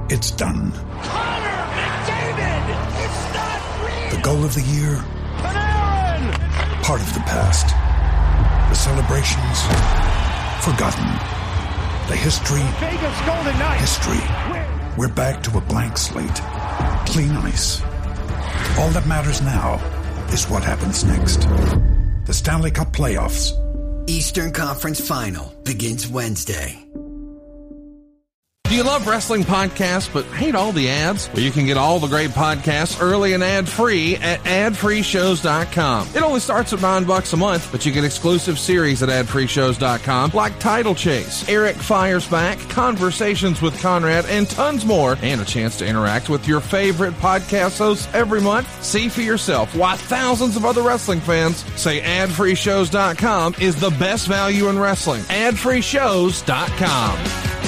It's done. Connor McDavid! It's not real! The goal of the year? Panarin! Part of the past. The celebrations? Forgotten. The history? Vegas Golden Knights! History. We're back to a blank slate. Clean ice. All that matters now is what happens next. The Stanley Cup Playoffs. Eastern Conference Final begins Wednesday. Do you love wrestling podcasts but hate all the ads? Well, you can get all the great podcasts early and ad-free at adfreeshows.com. It only starts at $9 a month, but you get exclusive series at adfreeshows.com like Title Chase, Eric Fires Back, Conversations with Conrad, and tons more, and a chance to interact with your favorite podcast hosts every month. See for yourself why thousands of other wrestling fans say adfreeshows.com is the best value in wrestling. adfreeshows.com.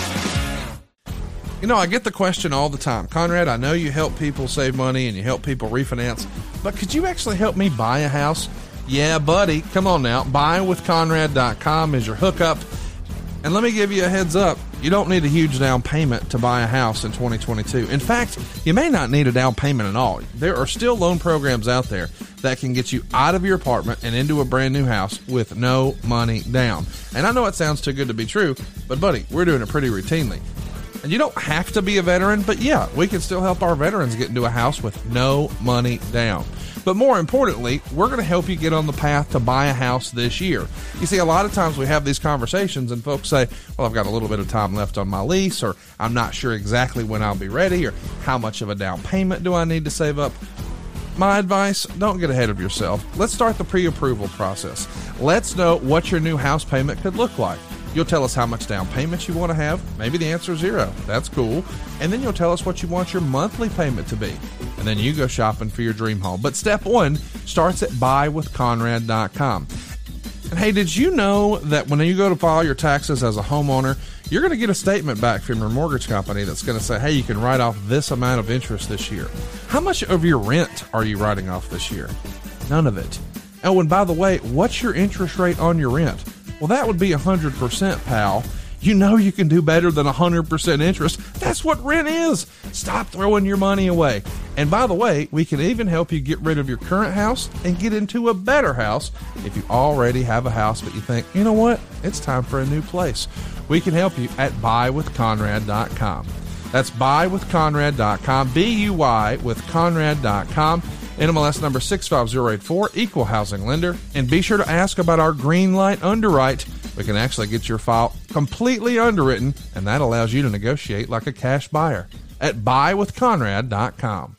You know, I get the question all the time. Conrad, I know you help people save money and you help people refinance, but could you actually help me buy a house? Yeah, buddy. Come on now. Buywithconrad.com is your hookup. And let me give you a heads up. You don't need a huge down payment to buy a house in 2022. In fact, you may not need a down payment at all. There are still loan programs out there that can get you out of your apartment and into a brand new house with no money down. And I know it sounds too good to be true, but buddy, we're doing it pretty routinely. And you don't have to be a veteran, but yeah, we can still help our veterans get into a house with no money down. But more importantly, we're going to help you get on the path to buy a house this year. You see, a lot of times we have these conversations and folks say, well, I've got a little bit of time left on my lease, or I'm not sure exactly when I'll be ready, or how much of a down payment do I need to save up? My advice, don't get ahead of yourself. Let's start the pre-approval process. Let's know what your new house payment could look like. You'll tell us how much down payment you want to have. Maybe the answer is 0. That's cool. And then you'll tell us what you want your monthly payment to be. And then you go shopping for your dream home. But step 1 starts at buywithconrad.com. And hey, did you know that when you go to file your taxes as a homeowner, you're going to get a statement back from your mortgage company that's going to say, hey, you can write off this amount of interest this year. How much of your rent are you writing off this year? None of it. Oh, and by the way, what's your interest rate on your rent? Well, that would be 100%, pal. You know you can do better than 100% interest. That's what rent is. Stop throwing your money away. And by the way, we can even help you get rid of your current house and get into a better house if you already have a house, but you think, you know what? It's time for a new place. We can help you at buywithconrad.com. That's buywithconrad.com, B-U-Y with Conrad.com. NMLS number 65084, equal housing lender. And be sure to ask about our green light underwrite. We can actually get your file completely underwritten, and that allows you to negotiate like a cash buyer at buywithconrad.com.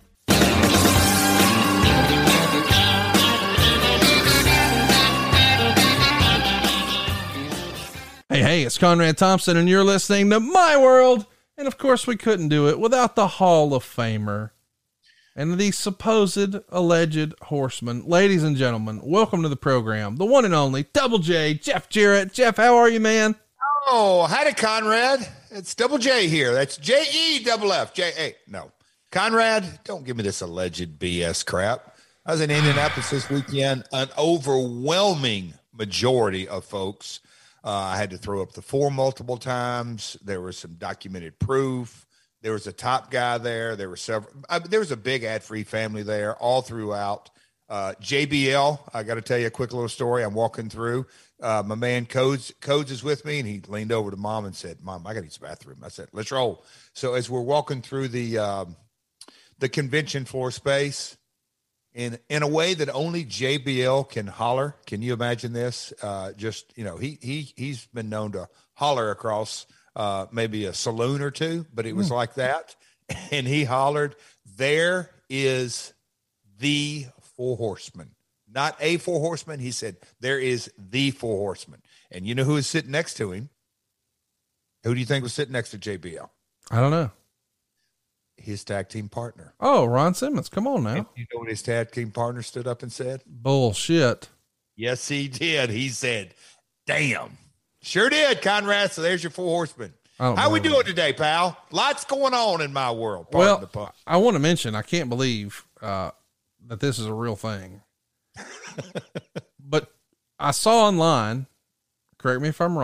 Hey, it's Conrad Thompson, and you're listening to My World. And of course, we couldn't do it without the Hall of Famer and the supposed alleged horseman. Ladies and gentlemen, welcome to the program, the one and only Double J, Jeff Jarrett. Jeff, how are you, man? Oh, howdy, Conrad. It's Double J here. That's J-E-double-F, J-A. No, Conrad, don't give me this alleged BS crap. I was in Indianapolis this weekend. An overwhelming majority of folks. I had to throw up the 4 multiple times. There was some documented proof. There was a top guy there. There were several. There was a big ad-free family there all throughout. JBL, I got to tell you a quick little story. I'm walking through. My man Codes is with me, and he leaned over to Mom and said, Mom, I got to use the bathroom. I said, let's roll. So as we're walking through the convention floor space, in a way that only JBL can holler. Can you imagine this? Just, you know, he's been known to holler across maybe a saloon or two, but it was like that. And he hollered, there is the 4 horsemen, not a 4 horsemen. He said, there is the 4 horsemen. And you know who was sitting next to him? Who do you think was sitting next to JBL? I don't know. His tag team partner. Oh, Ron Simmons. Come on now. And you know what his tag team partner stood up and said? Bullshit. Yes, he did. He said, damn. Sure did, Conrad. So there's your 4 horsemen. How we doing today, pal? Lots going on in my world. Well, I want to mention, I can't believe that this is a real thing. But I saw online, correct me if I'm wrong,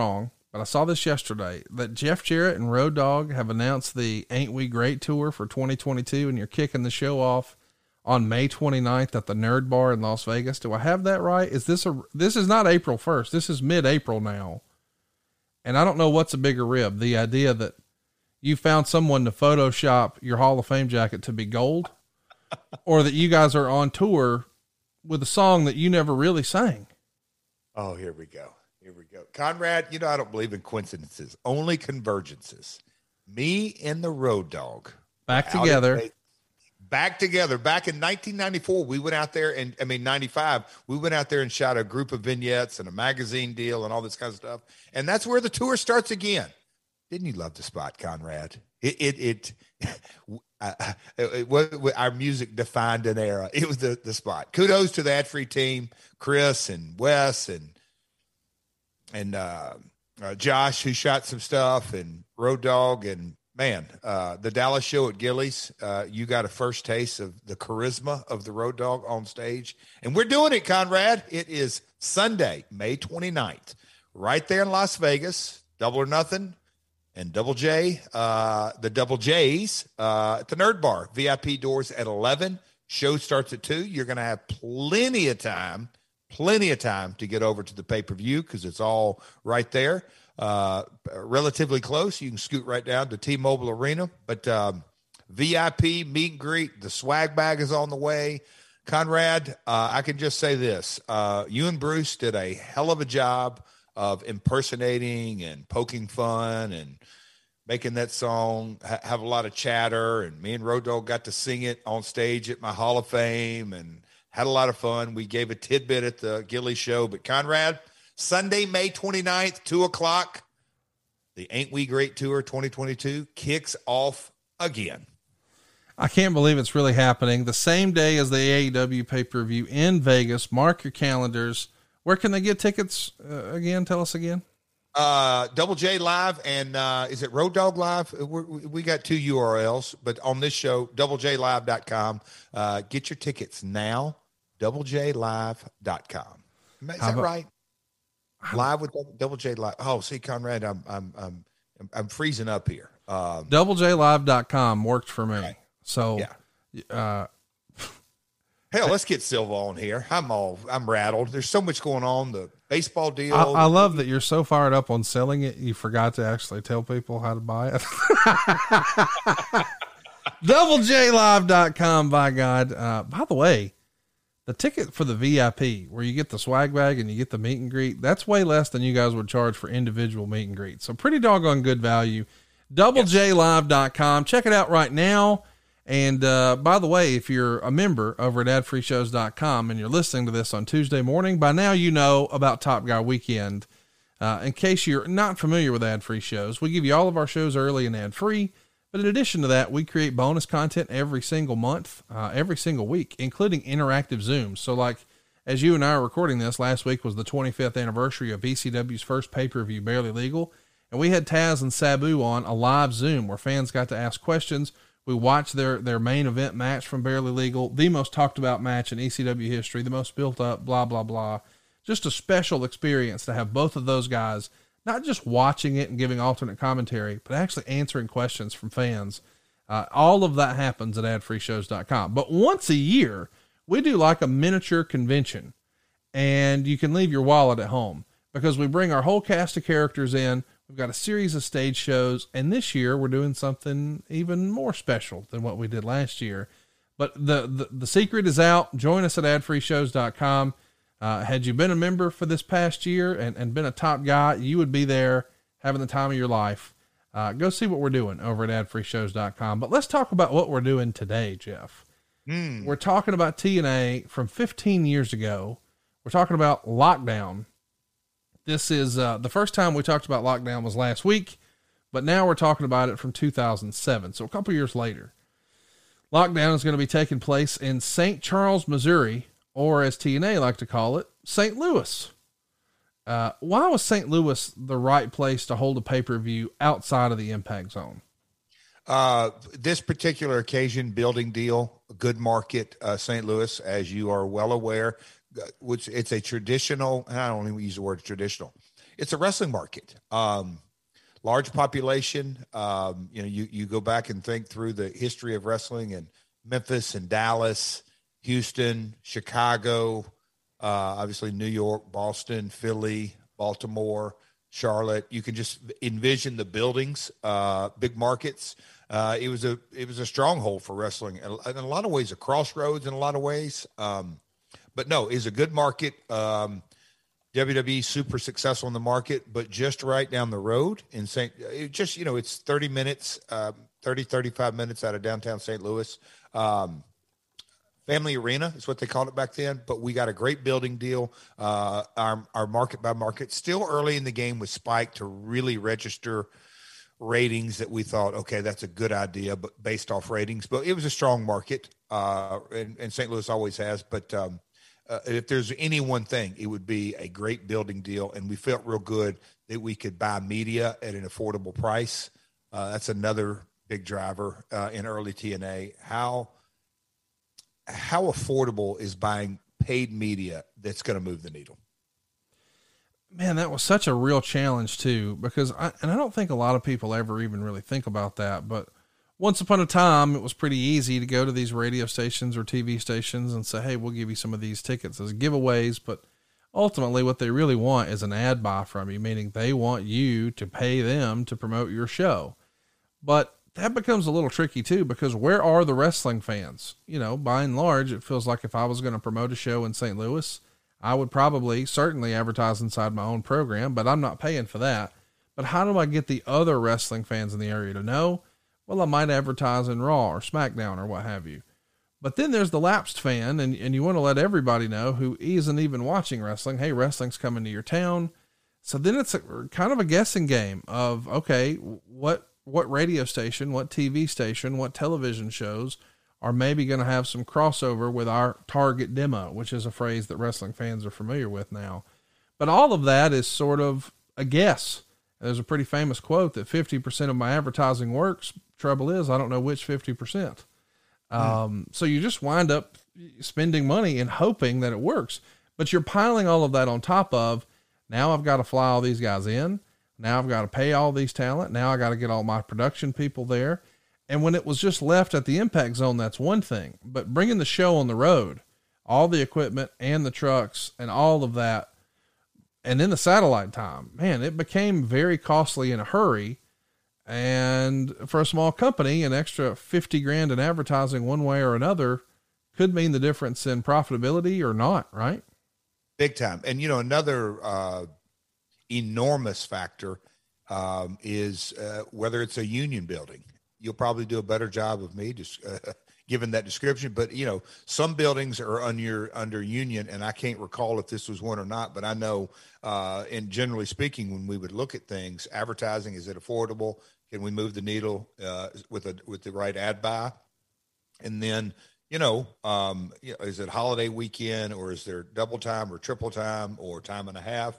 but I saw this yesterday that Jeff Jarrett and Road Dogg have announced the Ain't We Great tour for 2022, and you're kicking the show off on May 29th at the Nerd Bar in Las Vegas. Do I have that right? This is not April 1st. This is mid-April now. And I don't know what's a bigger rib. The idea that you found someone to Photoshop your Hall of Fame jacket to be gold, or that you guys are on tour with a song that you never really sang. Oh, here we go. Here we go. Conrad, you know, I don't believe in coincidences, only convergences. Me and the Road Dogg. Back together. Back in 1994, we went out there 95, we went out there and shot a group of vignettes and a magazine deal and all this kind of stuff. And that's where the tour starts again. Didn't you love the spot, Conrad? Our music defined an era. It was the spot. Kudos to the ad-free team, Chris and Wes and Josh, who shot some stuff, and Road Dogg, and man, the Dallas show at Gillies, you got a first taste of the charisma of the Road Dogg on stage. And we're doing it, Conrad. It is Sunday, May 29th, right there in Las Vegas, Double or Nothing and Double J, the Double J's at the Nerd Bar. VIP doors at 11. Show starts at 2. You're going to have plenty of time to get over to the pay-per-view because it's all right there. Relatively close. You can scoot right down to T-Mobile Arena, but VIP meet and greet, the swag bag is on the way. Conrad, I can just say this. You and Bruce did a hell of a job of impersonating and poking fun and making that song have a lot of chatter. And me and Road Dogg got to sing it on stage at my Hall of Fame and had a lot of fun. We gave a tidbit at the Gilly show, but Conrad, Sunday, May 29th, 2:00, the Ain't We Great Tour 2022 kicks off again. I can't believe it's really happening. The same day as the AEW pay-per-view in Vegas. Mark your calendars. Where can they get tickets again? Tell us again. Double J Live and is it Road Dogg Live? We got 2 URLs, but on this show, doublejlive.com. Get your tickets now, doublejlive.com. Is that right? Live with Double J Live. Oh, see, Conrad, I'm freezing up here. Doublejlive.com worked for me. Right. So, yeah. Hell, let's get Silva on here. I'm rattled. There's so much going on. The baseball deal. I love that you're so fired up on selling it. You forgot to actually tell people how to buy it. doublejlive.com, by God. By the way, the ticket for the VIP, where you get the swag bag and you get the meet and greet, that's way less than you guys would charge for individual meet and greet. So pretty doggone good value. doublejlive.com. Check it out right now. And by the way, if you're a member over at adfreeshows.com and you're listening to this on Tuesday morning, by now you know about Top Guy Weekend. In case you're not familiar with ad-free shows, we give you all of our shows early and ad-free. But in addition to that, we create bonus content every single month, every single week, including interactive Zooms. So like, as you and I are recording this, last week was the 25th anniversary of ECW's first pay-per-view, Barely Legal. And we had Taz and Sabu on a live Zoom where fans got to ask questions. We watched their main event match from Barely Legal, the most talked about match in ECW history, the most built up, blah, blah, blah. Just a special experience to have both of those guys, not just watching it and giving alternate commentary, but actually answering questions from fans. All of that happens at adfreeshows.com. But once a year, we do like a miniature convention, and you can leave your wallet at home because we bring our whole cast of characters in. We've got a series of stage shows, and this year we're doing something even more special than what we did last year. But the secret is out. Join us at adfreeshows.com. Had you been a member for this past year and been a top guy, you would be there having the time of your life. Go see what we're doing over at adfreeshows.com. But let's talk about what we're doing today, Jeff. We're talking about TNA from 15 years ago. We're talking about Lockdown. This is the first time we talked about Lockdown was last week, but now we're talking about it from 2007. So a couple years later, Lockdown is going to be taking place in St. Charles, Missouri, or as TNA like to call it, St. Louis. Why was St. Louis the right place to hold a pay-per-view outside of the Impact Zone? This particular occasion, building deal, good market, St. Louis, as you are well aware, which it's a traditional, and I don't even use the word traditional. it's a wrestling market. Large population. You go back and think through the history of wrestling in Memphis and Dallas, Houston, Chicago, obviously New York, Boston, Philly, Baltimore, Charlotte. You can just envision the buildings, big markets. It was a stronghold for wrestling in a lot of ways, a crossroads in a lot of ways. But no, it's a good market. WWE super successful in the market, but just right down the road in it's 30 minutes, 35 minutes out of downtown St. Louis. Family Arena is what they called it back then, but we got a great building deal. Our market by market, still early in the game with Spike to really register ratings that we thought, okay, that's a good idea, but based off ratings. But it was a strong market, and St. Louis always has. But if there's any one thing, it would be a great building deal, and we felt real good that we could buy media at an affordable price. That's another big driver in early TNA. How affordable is buying paid media that's going to move the needle? Man, that was such a real challenge too, because I don't think a lot of people ever even really think about that, but once upon a time, it was pretty easy to go to these radio stations or TV stations and say, hey, we'll give you some of these tickets as giveaways. But ultimately what they really want is an ad buy from you, meaning they want you to pay them to promote your show. But that becomes a little tricky too, because where are the wrestling fans? By and large, it feels like if I was going to promote a show in St. Louis, I would certainly advertise inside my own program, but I'm not paying for that. But how do I get the other wrestling fans in the area to know? Well, I might advertise in Raw or SmackDown or what have you. But then there's the lapsed fan, and you want to let everybody know who isn't even watching wrestling, hey, wrestling's coming to your town. So then it's kind of a guessing game of, okay, what radio station, what TV station, what television shows are maybe going to have some crossover with our target demo, which is a phrase that wrestling fans are familiar with now. But all of that is sort of a guess. There's a pretty famous quote that 50% of my advertising works. Trouble is, I don't know which 50%. So you just wind up spending money and hoping that it works, but you're piling all of that on top of, now I've got to fly all these guys in. Now I've got to pay all these talent. Now I got to get all my production people there. And when it was just left at the Impact Zone, that's one thing, but bringing the show on the road, all the equipment and the trucks and all of that, and then the satellite time, man, it became very costly in a hurry. And for a small company, an extra $50,000 in advertising one way or another could mean the difference in profitability or not, right? Big time. And, another enormous factor is whether it's a union building. You'll probably do a better job of me just given that description. But, some buildings are under union, and I can't recall if this was one or not, but I know, and generally speaking, when we would look at things, advertising, is it affordable? Can we move the needle with the right ad buy? And then, is it holiday weekend, or is there double time or triple time or time and a half?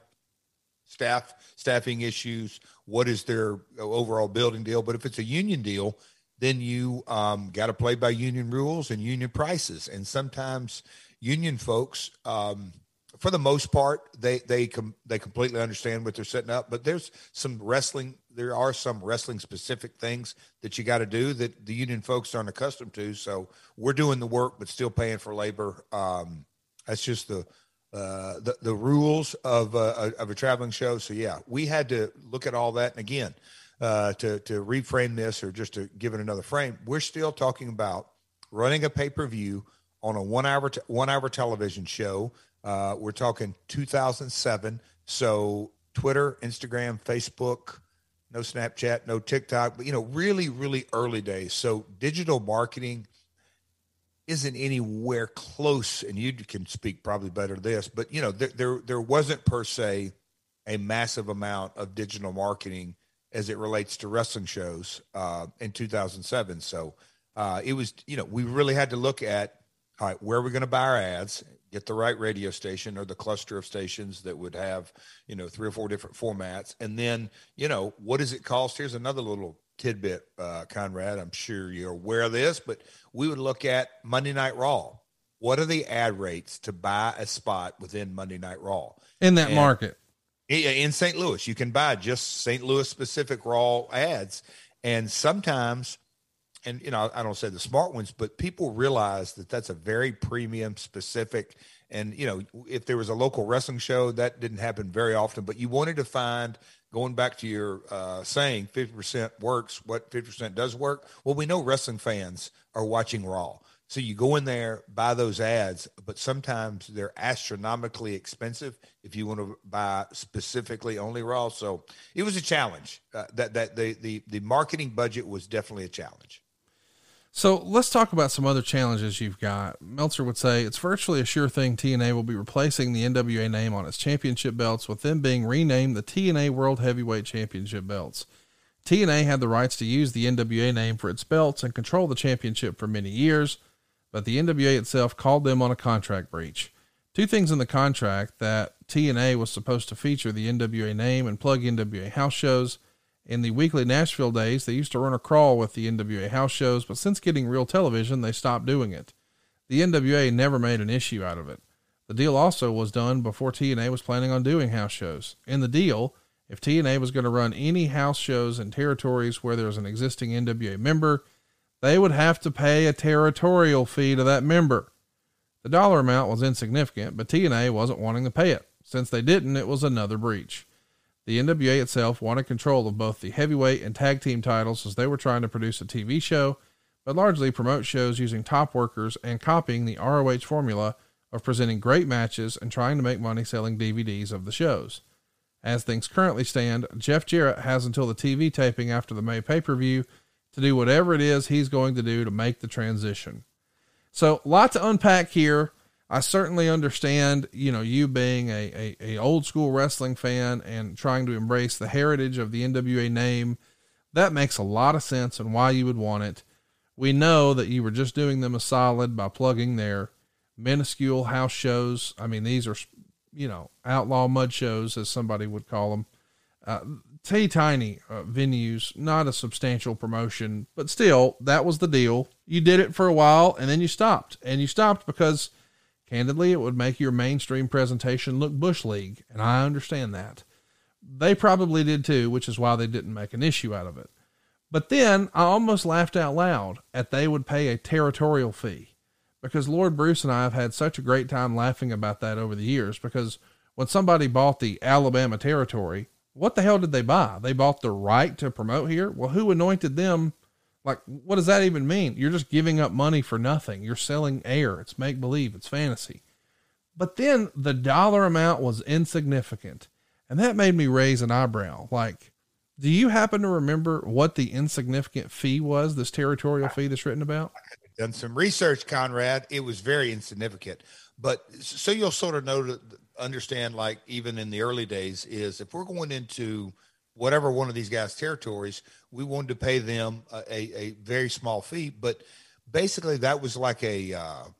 Staffing issues. What is their overall building deal? But if it's a union deal, then you got to play by union rules and union prices. And sometimes union folks, for the most part, they completely understand what they're setting up. But there are some wrestling specific things that you got to do that the union folks aren't accustomed to. So we're doing the work, but still paying for labor. That's just the rules of a traveling show. So yeah, we had to look at all that. And again, to reframe this, or just to give it another frame, we're still talking about running a pay-per-view on a one hour television show. We're talking 2007. So Twitter, Instagram, Facebook, no Snapchat, no TikTok, but really, really early days. So digital marketing isn't anywhere close, and you can speak probably better to this, but there wasn't per se a massive amount of digital marketing as it relates to wrestling shows in 2007. So it was, we really had to look at, all right, where are we going to buy our ads, get the right radio station or the cluster of stations that would have, 3 or 4 different formats. And then, what does it cost? Here's another little tidbit, Conrad. I'm sure you're aware of this, but we would look at Monday Night Raw. What are the ad rates to buy a spot within Monday Night Raw? In that market. In St. Louis, you can buy just St. Louis specific Raw ads. And sometimes, and I don't say the smart ones, but people realize that that's a very premium specific. And, if there was a local wrestling show, that didn't happen very often, but you wanted to find, going back to your saying 50% works, what 50% does work. Well, we know wrestling fans are watching Raw. So you go in there, buy those ads, but sometimes they're astronomically expensive if you want to buy specifically only Raw. So it was a challenge. That the marketing budget was definitely a challenge. So let's talk about some other challenges you've got. Meltzer would say it's virtually a sure thing TNA will be replacing the NWA name on its championship belts, with them being renamed the TNA World Heavyweight Championship belts. TNA had the rights to use the NWA name for its belts and control the championship for many years, but the NWA itself called them on a contract breach. Two things in the contract: that TNA was supposed to feature the NWA name and plug NWA house shows. In the weekly Nashville days, they used to run a crawl with the NWA house shows, but since getting real television, they stopped doing it. The NWA never made an issue out of it. The deal also was done before TNA was planning on doing house shows. In the deal, if TNA was going to run any house shows in territories where there's an existing NWA member, they would have to pay a territorial fee to that member. The dollar amount was insignificant, but TNA wasn't wanting to pay it. Since they didn't, it was another breach. The NWA itself wanted control of both the heavyweight and tag team titles, as they were trying to produce a TV show, but largely promote shows using top workers and copying the ROH formula of presenting great matches and trying to make money selling DVDs of the shows. As things currently stand, Jeff Jarrett has until the TV taping after the May pay-per-view to do whatever it is he's going to do to make the transition. So, a lot to unpack here. I certainly understand, you being a old school wrestling fan and trying to embrace the heritage of the NWA name. That makes a lot of sense and why you would want it. We know that you were just doing them a solid by plugging their minuscule house shows. I mean, these are, outlaw mud shows, as somebody would call them. Tiny venues, not a substantial promotion, but still, that was the deal. You did it for a while and then you stopped. And you stopped because, candidly, it would make your mainstream presentation look Bush League, and I understand that. They probably did too, which is why they didn't make an issue out of it. But then I almost laughed out loud at they would pay a territorial fee, because Lord Bruce and I have had such a great time laughing about that over the years, because when somebody bought the Alabama territory, what the hell did they buy? They bought the right to promote here. Well, who anointed them? Like, what does that even mean? You're just giving up money for nothing. You're selling air. It's make believe. It's fantasy. But then the dollar amount was insignificant. And that made me raise an eyebrow. Like, do you happen to remember what the insignificant fee was, this territorial fee that's written about? I've done some research, Conrad. It was very insignificant. But so you'll sort of understand, like, even in the early days, is if we're going into whatever one of these guys' territories, we wanted to pay them a very small fee. But basically that was like a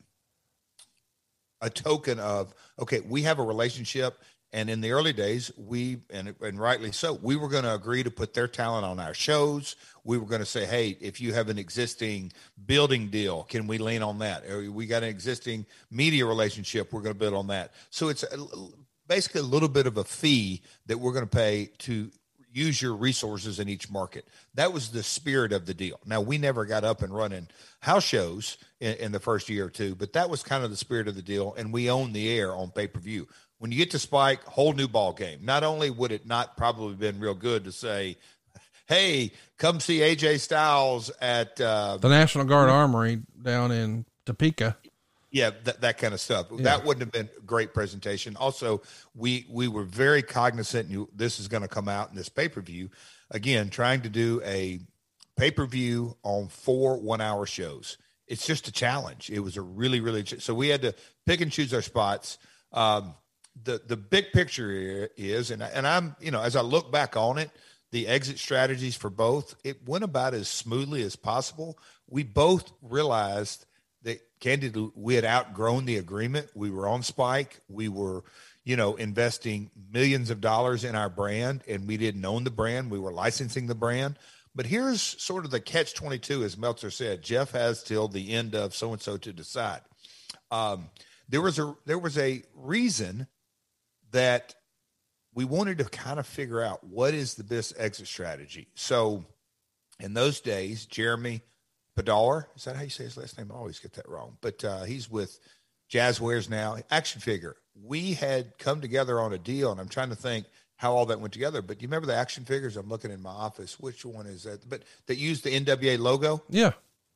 token of, okay, we have a relationship. And in the early days, and rightly so, we were going to agree to put their talent on our shows. We were going to say, hey, if you have an existing building deal, can we lean on that? Or we got an existing media relationship, we're going to build on that. So it's basically a little bit of a fee that we're going to pay to use your resources in each market. That was the spirit of the deal. Now, we never got up and running house shows in the first year or two, but that was kind of the spirit of the deal. And we own the air on pay-per-view. When you get to Spike, whole new ball game. Not only would it not probably been real good to say, hey, come see AJ Styles at the National Guard Armory down in Topeka. Yeah, that kind of stuff. Yeah. That wouldn't have been a great presentation. Also, we were very cognizant, and this is going to come out in this pay-per-view, again, trying to do a pay-per-view on 4 one-hour shows. It's just a challenge. It was a really, so we had to pick and choose our spots. The big picture is, and I'm, as I look back on it, the exit strategies for both, it went about as smoothly as possible. We both realized that candidly we had outgrown the agreement. We were on Spike. We were, investing millions of dollars in our brand, and we didn't own the brand. We were licensing the brand. But here's sort of the catch-22, as Meltzer said. Jeff has till the end of so-and-so to decide. There was a reason that we wanted to kind of figure out what is the best exit strategy. So in those days, Jeremy Padar, is that how you say his last name? I always get that wrong, but he's with Jazzwares now, Action Figure. We had come together on a deal, and I'm trying to think how all that went together. But do you remember the Action Figures? I'm looking in my office. Which one is that? But that used the NWA logo? Yeah.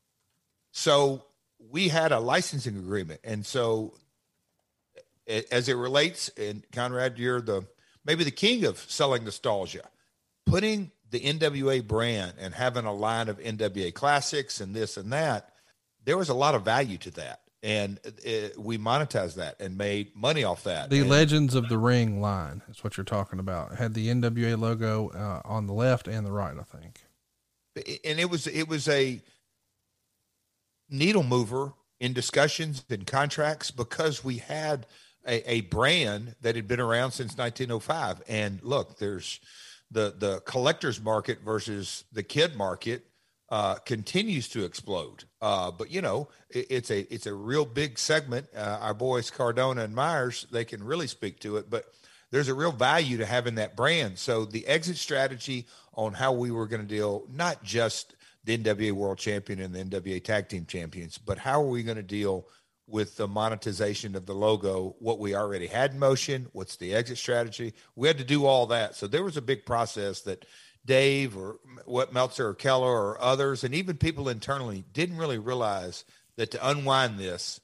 So we had a licensing agreement. And so as it relates, and Conrad, you're maybe the king of selling nostalgia, putting the NWA brand and having a line of NWA classics and this and that, there was a lot of value to that. And we monetized that and made money off that. The Legends of the Ring line is what you're talking about. It had the NWA logo on the left and the right, I think. And it was a needle mover in discussions and contracts because we had a brand that had been around since 1905. And look, there's the collector's market versus the kid market continues to explode. But you know, it's a real big segment. Our boys Cardona and Myers, they can really speak to it, but there's a real value to having that brand. So the exit strategy on how we were going to deal, not just the NWA World Champion and the NWA Tag Team Champions, but how are we going to deal with the monetization of the logo, what we already had in motion, what's the exit strategy. We had to do all that. So there was a big process that Dave or what Meltzer or Keller or others, and even people internally didn't really realize that to unwind this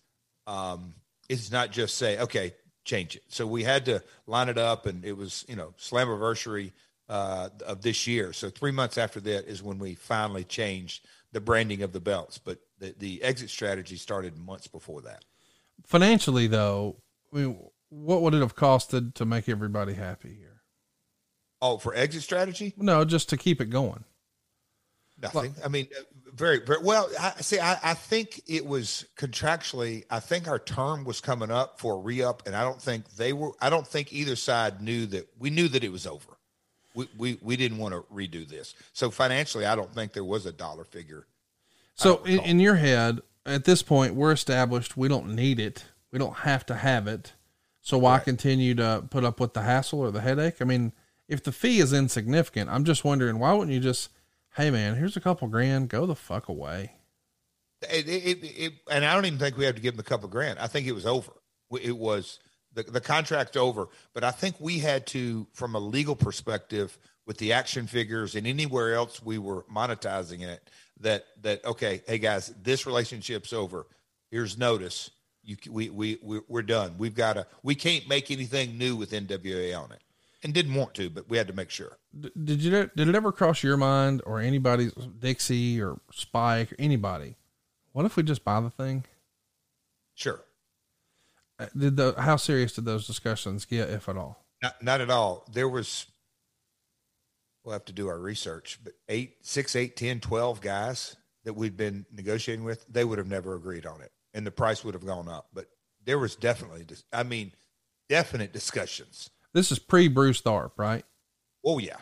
is not just say, okay, change it. So we had to line it up, and it was, Slammiversary of this year. So 3 months after that is when we finally changed the branding of the belts, but the exit strategy started months before that. Financially though, I mean, what would it have costed to make everybody happy here? Oh, for exit strategy? No, just to keep it going. Nothing. I mean, very, very well. I think it was contractually, I think our term was coming up for a re-up, and I don't think either side knew that. We knew that it was over. We didn't want to redo this. So financially, I don't think there was a dollar figure. So in your head, at this point, we're established. We don't need it. We don't have to have it. So why continue to put up with the hassle or the headache? I mean, if the fee is insignificant, I'm just wondering, why wouldn't you just, hey man, here's a couple grand, go the fuck away. And I don't even think we have to give them a couple grand. I think it was over. It was the contract's over, but I think we had to, from a legal perspective with the Action Figures and anywhere else we were monetizing it, that, okay, hey guys, this relationship's over. Here's notice. We're done. We can't make anything new with NWA on it. And didn't want to, but we had to make sure. Did it ever cross your mind or anybody's, Dixie or Spike or anybody, what if we just buy the thing? Sure. How serious did those discussions get, if at all? Not at all. There was, we'll have to do our research, but 6, 8, 10, 12 guys that we'd been negotiating with, they would have never agreed on it. And the price would have gone up, but there was definitely, definite discussions. This is pre-Bruce Tharp, right? Oh yeah.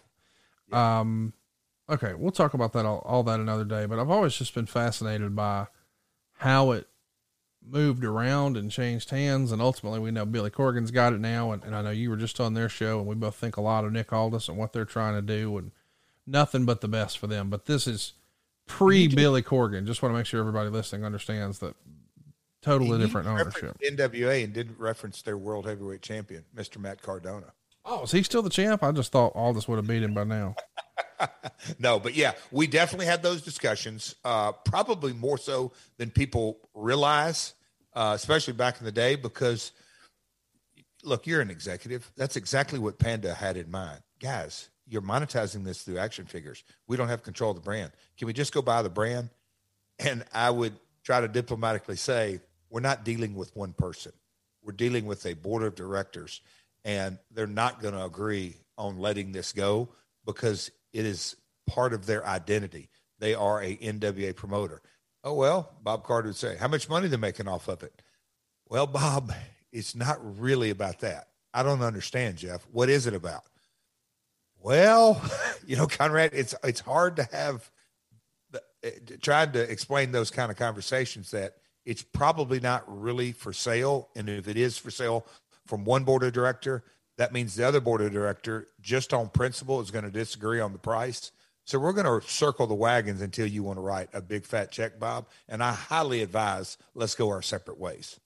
Okay. We'll talk about that, all that another day, but I've always just been fascinated by how it moved around and changed hands. And ultimately we know Billy Corgan's got it now. And I know you were just on their show, and we both think a lot of Nick Aldis and what they're trying to do, and nothing but the best for them. But this is pre-Billy Corgan. Just want to make sure everybody listening understands that totally different ownership. NWA and didn't reference their world heavyweight champion, Mr. Matt Cardona. Oh, is he still the champ? I just thought Aldis would have beat him by now. No, but yeah, we definitely had those discussions, probably more so than people realize, especially back in the day, because look, you're an executive. That's exactly what Panda had in mind. Guys, you're monetizing this through Action Figures. We don't have control of the brand. Can we just go buy the brand? And I would try to diplomatically say, we're not dealing with one person. We're dealing with a board of directors, and they're not going to agree on letting this go because it is part of their identity. They are a NWA promoter. Oh, well, Bob Carter would say, how much money they're making off of it? Well, Bob, it's not really about that. I don't understand, Jeff. What is it about? Well, Conrad, it's hard to have tried to explain those kind of conversations that it's probably not really for sale. And if it is for sale from one board of director, that means the other board of director, just on principle, is going to disagree on the price. So we're going to circle the wagons until you want to write a big fat check, Bob. And I highly advise let's go our separate ways.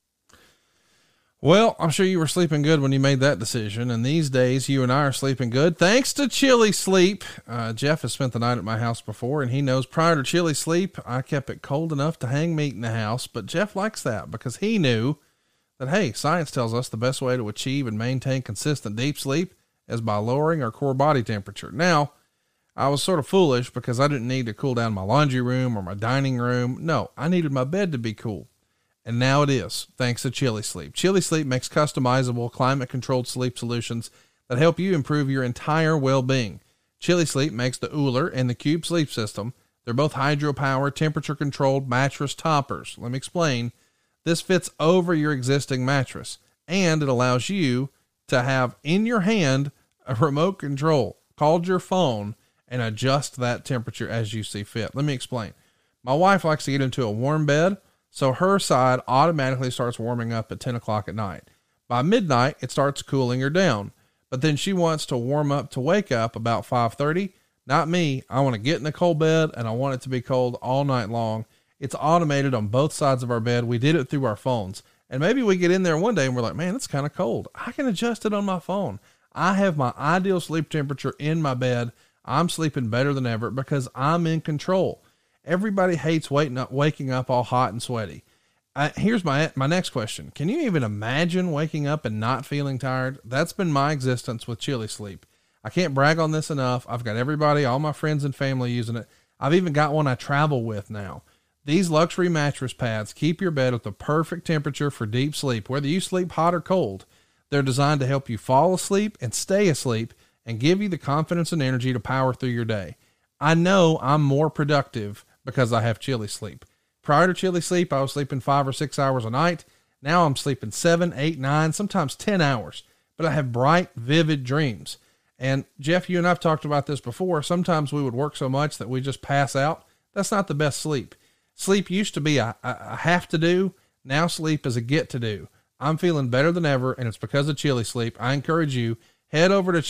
Well, I'm sure you were sleeping good when you made that decision. And these days you and I are sleeping good thanks to Chili Sleep. Jeff has spent the night at my house before, and he knows prior to Chili Sleep, I kept it cold enough to hang meat in the house. But Jeff likes that because he knew that, hey, science tells us the best way to achieve and maintain consistent deep sleep is by lowering our core body temperature. Now, I was sort of foolish because I didn't need to cool down my laundry room or my dining room. No, I needed my bed to be cool. And now it is, thanks to Chili Sleep. Chili Sleep makes customizable, climate-controlled sleep solutions that help you improve your entire well-being. Chili Sleep makes the Ooler and the Cube sleep system. They're both hydro-powered, temperature-controlled mattress toppers. Let me explain. This fits over your existing mattress, and it allows you to have in your hand a remote control called your phone and adjust that temperature as you see fit. Let me explain. My wife likes to get into a warm bed, so her side automatically starts warming up at 10 o'clock at night. By midnight, it starts cooling her down, but then she wants to warm up to wake up about 5:30. Not me. I want to get in a cold bed and I want it to be cold all night long. It's automated on both sides of our bed. We did it through our phones, and maybe we get in there one day and we're like, man, it's kind of cold. I can adjust it on my phone. I have my ideal sleep temperature in my bed. I'm sleeping better than ever because I'm in control. Everybody hates waking up all hot and sweaty. Here's my next question. Can you even imagine waking up and not feeling tired? That's been my existence with Chili Sleep. I can't brag on this enough. I've got everybody, all my friends and family using it. I've even got one I travel with now. These luxury mattress pads keep your bed at the perfect temperature for deep sleep, whether you sleep hot or cold. They're designed to help you fall asleep and stay asleep and give you the confidence and energy to power through your day. I know I'm more productive because I have Chili Sleep. Prior to Chili Sleep, I was sleeping 5 or 6 hours a night. Now I'm sleeping 7, 8, 9, sometimes 10 hours, but I have bright, vivid dreams. And Jeff, you and I've talked about this before. Sometimes we would work so much that we just pass out. That's not the best sleep. Sleep used to be a have to do. Now sleep is a get to do. I'm feeling better than ever, and it's because of Chili Sleep. I encourage you, head over to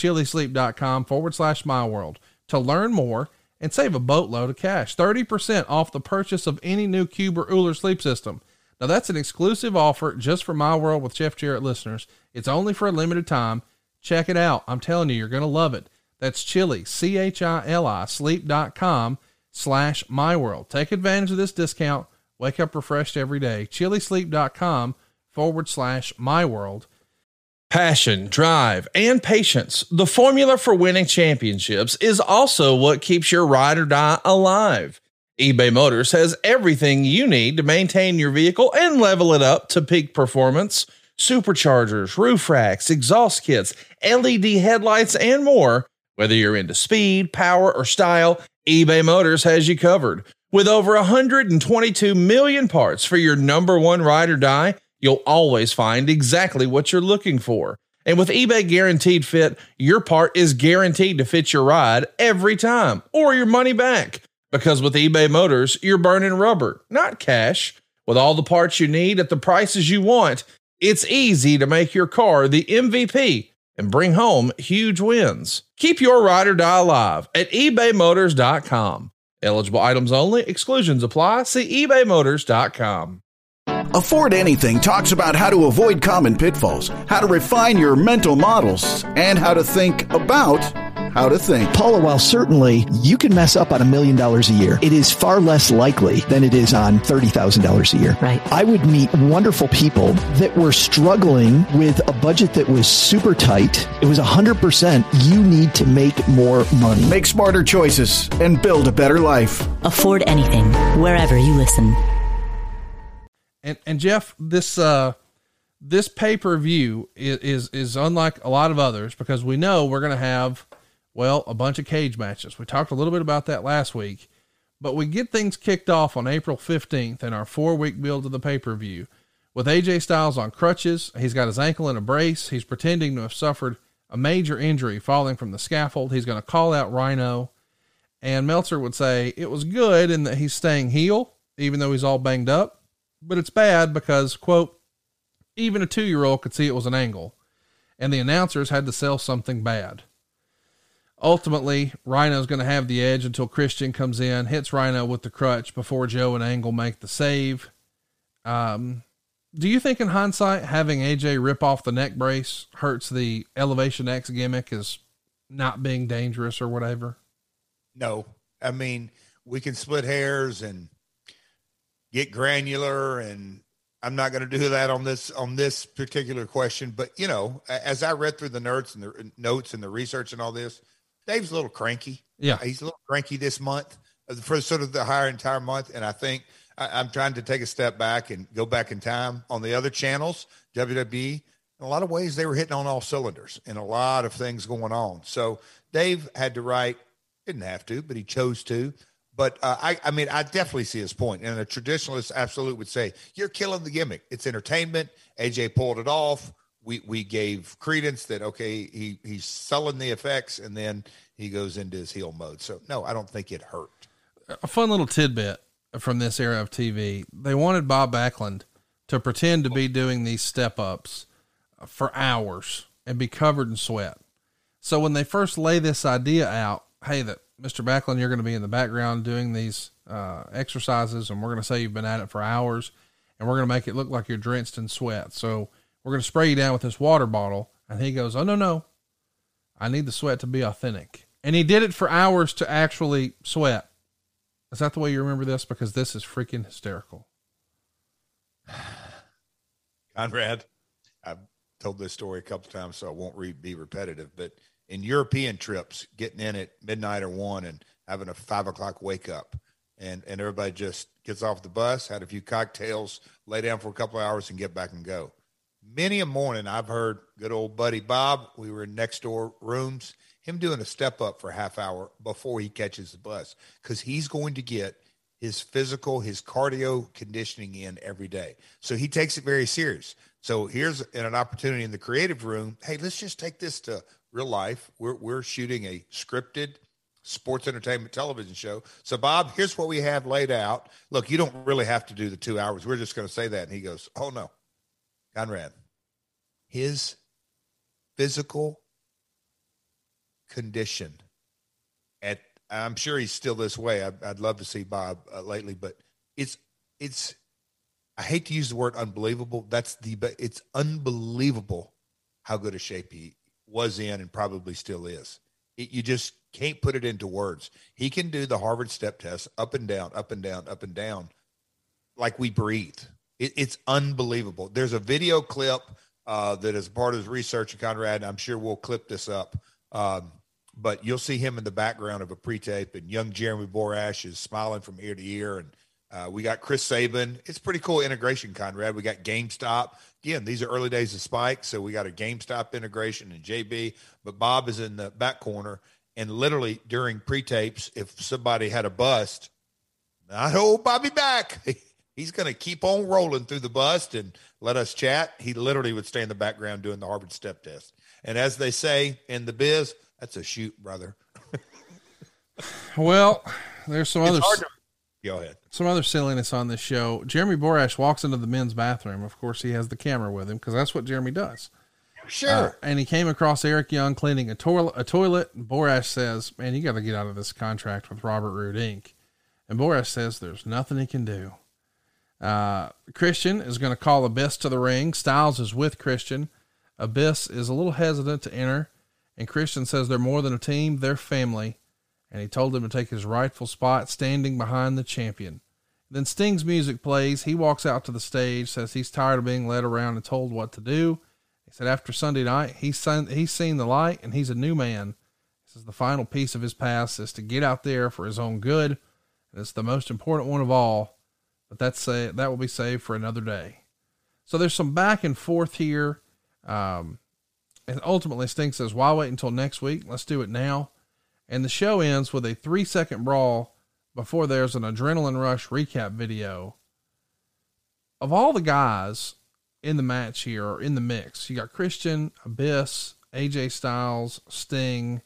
chilisleep.com/myworld to learn more and save a boatload of cash. 30% off the purchase of any new Cube or Ooler sleep system. Now that's an exclusive offer just for My World with Jeff Jarrett listeners. It's only for a limited time. Check it out. I'm telling you, you're going to love it. That's Chili, CHILI, sleep.com/myworld. Take advantage of this discount. Wake up refreshed every day. chilisleep.com/myworld. Passion, drive, and patience. The formula for winning championships is also what keeps your ride or die alive. eBay Motors has everything you need to maintain your vehicle and level it up to peak performance. Superchargers, roof racks, exhaust kits, LED headlights, and more. Whether you're into speed, power, or style, eBay Motors has you covered. With over 122 million parts for your number one ride or die, you'll always find exactly what you're looking for. And with eBay Guaranteed Fit, your part is guaranteed to fit your ride every time or your money back. Because with eBay Motors, you're burning rubber, not cash. With all the parts you need at the prices you want, it's easy to make your car the MVP and bring home huge wins. Keep your ride or die alive at ebaymotors.com. Eligible items only. Exclusions apply. See ebaymotors.com. Afford Anything talks about how to avoid common pitfalls, how to refine your mental models, and how to think about how to think. Paula, while certainly you can mess up on $1 million a year, it is far less likely than it is on $30,000 a year. Right. I would meet wonderful people that were struggling with a budget that was super tight. It was 100%. You need to make more money. Make smarter choices and build a better life. Afford Anything, wherever you listen. And Jeff, this pay-per-view is unlike a lot of others because we know we're going to have, well, a bunch of cage matches. We talked a little bit about that last week, but we get things kicked off on April 15th in our 4-week build to the pay-per-view with AJ Styles on crutches. He's got his ankle in a brace. He's pretending to have suffered a major injury falling from the scaffold. He's going to call out Rhino, and Meltzer would say it was good in that he's staying heel, even though he's all banged up. But it's bad because, quote, even a 2-year-old could see it was an angle. and the announcers had to sell something bad. Ultimately, Rhino's going to have the edge until Christian comes in, hits Rhino with the crutch before Joe and Angle make the save. Do you think in hindsight, having AJ rip off the neck brace hurts the Elevation X gimmick as not being dangerous or whatever? No. I mean, we can split hairs and get granular, and I'm not going to do that on this particular question. But, you know, as I read through the notes and the research and all this, Dave's a little cranky. Yeah. He's a little cranky this month for sort of the entire month. And I think I'm trying to take a step back and go back in time on the other channels, WWE. In a lot of ways, they were hitting on all cylinders and a lot of things going on. So Dave had to write, didn't have to, but he chose to. But I mean, I definitely see his point. And a traditionalist absolutely would say, you're killing the gimmick. It's entertainment. AJ pulled it off. We gave credence that, okay, he's selling the effects, and then he goes into his heel mode. So, no, I don't think it hurt. A fun little tidbit from this era of TV. They wanted Bob Backlund to pretend to be doing these step-ups for hours and be covered in sweat. So when they first lay this idea out, hey, that Mr. Backlund, you're going to be in the background doing these exercises, and we're going to say you've been at it for hours, and we're going to make it look like you're drenched in sweat. So we're going to spray you down with this water bottle. And he goes, oh, no, I need the sweat to be authentic. And he did it for hours to actually sweat. Is that the way you remember this? Because this is freaking hysterical. Conrad, I've told this story a couple of times, so I won't be repetitive, but in European trips, getting in at midnight or 1 and having a 5 o'clock wake up, and everybody just gets off the bus, had a few cocktails, lay down for a couple of hours and get back and go. Many a morning I've heard good old buddy Bob, we were in next door rooms, him doing a step up for a half hour before he catches the bus, because he's going to get his physical, his cardio conditioning in every day. So he takes it very serious. So here's an opportunity in the creative room. Hey, let's just take this to real life. We're shooting a scripted sports entertainment television show. So Bob, here's what we have laid out. Look, you don't really have to do the 2 hours. We're just going to say that. And he goes, oh no, Conrad, his physical condition I'm sure he's still this way. I'd love to see Bob lately, but it's, I hate to use the word unbelievable. It's unbelievable how good a shape he was in and probably still is. You just can't put it into words. He can do the Harvard step test up and down, up and down, up and down, like we breathe. It's unbelievable. There's a video clip that is part of his research, Conrad, and I'm sure we'll clip this up. But you'll see him in the background of a pre-tape, and young Jeremy Borash is smiling from ear to ear. And we got Chris Sabin. It's pretty cool integration, Conrad. We got GameStop. Again, these are early days of Spike, so we got a GameStop integration and JB. But Bob is in the back corner, and literally during pre-tapes, if somebody had a bust, I hold Bobby back. He's going to keep on rolling through the bust and let us chat. He literally would stay in the background doing the Harvard step test. And as they say in the biz, that's a shoot, brother. Well, there's some other go ahead. Some other silliness on this show. Jeremy Borash walks into the men's bathroom. Of course, he has the camera with him because that's what Jeremy does. Sure. And he came across Eric Young cleaning a toilet. Borash says, "Man, you got to get out of this contract with Robert Roode Inc." And Borash says, "There's nothing he can do." Christian is going to call Abyss to the ring. Styles is with Christian. Abyss is a little hesitant to enter. And Christian says they're more than a team, they're family. And he told him to take his rightful spot standing behind the champion. Then Sting's music plays. He walks out to the stage, says he's tired of being led around and told what to do. He said after Sunday night, he's seen the light and he's a new man. He says the final piece of his past is to get out there for his own good. And it's the most important one of all, but that will be saved for another day. So there's some back and forth here. And ultimately Sting says, why wait until next week? Let's do it now. And the show ends with a 3-second brawl before there's an adrenaline rush recap video. Of all the guys in the match here, or in the mix, you got Christian, Abyss, AJ Styles, Sting.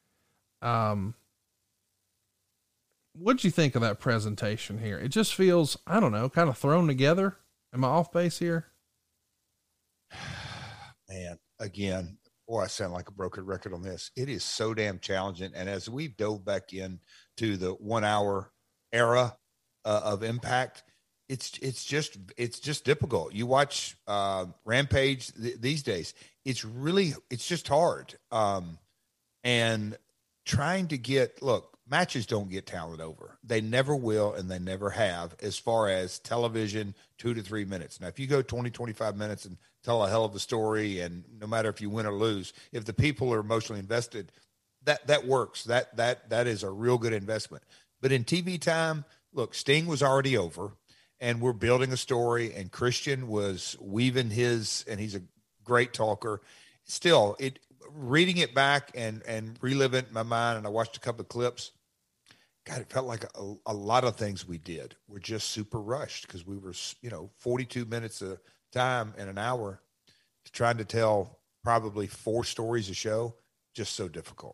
What'd you think of that presentation here? It just feels, I don't know, kind of thrown together. Am I off base here? Man, again, boy, I sound like a broken record on this. It is so damn challenging. And as we've dove back into the 1 hour era of Impact, it's just difficult. You watch Rampage these days. It's just hard. And trying to matches don't get talent over. They never will, and they never have, as far as television, 2 to 3 minutes. Now, if you go 20, 25 minutes and tell a hell of a story, and no matter if you win or lose, if the people are emotionally invested, that works. That is a real good investment. But in TV time, look, Sting was already over, and we're building a story, and Christian was weaving his, and he's a great talker. Still, reading it back and reliving it in my mind, and I watched a couple of clips, God, it felt like a lot of things we did were just super rushed because we were, 42 minutes of time in an hour trying to tell probably 4 stories a show, just so difficult.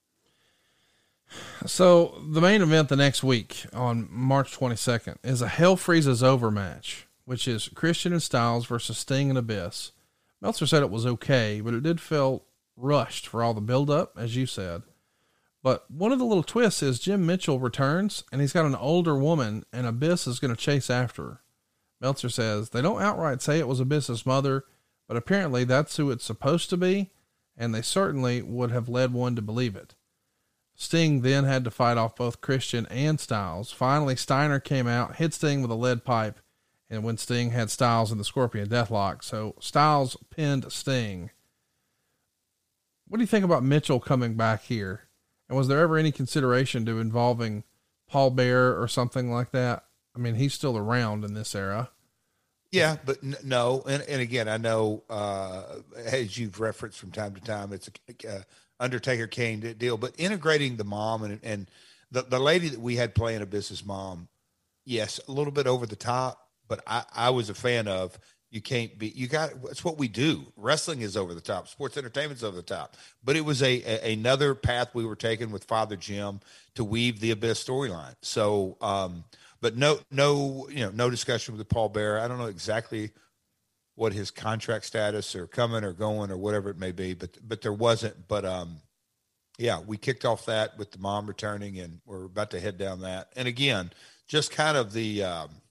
So the main event the next week on March 22nd is a Hell Freezes Over match, which is Christian and Styles versus Sting and Abyss. Meltzer said it was okay, but it did feel rushed for all the buildup, as you said. But one of the little twists is Jim Mitchell returns, and he's got an older woman, and Abyss is going to chase after her. Meltzer says they don't outright say it was Abyss's mother, but apparently that's who it's supposed to be, and they certainly would have led one to believe it. Sting then had to fight off both Christian and Styles. Finally, Steiner came out, hit Sting with a lead pipe, and when Sting had Styles in the Scorpion Deathlock, so Styles pinned Sting. What do you think about Mitchell coming back here? And was there ever any consideration to involving Paul Bearer or something like that? I mean, he's still around in this era. Yeah, but no. And again, I know, as you've referenced from time to time, it's a Undertaker Kane deal, but integrating the mom and the lady that we had playing Abyss's mom, yes, a little bit over the top, but I was a fan of. It's what we do. Wrestling is over the top. Sports entertainment is over the top. But it was another path we were taking with Father Jim to weave the Abyss storyline. So, but no discussion with Paul Bearer. I don't know exactly what his contract status or coming or going or whatever it may be, but there wasn't. But yeah, we kicked off that with the mom returning, and we're about to head down that. And again, just kind of the.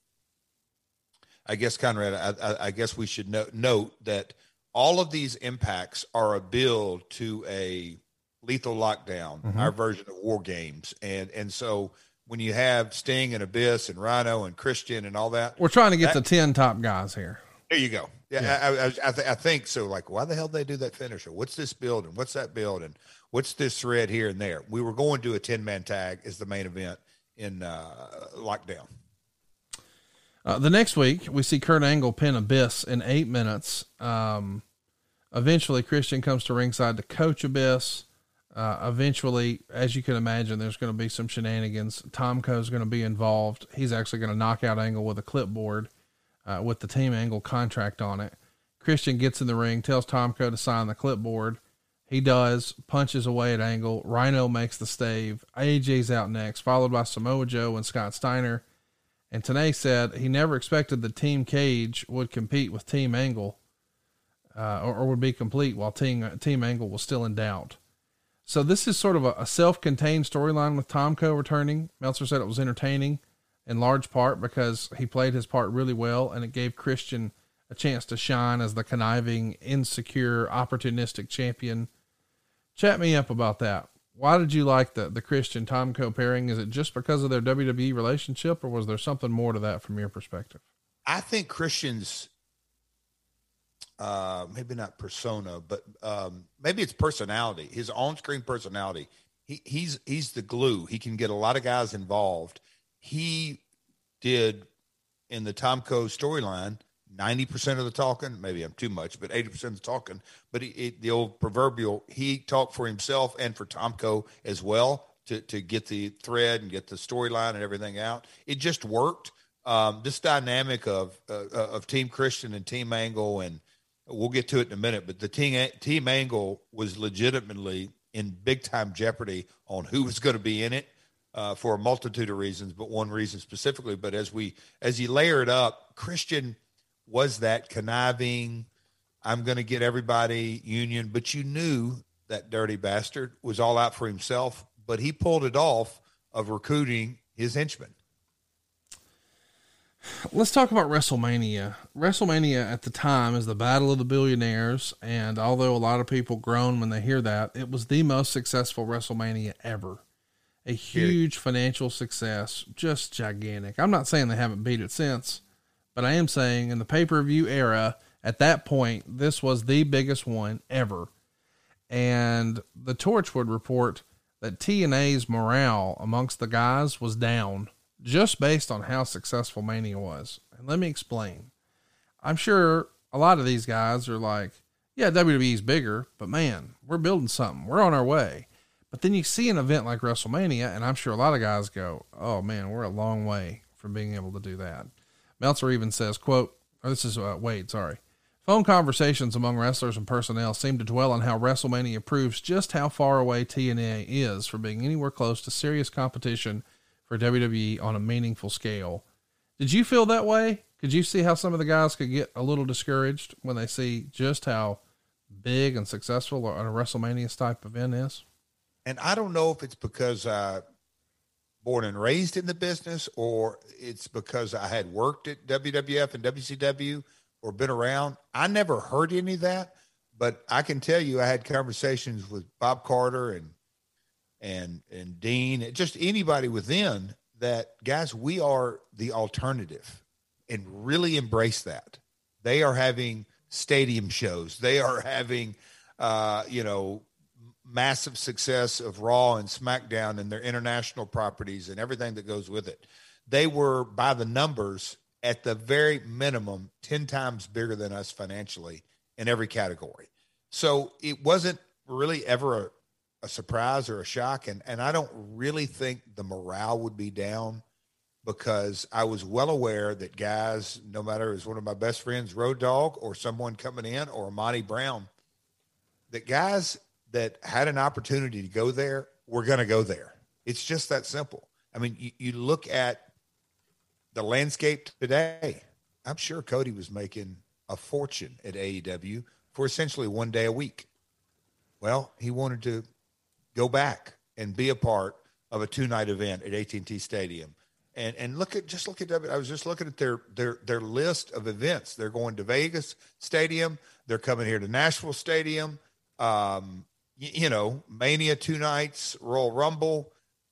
I guess, Conrad, I guess we should note that all of these impacts are a build to a Lethal Lockdown, our version of War Games. And so when you have Sting and Abyss and Rhino and Christian and all that. We're trying to get the 10 top guys here. There you go. Yeah. I think so. Like, why the hell did they do that finisher? What's this build and what's that build and what's this thread here and there? We were going to a 10-man tag as the main event in Lockdown. The next week, we see Kurt Angle pin Abyss in 8 minutes. Eventually, Christian comes to ringside to coach Abyss. Eventually, as you can imagine, there's going to be some shenanigans. Tomko is going to be involved. He's actually going to knock out Angle with a clipboard with the Team Angle contract on it. Christian gets in the ring, tells Tomko to sign the clipboard. He does, punches away at Angle. Rhino makes the stave. AJ's out next, followed by Samoa Joe and Scott Steiner. And Tenay said he never expected the Team Cage would compete with Team Angle, or would be complete while Team Angle was still in doubt. So this is sort of a self-contained storyline with Tomko returning. Meltzer said it was entertaining in large part because he played his part really well, and it gave Christian a chance to shine as the conniving, insecure, opportunistic champion. Chat me up about that. Why did you like the Christian Tomko pairing? Is it just because of their WWE relationship, or was there something more to that from your perspective? I think Christian's, maybe not persona, but maybe it's personality, his on-screen personality. He's the glue. He can get a lot of guys involved. He did in the Tomko storyline 90% of the talking. Maybe I'm too much, but 80% of the talking. But the old proverbial, he talked for himself and for Tomko as well to get the thread and get the storyline and everything out. It just worked. This dynamic of Team Christian and Team Angle, and we'll get to it in a minute, but the Team Angle was legitimately in big time jeopardy on who was going to be in it for a multitude of reasons, but one reason specifically. But as you layer it up, Christian was that conniving, I'm going to get everybody union, but you knew that dirty bastard was all out for himself, but he pulled it off of recruiting his henchmen. Let's talk about WrestleMania. WrestleMania at the time is the Battle of the Billionaires, and although a lot of people groan when they hear that, it was the most successful WrestleMania ever. A huge financial success, just gigantic. I'm not saying they haven't beat it since, but I am saying in the pay-per-view era, at that point, this was the biggest one ever. And the Torch would report that TNA's morale amongst the guys was down just based on how successful Mania was. And let me explain. I'm sure a lot of these guys are like, yeah, WWE's bigger, but man, we're building something. We're on our way. But then you see an event like WrestleMania, and I'm sure a lot of guys go, oh man, we're a long way from being able to do that. Meltzer even says, quote, or this is Wade, sorry. Phone conversations among wrestlers and personnel seem to dwell on how WrestleMania proves just how far away TNA is from being anywhere close to serious competition for WWE on a meaningful scale. Did you feel that way? Could you see how some of the guys could get a little discouraged when they see just how big and successful a WrestleMania type event is? And I don't know if it's because born and raised in the business, or it's because I had worked at WWF and WCW or been around. I never heard any of that, but I can tell you I had conversations with Bob Carter and Dean, just anybody within that, guys, we are the alternative, and really embrace that. They are having stadium shows. They are having, massive success of Raw and SmackDown and their international properties and everything that goes with it. They were, by the numbers, at the very minimum, 10 times bigger than us financially in every category. So it wasn't really ever a surprise or a shock. And I don't really think the morale would be down, because I was well aware that guys, no matter it was one of my best friends, Road Dogg, or someone coming in, or Monty Brown, that guys that had an opportunity to go there were going to go there. It's just that simple. I mean, you look at the landscape today. I'm sure Cody was making a fortune at AEW for essentially one day a week. Well, he wanted to go back and be a part of a 2-night event at AT&T Stadium. And look at I was just looking at their list of events. They're going to Vegas Stadium. They're coming here to Nashville Stadium. Mania 2 nights, Royal Rumble.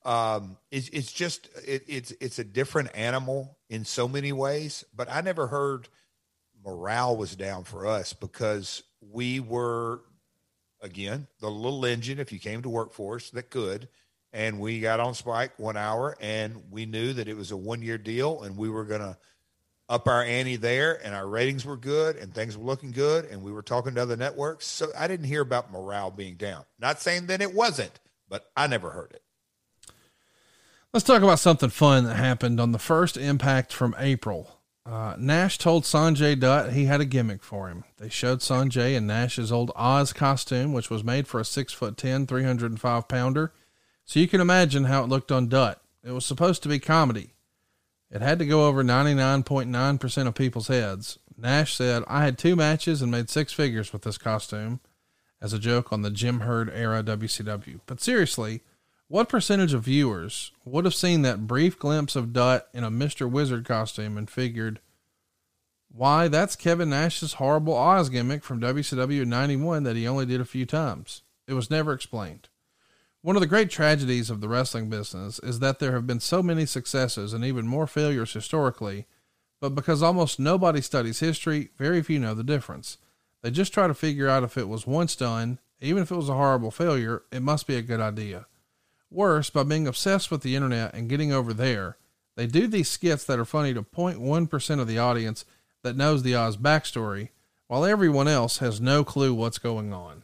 It's a different animal in so many ways, but I never heard morale was down for us, because we were, again, the little engine, if you came to work for us, that could, and we got on Spike 1 hour, and we knew that it was a 1-year deal, and we were going to up our ante there, and our ratings were good, and things were looking good, and we were talking to other networks. So I didn't hear about morale being down. Not saying that it wasn't, but I never heard it. Let's talk about something fun that happened on the first Impact from April. Nash told Sanjay Dutt he had a gimmick for him. They showed Sanjay in Nash's old Oz costume, which was made for a 6'10", 305 pounder. So you can imagine how it looked on Dutt. It was supposed to be comedy. It had to go over 99.9% of people's heads. Nash said, I had 2 matches and made 6 figures with this costume, as a joke on the Jim Herd era WCW. But seriously, what percentage of viewers would have seen that brief glimpse of Dutt in a Mr. Wizard costume and figured, why, that's Kevin Nash's horrible Oz gimmick from WCW in 91 that he only did a few times. It was never explained. One of the great tragedies of the wrestling business is that there have been so many successes and even more failures historically, but because almost nobody studies history, very few know the difference. They just try to figure out if it was once done, even if it was a horrible failure, it must be a good idea. Worse, by being obsessed with the internet and getting over there, they do these skits that are funny to 0.1% of the audience that knows the Oz backstory, while everyone else has no clue what's going on.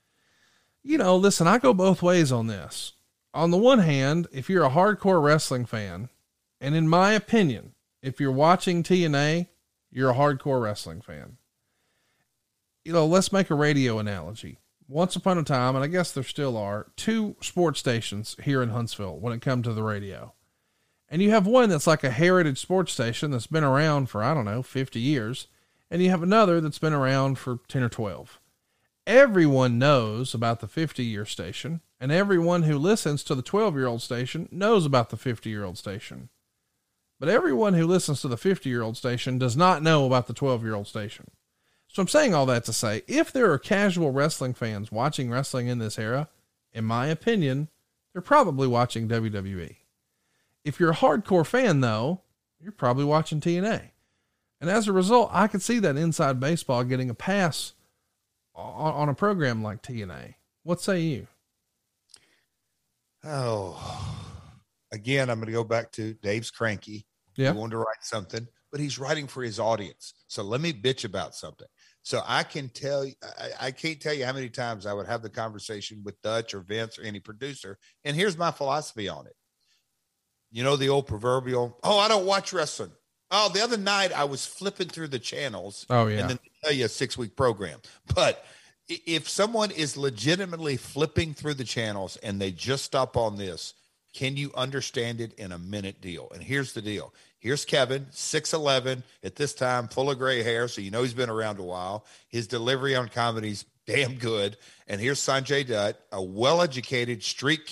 Listen, I go both ways on this. On the one hand, if you're a hardcore wrestling fan, and in my opinion, if you're watching TNA, you're a hardcore wrestling fan. Let's make a radio analogy. Once upon a time, and I guess there still are, 2 sports stations here in Huntsville when it comes to the radio. And you have one that's like a heritage sports station that's been around for, 50 years. and you have another that's been around for 10 or 12. Everyone knows about the 50-year station, and everyone who listens to the 12-year-old station knows about the 50-year-old station. But everyone who listens to the 50-year-old station does not know about the 12-year-old station. So I'm saying all that to say, if there are casual wrestling fans watching wrestling in this era, in my opinion, they're probably watching WWE. If you're a hardcore fan, though, you're probably watching TNA. And as a result, I could see that Inside Baseball getting a pass on a program like TNA. What say you? Oh, again, I'm going to go back to Dave's cranky. Yeah. He wanted to write something, but he's writing for his audience. So let me bitch about something. So I can tell you, I can't tell you how many times I would have the conversation with Dutch or Vince or any producer. And here's my philosophy on it. You know, the old proverbial, oh, I don't watch wrestling. Oh, the other night I was flipping through the channels. Oh, yeah. And then they tell you a 6-week program. But if someone is legitimately flipping through the channels and they just stop on this, can you understand it in a minute deal? And here's the deal. Here's Kevin, 6'11", at this time, full of gray hair, so you know he's been around a while. His delivery on comedy's damn good. And here's Sanjay Dutt, a well-educated street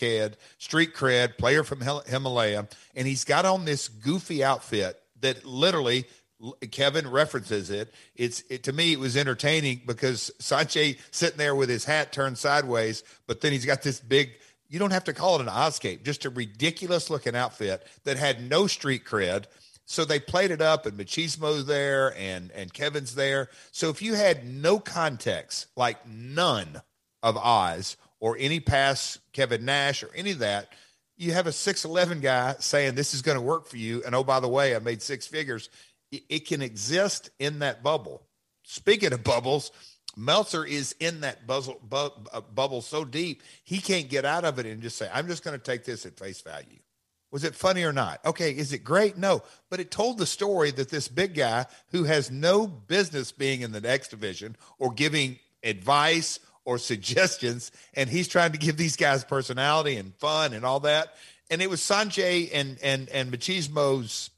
cred player from Himalaya, and he's got on this goofy outfit that literally Kevin references it. To me, it was entertaining because Sanjay sitting there with his hat turned sideways, but then he's got this big, you don't have to call it an Oscape, just a ridiculous looking outfit that had no street cred. So they played it up, and Machismo's there and Kevin's there. So if you had no context, like none of Oz or any past Kevin Nash or any of that, you have a 6'11" guy saying this is going to work for you. And oh, by the way, I made 6 figures. It can exist in that bubble. Speaking of bubbles, Meltzer is in that bubble so deep, he can't get out of it and just say, I'm just going to take this at face value. Was it funny or not? Okay. Is it great? No, but it told the story that this big guy who has no business being in the X division or giving advice or suggestions, and he's trying to give these guys personality and fun and all that. And it was Sanjay and Machismo's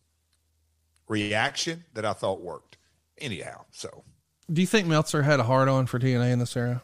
reaction that I thought worked anyhow. So do you think Meltzer had a hard-on for TNA in this era?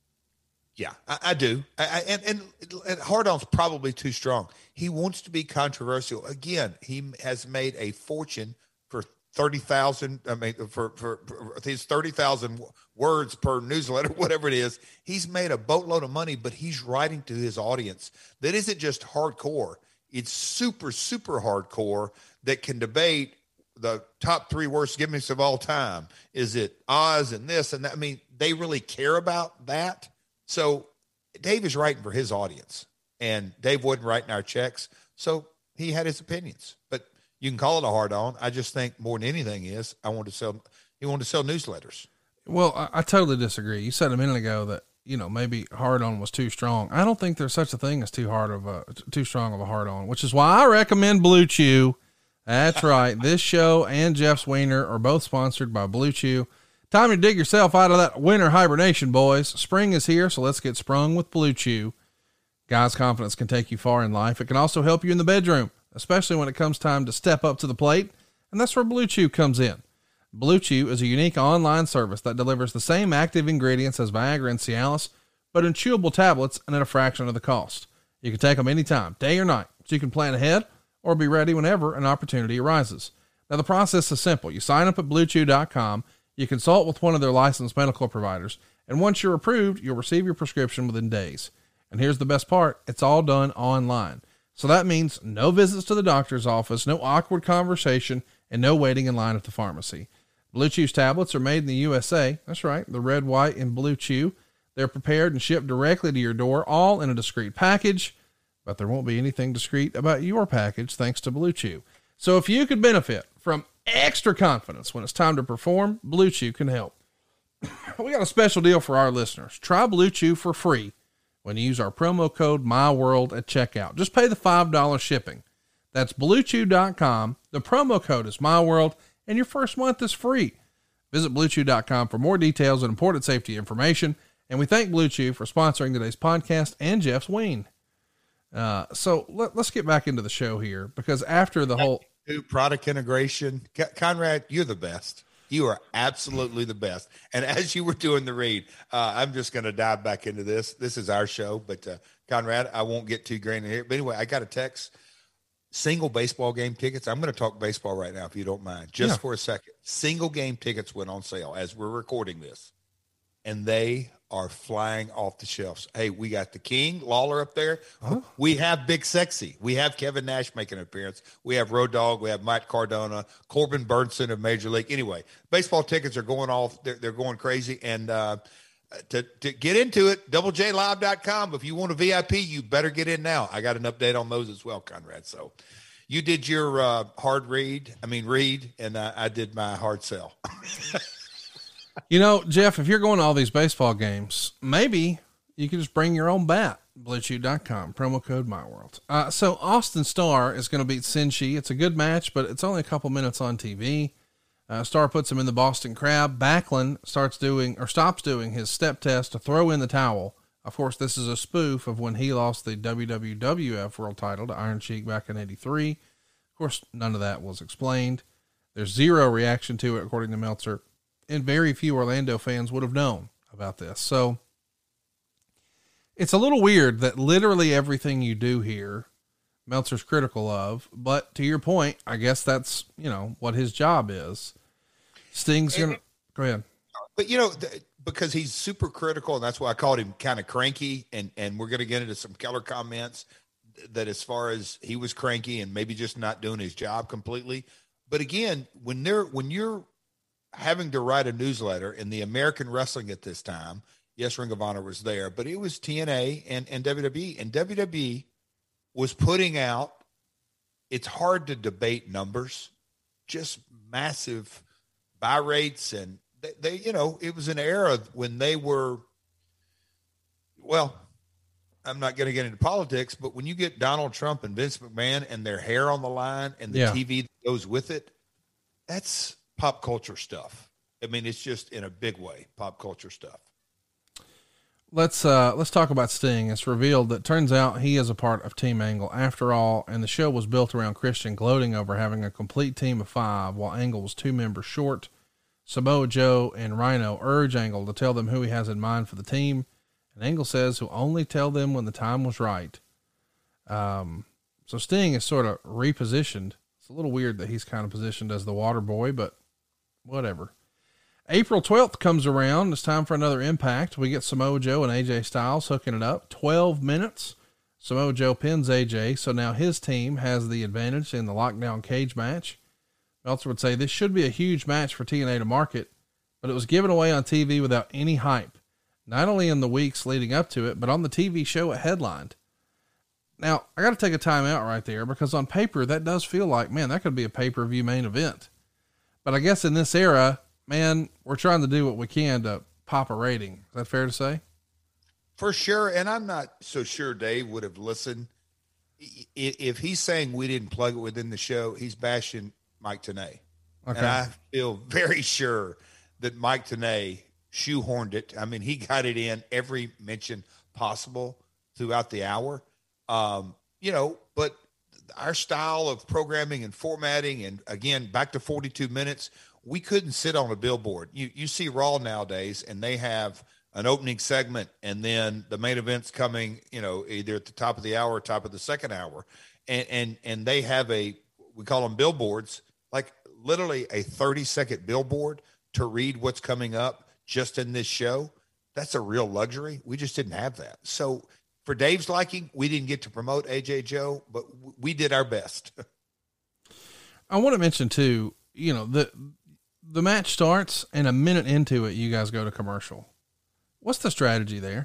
Yeah, I do. And hard-on's probably too strong. He wants to be controversial. Again, he has made a fortune for 30,000. I mean, for his 30,000 words per newsletter, whatever it is. He's made a boatload of money, but he's writing to his audience that isn't just hardcore. It's super, super hardcore that can debate the top 3 worst gimmicks of all time. Is it Oz and this and that? I mean, they really care about that. So Dave is writing for his audience, and Dave wasn't writing our checks. So he had his opinions, but you can call it a hard on. I just think more than anything is he wanted to sell newsletters. Well, I totally disagree. You said a minute ago that, you know, maybe hard on was too strong. I don't think there's such a thing as too strong of a hard on, which is why I recommend Blue Chew. That's right. This show and Jeff's Wiener are both sponsored by Blue Chew. Time to dig yourself out of that winter hibernation, boys. Spring is here, so let's get sprung with Blue Chew. Guys, confidence can take you far in life. It can also help you in the bedroom, especially when it comes time to step up to the plate, and that's where Blue Chew comes in. Blue Chew is a unique online service that delivers the same active ingredients as Viagra and Cialis, but in chewable tablets and at a fraction of the cost. You can take them anytime, day or night, so you can plan ahead or be ready whenever an opportunity arises. Now, the process is simple. You sign up at BlueChew.com, you consult with one of their licensed medical providers, and once you're approved, you'll receive your prescription within days. And here's the best part. It's all done online. So that means no visits to the doctor's office, no awkward conversation, and no waiting in line at the pharmacy. Blue Chew's tablets are made in the USA. That's right. The red, white, and Blue Chew. They're prepared and shipped directly to your door, all in a discreet package, but there won't be anything discreet about your package thanks to Blue Chew. So if you could benefit from extra confidence when it's time to perform, Blue Chew can help. We got a special deal for our listeners. Try Blue Chew for free when you use our promo code MyWorld at checkout. Just pay the $5 shipping. That's BlueChew.com. The promo code is MyWorld, and your first month is free. Visit BlueChew.com for more details and important safety information. And we thank Blue Chew for sponsoring today's podcast and Jeff's Ween. So let's get back into the show here, because after the whole product integration, Conrad, you're the best. You are absolutely the best. And as you were doing the read, I'm just going to dive back into this. This is our show, but Conrad, I won't get too granular here. But anyway, I got a text. Single baseball game tickets. I'm going to talk baseball right now, if you don't mind, just for a second. Single game tickets went on sale as we're recording this, and they are flying off the shelves. Hey, we got the King, Lawler up there. Huh? We have Big Sexy. We have Kevin Nash making an appearance. We have Road Dogg. We have Mike Cardona, Corbin Burnson of Major League. Anyway, baseball tickets are going off. They're going crazy. And to get into it, doublejlive.com. If you want a VIP, you better get in now. I got an update on those as well, Conrad. So you did your hard read, and I did my hard sell. You know, Jeff, if you're going to all these baseball games, maybe you can just bring your own bat. BlueChew.com, promo code MyWorld. So Austin Starr is going to beat Senshi. It's a good match, but it's only a couple minutes on TV. Starr puts him in the Boston Crab. Backlund stops doing his step test to throw in the towel. Of course, this is a spoof of when he lost the WWF World title to Iron Sheik back in '83. Of course, none of that was explained. There's zero reaction to it, according to Meltzer. And very few Orlando fans would have known about this. So it's a little weird that literally everything you do here, Meltzer's critical of, but to your point, I guess that's, what his job is. Sting's going to go ahead. But because he's super critical, and that's why I called him kind of cranky. And we're going to get into some Keller comments that as far as he was cranky and maybe just not doing his job completely. But again, when you're having to write a newsletter in the American Wrestling at this time, yes, Ring of Honor was there, but it was TNA and WWE, and WWE was putting out, it's hard to debate numbers, just massive buy rates. And they it was an era when they were, well, I'm not going to get into politics, but when you get Donald Trump and Vince McMahon and their hair on the line and the TV that goes with it, that's pop culture stuff. I mean, it's just in a big way, pop culture stuff. Let's talk about Sting. It's revealed that turns out he is a part of Team Angle after all, and the show was built around Christian gloating over having a complete team of 5 while Angle was 2 members short. Samoa Joe and Rhino urge Angle to tell them who he has in mind for the team, and Angle says he'll only tell them when the time was right. So Sting is sort of repositioned. It's a little weird that he's kind of positioned as the water boy, but whatever. April 12th comes around. It's time for another Impact. We get Samoa Joe and AJ Styles hooking it up. 12 minutes. Samoa Joe pins AJ, so now his team has the advantage in the lockdown cage match. Meltzer would say this should be a huge match for TNA to market, but it was given away on TV without any hype, not only in the weeks leading up to it, but on the TV show it headlined. Now, I got to take a time out right there because on paper, that does feel like, man, that could be a pay-per-view main event. But I guess in this era, man, we're trying to do what we can to pop a rating. Is that fair to say? For sure. And I'm not so sure Dave would have listened. If he's saying we didn't plug it within the show, he's bashing Mike Tenay. Okay. And I feel very sure that Mike Tenay shoehorned it. I mean, he got it in every mention possible throughout the hour. But our style of programming and formatting, and again, back to 42 minutes, we couldn't sit on a billboard. You see Raw nowadays, and they have an opening segment, and then the main event's coming, either at the top of the hour or top of the second hour. And they have we call them billboards, like literally a 30-second billboard to read what's coming up just in this show. That's a real luxury. We just didn't have that. So for Dave's liking, we didn't get to promote AJ Joe, but we did our best. I want to mention too, the match starts and a minute into it, you guys go to commercial. What's the strategy there?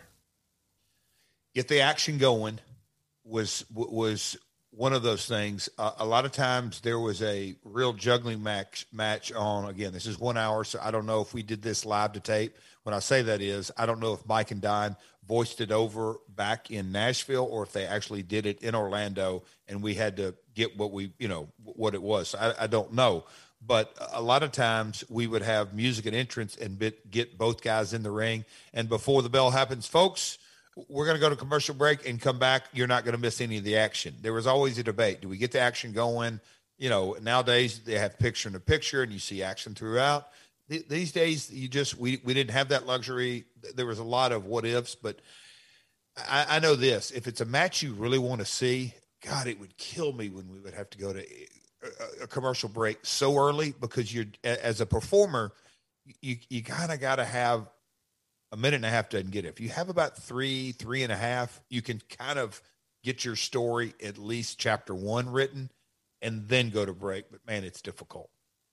Get the action going was one of those things. A lot of times there was a real juggling match on, again, this is 1 hour. So I don't know if we did this live to tape. When I say that is, I don't know if Mike and Don voiced it over back in Nashville or if they actually did it in Orlando and we had to get what it was. So I don't know. But a lot of times we would have music and entrance and get both guys in the ring. And before the bell happens, folks, we're going to go to commercial break and come back. You're not going to miss any of the action. There was always a debate. Do we get the action going? Nowadays they have picture in a picture and you see action throughout. These days, we didn't have that luxury. There was a lot of what ifs, but I know this: if it's a match you really want to see, God, it would kill me when we would have to go to a commercial break so early, because as a performer, you kind of got to have a minute and a half. Doesn't get it. If you have about 3.5, you can kind of get your story, at least chapter 1 written, and then go to break. But man, it's difficult.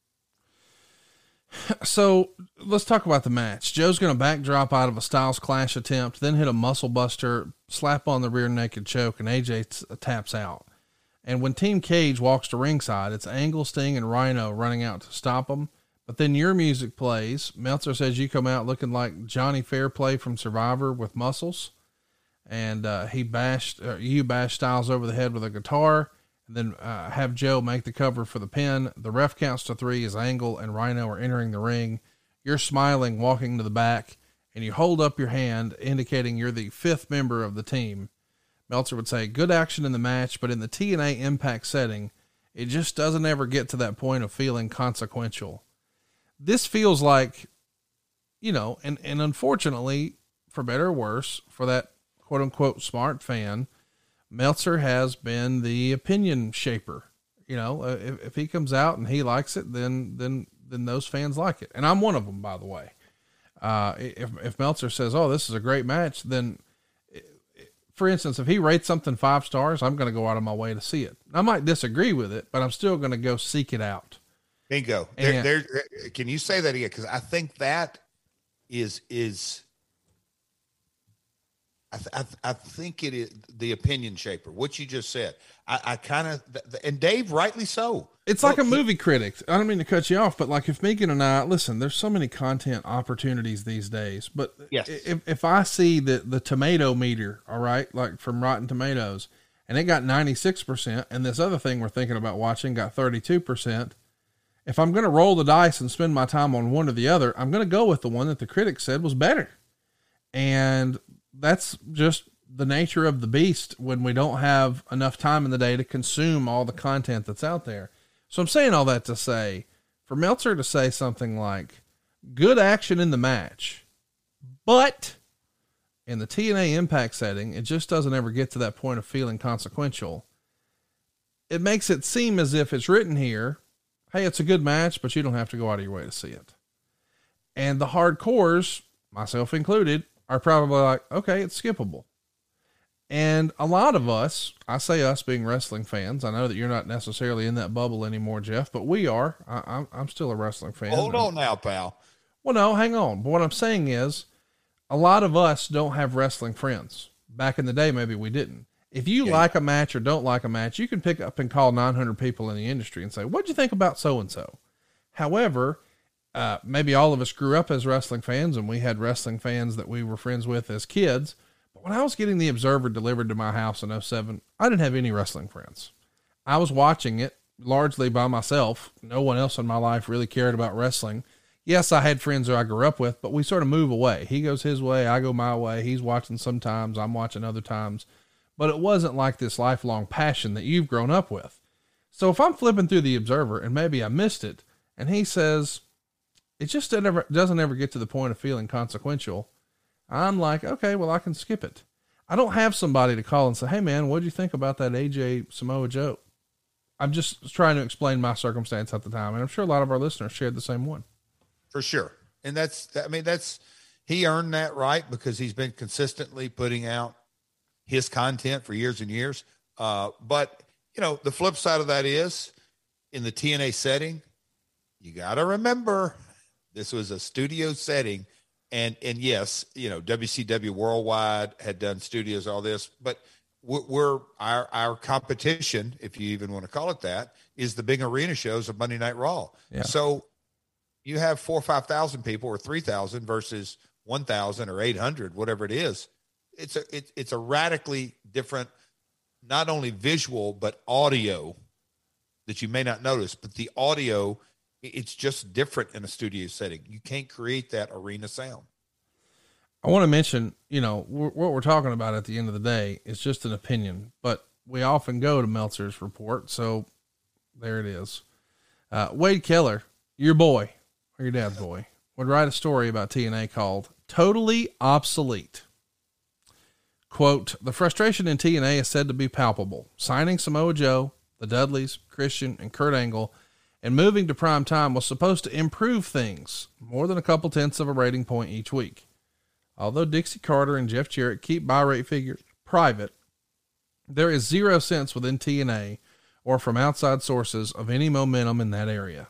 So let's talk about the match. Joe's going to backdrop out of a Styles Clash attempt, then hit a muscle buster, slap on the rear naked choke, and AJ taps out. And when Team Cage walks to ringside, it's Angle, Sting, and Rhino running out to stop them. But then your music plays. Meltzer says you come out looking like Johnny Fairplay from Survivor with muscles. And you bashed Styles over the head with a guitar. And then have Joe make the cover for the pin. The ref counts to 3 as Angle and Rhino are entering the ring. You're smiling, walking to the back, and you hold up your hand, indicating you're the 5th member of the team. Meltzer would say, good action in the match, but in the TNA Impact setting, it just doesn't ever get to that point of feeling consequential. This feels like, and unfortunately, for better or worse, for that quote unquote smart fan, Meltzer has been the opinion shaper. If he comes out and he likes it, then those fans like it. And I'm one of them, by the way. If Meltzer says, oh, this is a great match, then for instance, if he rates something 5 stars, I'm going to go out of my way to see it. I might disagree with it, but I'm still going to go seek it out. Bingo. Can you say that again? Cause I think that is, I think it is the opinion shaper, what you just said. I kind of, and Dave, rightly so. It's like a movie critic. I don't mean to cut you off, but like if Megan and I, listen, there's so many content opportunities these days, but yes. if I see the tomato meter, all right, like from Rotten Tomatoes, and it got 96%, and this other thing we're thinking about watching got 32%, if I'm going to roll the dice and spend my time on one or the other, I'm going to go with the one that the critics said was better. And that's just the nature of the beast when we don't have enough time in the day to consume all the content that's out there. So I'm saying all that to say, for Meltzer to say something like, good action in the match, but in the TNA Impact setting, it just doesn't ever get to that point of feeling consequential. It makes it seem as if it's written here, hey, it's a good match, but you don't have to go out of your way to see it. And the hardcores, myself included, are probably like, okay, it's skippable. And a lot of us, I say us being wrestling fans, I know that you're not necessarily in that bubble anymore, Jeff, but we are. I'm still a wrestling fan. Hold on now, pal. Well, no, hang on. But what I'm saying is, a lot of us don't have wrestling friends. Back in the day, maybe we didn't. If you like a match or don't like a match, you can pick up and call 900 people in the industry and say, what'd you think about so-and-so? However, maybe all of us grew up as wrestling fans, and we had wrestling fans that we were friends with as kids. But when I was getting the Observer delivered to my house in 2007, I didn't have any wrestling friends. I was watching it largely by myself. No one else in my life really cared about wrestling. Yes, I had friends who I grew up with, but we sort of move away. He goes his way, I go my way. He's watching sometimes, I'm watching other times. But it wasn't like this lifelong passion that you've grown up with. So if I'm flipping through the Observer and maybe I missed it, and he says, it just doesn't ever get to the point of feeling consequential, I'm like, okay, well, I can skip it. I don't have somebody to call and say, hey man, what'd you think about that AJ Samoa joke? I'm just trying to explain my circumstance at the time. And I'm sure a lot of our listeners shared the same one. For sure. And he earned that right because he's been consistently putting out his content for years and years. But the flip side of that is, in the TNA setting, you got to remember this was a studio setting. And yes, WCW Worldwide had done studios, all this, but our competition, if you even want to call it that, is the big arena shows of Monday Night Raw. Yeah. So you have 4,000 or 5,000 people, or 3,000 versus 1,000 or 800, whatever it is. It's a radically different, not only visual, but audio that you may not notice, but the audio, it's just different in a studio setting. You can't create that arena sound. I want to mention, what we're talking about at the end of the day is just an opinion, but we often go to Meltzer's report. So there it is. Wade Keller, your boy, or your dad's boy, would write a story about TNA called Totally Obsolete. Quote, the frustration in TNA is said to be palpable. Signing Samoa Joe, the Dudleys, Christian, and Kurt Angle, and moving to prime time was supposed to improve things more than a couple tenths of a rating point each week. Although Dixie Carter and Jeff Jarrett keep buy rate figures private, there is zero sense within TNA or from outside sources of any momentum in that area.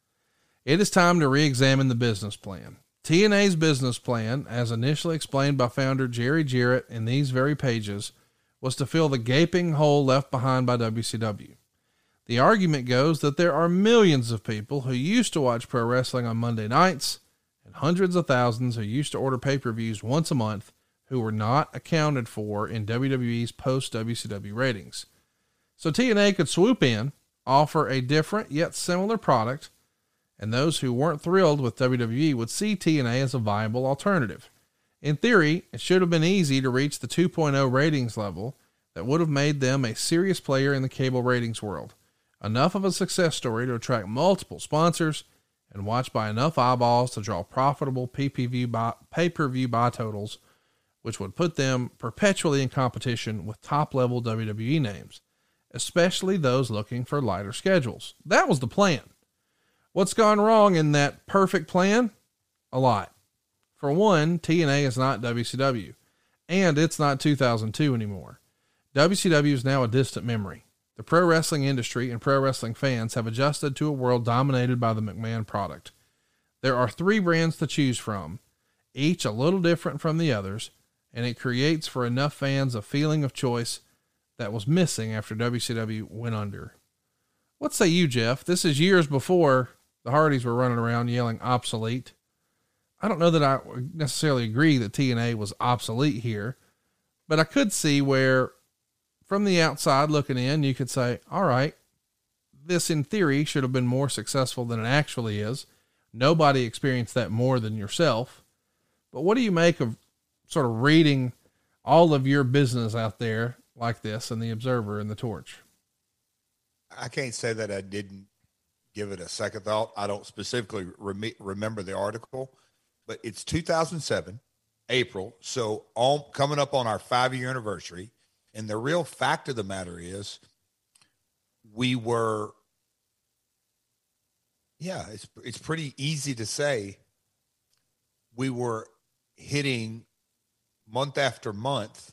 It is time to re-examine the business plan. TNA's business plan, as initially explained by founder Jerry Jarrett in these very pages, was to fill the gaping hole left behind by WCW. The argument goes that there are millions of people who used to watch pro wrestling on Monday nights and hundreds of thousands who used to order pay-per-views once a month who were not accounted for in WWE's post-WCW ratings. So TNA could swoop in, offer a different yet similar product, and those who weren't thrilled with WWE would see TNA as a viable alternative. In theory, it should have been easy to reach the 2.0 ratings level that would have made them a serious player in the cable ratings world. Enough of a success story to attract multiple sponsors and watched by enough eyeballs to draw profitable pay-per-view buy totals, which would put them perpetually in competition with top-level WWE names, especially those looking for lighter schedules. That was the plan. What's gone wrong in that perfect plan? A lot. For one, TNA is not WCW, and it's not 2002 anymore. WCW is now a distant memory. The pro wrestling industry and pro wrestling fans have adjusted to a world dominated by the McMahon product. There are 3 brands to choose from, each a little different from the others, and it creates for enough fans a feeling of choice that was missing after WCW went under. What say you, Jeff? This is years before the Hardys were running around yelling obsolete. I don't know that I necessarily agree that TNA was obsolete here, but I could see where from the outside looking in, you could say, all right, this in theory should have been more successful than it actually is. Nobody experienced that more than yourself. But what do you make of sort of reading all of your business out there like this in the Observer and the Torch? I can't say that I didn't give it a second thought. I don't specifically remember the article, but it's 2007, April. So coming up on our 5-year anniversary. And the real fact of the matter is it's pretty easy to say we were hitting month after month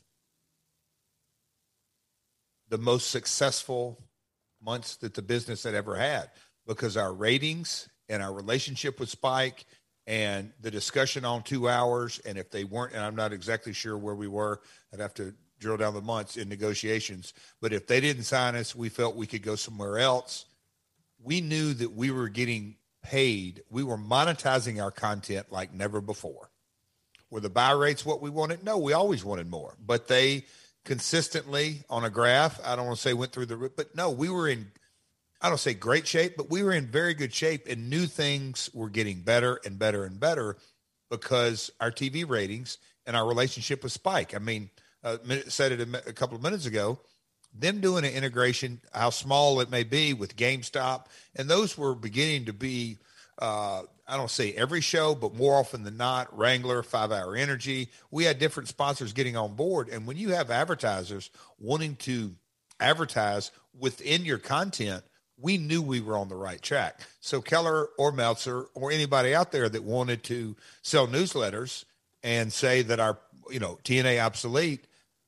the most successful months that the business had ever had, because our ratings and our relationship with Spike and the discussion on 2 hours, and if they weren't, and I'm not exactly sure where we were, I'd have to drill down the months in negotiations, but if they didn't sign us, we felt we could go somewhere else. We knew that we were getting paid. We were monetizing our content like never before. Were the buy rates what we wanted? No, we always wanted more, but they consistently on a graph, I don't want to say went through the roof, but no, we were in, I don't say great shape, but we were in very good shape, and new things were getting better and better and better because our TV ratings and our relationship with Spike. I mean, said it a couple of minutes ago, them doing an integration, how small it may be with GameStop. And those were beginning to be, I don't say every show, but more often than not, Wrangler, 5 Hour Energy. We had different sponsors getting on board. And when you have advertisers wanting to advertise within your content, we knew we were on the right track. So Keller or Meltzer or anybody out there that wanted to sell newsletters and say that our, TNA obsolete,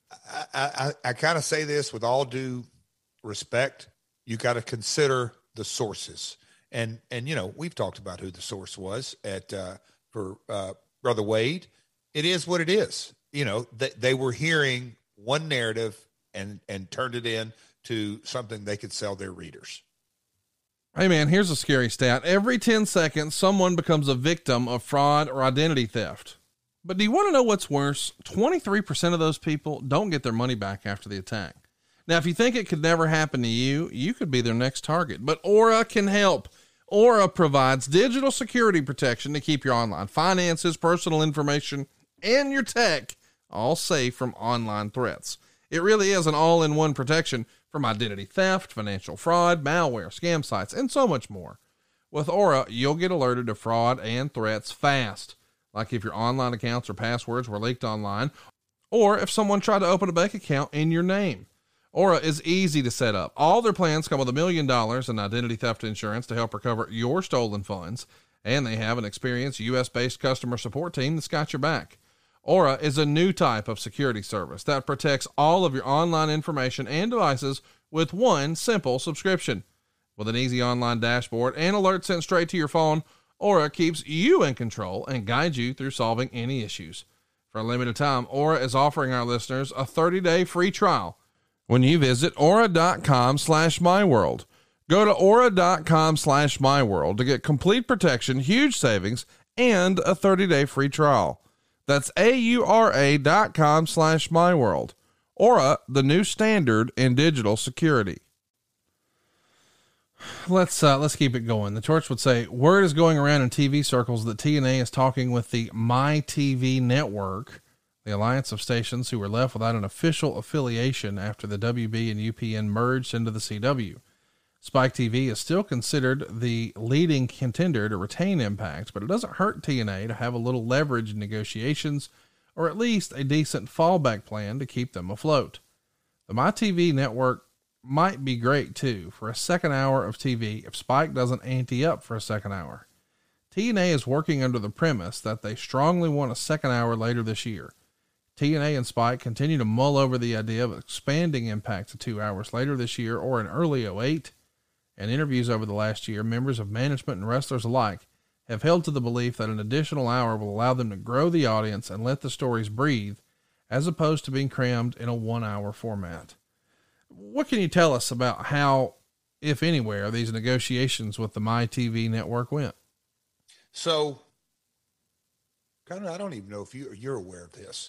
I kind of say this with all due respect. You got to consider the sources, and we've talked about who the source was for Brother Wade. It is what it is. They were hearing one narrative and turned it into something they could sell their readers. Hey man, here's a scary stat. Every 10 seconds, someone becomes a victim of fraud or identity theft. But do you want to know what's worse? 23% of those people don't get their money back after the attack. Now, if you think it could never happen to you, you could be their next target. But Aura can help. Aura provides digital security protection to keep your online finances, personal information, and your tech all safe from online threats. It really is an all-in-one protection from identity theft, financial fraud, malware, scam sites, and so much more. With Aura, you'll get alerted to fraud and threats fast, like if your online accounts or passwords were leaked online, or if someone tried to open a bank account in your name. Aura is easy to set up. All their plans come with $1 million in identity theft insurance to help recover your stolen funds, and they have an experienced U.S.-based customer support team that's got your back. Aura is a new type of security service that protects all of your online information and devices with one simple subscription. With an easy online dashboard and alerts sent straight to your phone, Aura keeps you in control and guides you through solving any issues. For a limited time, Aura is offering our listeners a 30-day free trial when you visit aura.com/myworld. Go to aura.com/myworld to get complete protection, huge savings, and a 30-day free trial. That's aura.com/myworld. Aura, the new standard in digital security. Let's keep it going. The Torch would say, word is going around in TV circles that TNA is talking with the MyTV network, the alliance of stations who were left without an official affiliation after the WB and UPN merged into the CW. Spike TV is still considered the leading contender to retain Impact, but it doesn't hurt TNA to have a little leverage in negotiations, or at least a decent fallback plan to keep them afloat. The MyTV network might be great too for a second hour of TV if Spike doesn't ante up for a second hour. TNA is working under the premise that they strongly want a second hour later this year. TNA and Spike continue to mull over the idea of expanding Impact to 2 hours later this year or in early 08. In interviews over the last year, members of management and wrestlers alike have held to the belief that an additional hour will allow them to grow the audience and let the stories breathe, as opposed to being crammed in a 1 hour format. What can you tell us about how, if anywhere, these negotiations with the MyTV network went? So, Conrad, I don't even know if you're aware of this.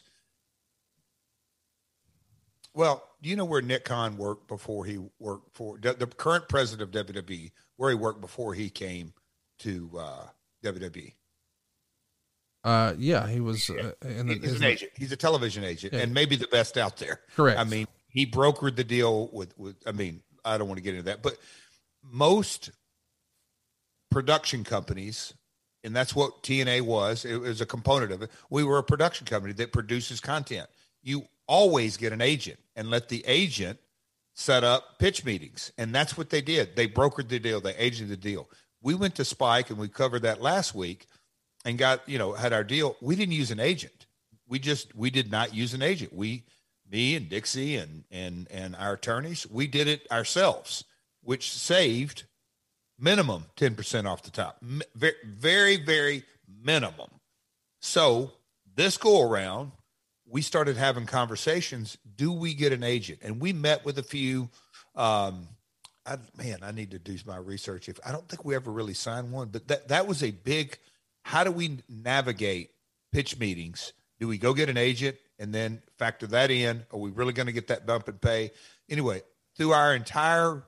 Well, do you know where Nick Khan worked before he worked for the current president of WWE, where he worked before he came to WWE? Yeah, he was he's an agent. He's a television agent, and maybe the best out there. Correct. I mean, he brokered the deal with, I mean, I don't want to get into that, but most production companies, and that's what TNA was. It was a component of it. We were a production company that produces content. You always get an agent and let the agent set up pitch meetings. And that's what they did. They brokered the deal. They agented the deal. We went to Spike, and we covered that last week and got, had our deal. We didn't use an agent. We did not use an agent. Me and Dixie and our attorneys, we did it ourselves, which saved minimum 10% off the top. Very, very, very minimum. So this go around, we started having conversations. Do we get an agent? And we met with a few. I need to do my research. I don't think we ever really signed one, but that was a big. How do we navigate pitch meetings? Do we go get an agent and then factor that in? Are we really going to get that bump in pay? Anyway, through our entire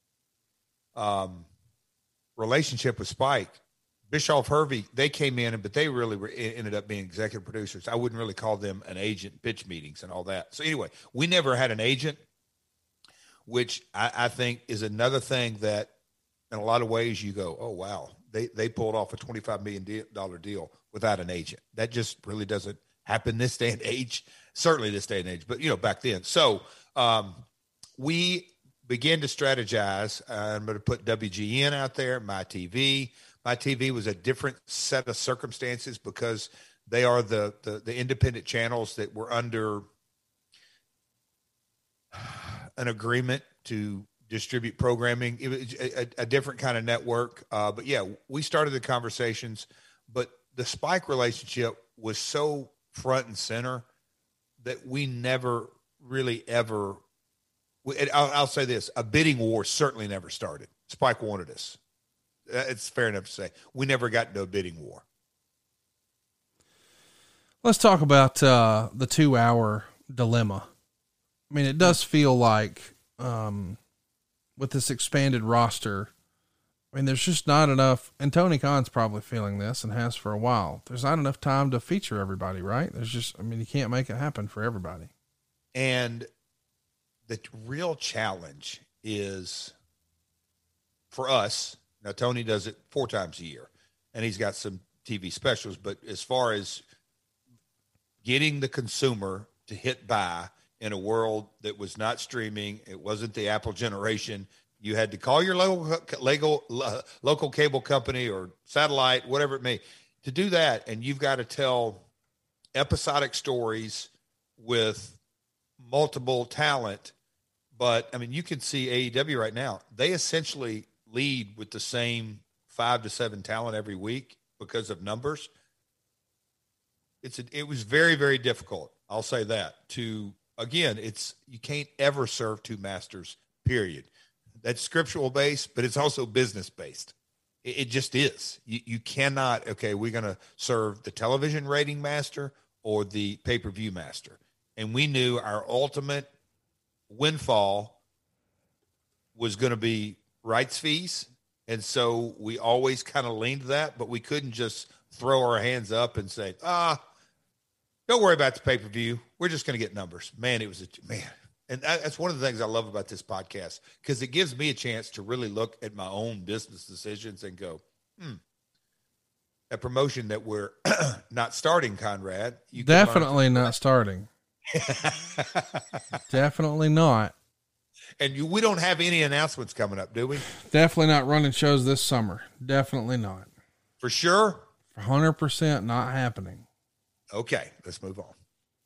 relationship with Spike, Bischoff Hervey, they came in, but they really ended up being executive producers. I wouldn't really call them an agent, pitch meetings and all that. So anyway, we never had an agent, which I think is another thing that in a lot of ways you go, oh, wow, they pulled off a $25 million deal without an agent. That just really doesn't happen this day and age, certainly this day and age, but back then. So we began to strategize. I'm going to put WGN out there, MyTV. MyTV was a different set of circumstances because they are the independent channels that were under an agreement to distribute programming. It was a different kind of network. But yeah, we started the conversations, but the Spike relationship was so front and center that we never really ever, I'll say this, a bidding war certainly never started. Spike wanted us. It's fair enough to say we never got into a bidding war. Let's talk about the 2 hour dilemma. I mean, it does feel like with this expanded roster, I mean, there's just not enough, and Tony Khan's probably feeling this and has for a while. There's not enough time to feature everybody, right? You can't make it happen for everybody. And the real challenge is for us Now, Tony does it 4 times a year, and he's got some TV specials. But as far as getting the consumer to hit buy in a world that was not streaming, it wasn't the Apple generation, you had to call your local cable company or satellite, whatever it may, to do that. And you've got to tell episodic stories with multiple talent. But I mean, you can see AEW right now. They essentially lead with the same 5 to 7 talent every week because of numbers. It was very, very difficult. I'll say that you can't ever serve 2 masters, period. That's scriptural based, but it's also business based. It just is. You cannot, okay, we're going to serve the television rating master or the pay-per-view master. And we knew our ultimate windfall was going to be rights fees. And so we always kind of leaned to that, but we couldn't just throw our hands up and say, don't worry about the pay-per-view. We're just going to get numbers. Man, and that's one of the things I love about this podcast, because it gives me a chance to really look at my own business decisions and go, a promotion that we're not starting, Conrad. Definitely not starting. Definitely not. And we don't have any announcements coming up, do we? Definitely not running shows this summer. Definitely not. For sure? 100% not happening. Okay, let's move on.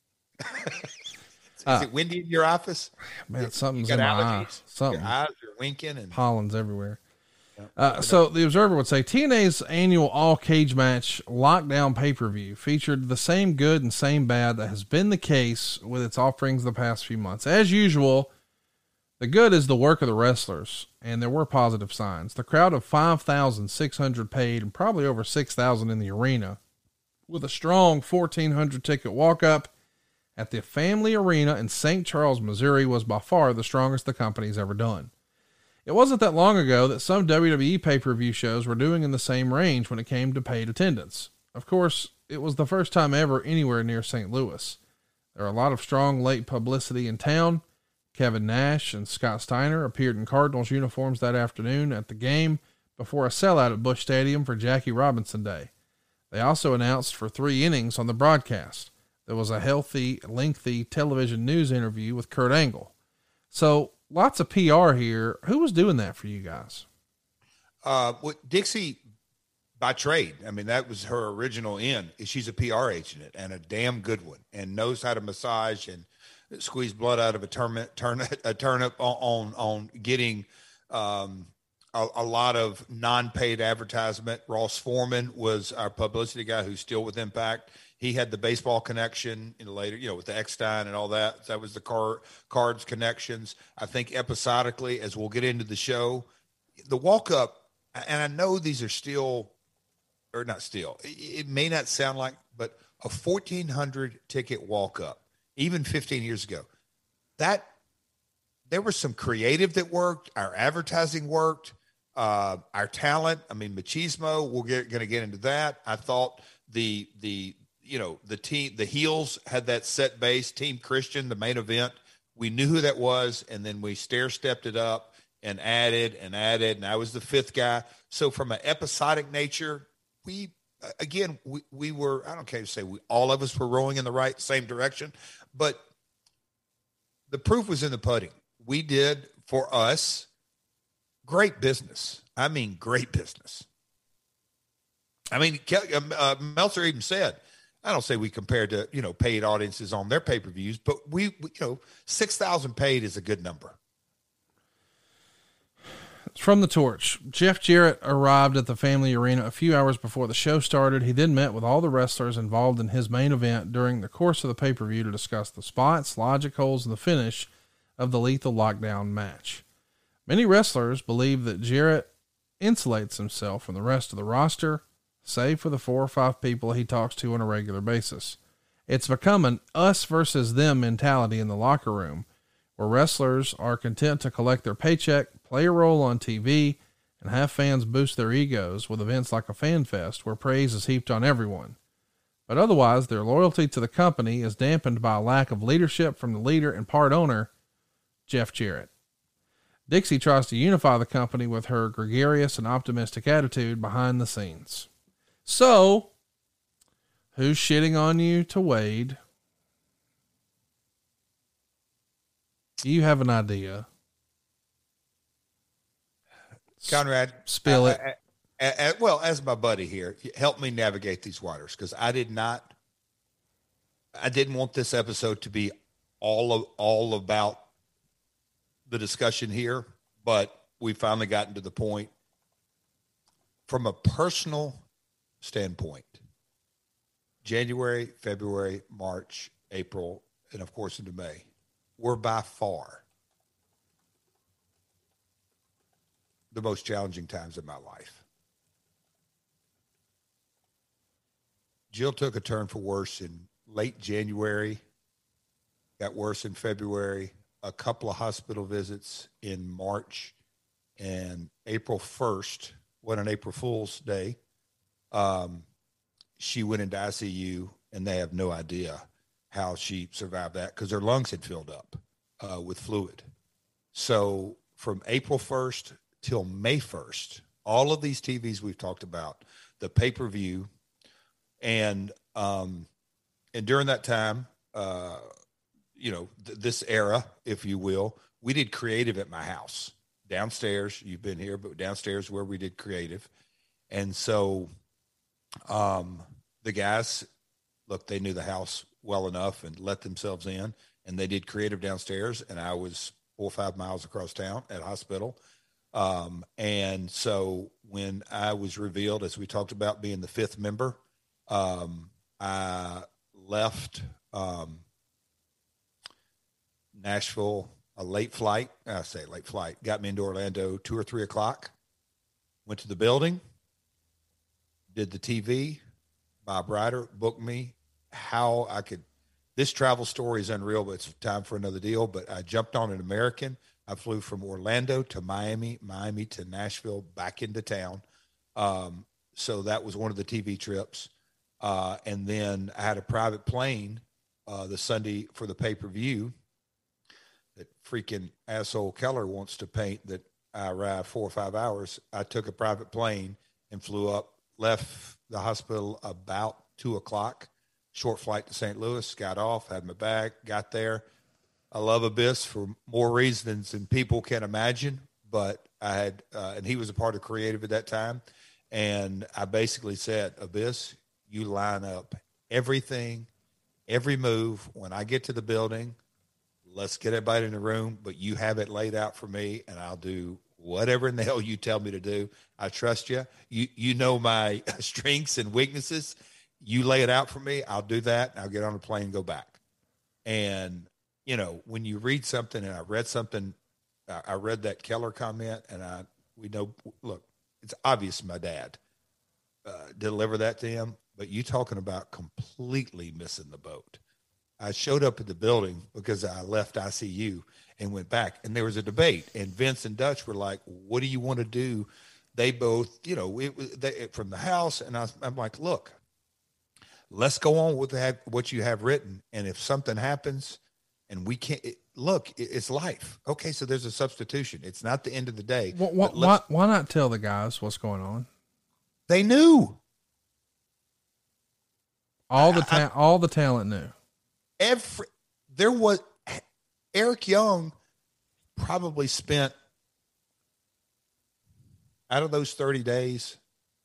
Is it windy in your office? Man, something's in my eye. Something. Your eyes are winking and pollen's everywhere. So the Observer would say TNA's annual all cage match Lockdown pay-per-view featured the same good and same bad that has been the case with its offerings the past few months. As usual, the good is the work of the wrestlers, and there were positive signs. The crowd of 5,600 paid and probably over 6,000 in the arena, with a strong 1,400 ticket walk-up at the Family Arena in St. Charles, Missouri, was by far the strongest the company's ever done. It wasn't that long ago that some WWE pay-per-view shows were doing in the same range when it came to paid attendance. Of course, it was the first time ever anywhere near St. Louis. There are a lot of strong late publicity in town. Kevin Nash and Scott Steiner appeared in Cardinals uniforms that afternoon at the game before a sellout at Busch Stadium for Jackie Robinson Day. They also announced for 3 innings on the broadcast. There was a healthy, lengthy television news interview with Kurt Angle. So lots of PR here. Who was doing that for you guys? Dixie, by trade. I mean, that was her original in. She's a PR agent and a damn good one, and knows how to massage and squeeze blood out of a turnip on getting a lot of non-paid advertisement. Ross Foreman was our publicity guy who's still with Impact. He had the baseball connection later, with the Eckstein and all that. That was the cards connections. I think episodically, as we'll get into the show, the walk up, and I know these are still, or not still, it may not sound like, but a 1,400 ticket walk up, even 15 years ago, that there was some creative that worked. Our advertising worked, our talent. I mean, machismo, going to get into that. I thought the team, the heels had that set base. Team Christian, the main event, we knew who that was, and then we stair-stepped it up and added, and I was the 5th guy. So from an episodic nature, we were, I don't care to say all of us were rowing in the same direction, but the proof was in the pudding. We did, for us, great business. I mean, great business. I mean, Meltzer even said, I don't say we compared to, paid audiences on their pay-per-views, but we 6,000 paid is a good number. From the Torch, Jeff Jarrett arrived at the Family Arena a few hours before the show started. He then met with all the wrestlers involved in his main event during the course of the pay-per-view to discuss the spots, logic holes, and the finish of the Lethal Lockdown match. Many wrestlers believe that Jarrett insulates himself from the rest of the roster, save for the 4 or 5 people he talks to on a regular basis. It's become an us versus them mentality in the locker room, where wrestlers are content to collect their paycheck, play a role on TV, and have fans boost their egos with events like a fan fest where praise is heaped on everyone. But otherwise, their loyalty to the company is dampened by a lack of leadership from the leader and part owner, Jeff Jarrett. Dixie tries to unify the company with her gregarious and optimistic attitude behind the scenes. So, who's shitting on you to Wade? You have an idea. Conrad, spill it. Well, as my buddy here, help me navigate these waters, because I didn't want this episode to be all about the discussion here, but we finally gotten to the point. From a personal standpoint, January, February, March, April, and of course into May, were by far the most challenging times of my life. Jill took a turn for worse in late January, got worse in February, a couple of hospital visits in March, and April 1st, what an April Fool's Day, she went into ICU, and they have no idea how she survived that because her lungs had filled up with fluid. So from April 1st till May 1st, all of these TVs we've talked about, the pay-per-view, and during that time, this era, if you will, we did creative at my house downstairs. You've been here, but downstairs where we did creative. And so the guys, look, they knew the house well enough and let themselves in, and they did creative downstairs. And I was 4 or 5 miles across town at a hospital. And so when I was revealed, as we talked about, being the 5th member, I left Nashville, a late flight. I say late flight, got me into Orlando 2 or 3 o'clock, went to the building, did the TV. Bob Ryder booked me. How I could, this travel story is unreal, but it's time for another deal. But I jumped on an American. I flew from Orlando to Miami to Nashville, back into town. So that was one of the TV trips. And then I had a private plane the Sunday for the pay-per-view that freaking asshole Keller wants to paint that I arrived 4 or 5 hours. I took a private plane and flew up, left the hospital about 2 o'clock, short flight to St. Louis, got off, had my bag, got there. I love Abyss for more reasons than people can imagine, but I had, and he was a part of creative at that time. And I basically said, Abyss, you line up everything, every move. When I get to the building, let's get everybody in the room, but you have it laid out for me, and I'll do whatever in the hell you tell me to do. I trust you. You know my strengths and weaknesses. You lay it out for me, I'll do that. I'll get on a plane and go back. And, you know, when you read something, and I read something, I read that Keller comment, and we know, look, it's obvious my dad delivered that to him, but you talking about completely missing the boat. I showed up at the building because I left ICU and went back, and there was a debate, and Vince and Dutch were like, what do you want to do? They both, you know, from the house. And I'm like, look, let's go on with what you have written. And if something happens and we can't, it's life. Okay. So there's a substitution. It's not the end of the day. Why not tell the guys what's going on? They knew. All the talent knew. Eric Young probably spent, out of those 30 days,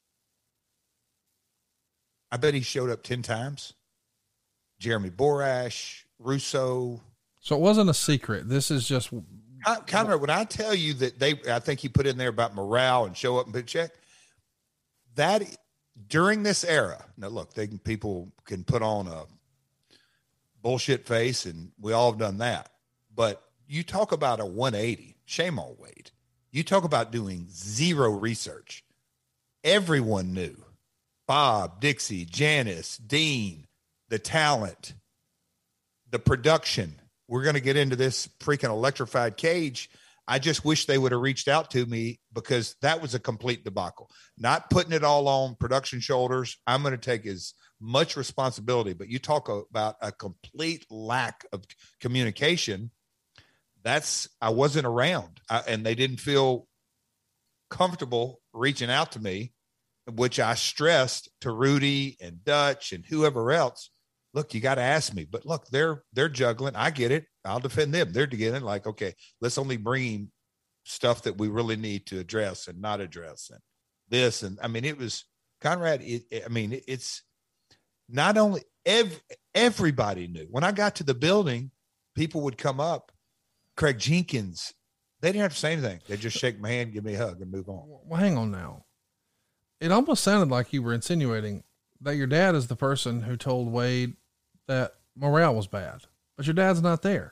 I bet he showed up 10 times. Jeremy Borash, Russo. So it wasn't a secret. This is just Conrad, when I tell you that I think he put in there about morale and show up and check, that during this era, now look, people can put on a bullshit face, and we all have done that. But you talk about a 180, shame on Wade. You talk about doing zero research. Everyone knew. Bob, Dixie, Janice, Dean, the talent, the production. We're going to get into this freaking electrified cage. I just wish they would have reached out to me, because that was a complete debacle. Not putting it all on production shoulders. I'm going to take as much responsibility, but you talk about a complete lack of communication. I wasn't around, and they didn't feel comfortable reaching out to me, which I stressed to Rudy and Dutch and whoever else. Look, you got to ask me, but look, they're juggling. I get it. I'll defend them. They're together. Like, okay, let's only bring stuff that we really need to address and not address, and this. And I mean, it was Conrad. It's not only everybody knew. When I got to the building, people would come up. Craig Jenkins, they didn't have to say anything. They just shake my hand, give me a hug, and move on. Well, hang on now. It almost sounded like you were insinuating that your dad is the person who told Wade that morale was bad, but your dad's not there.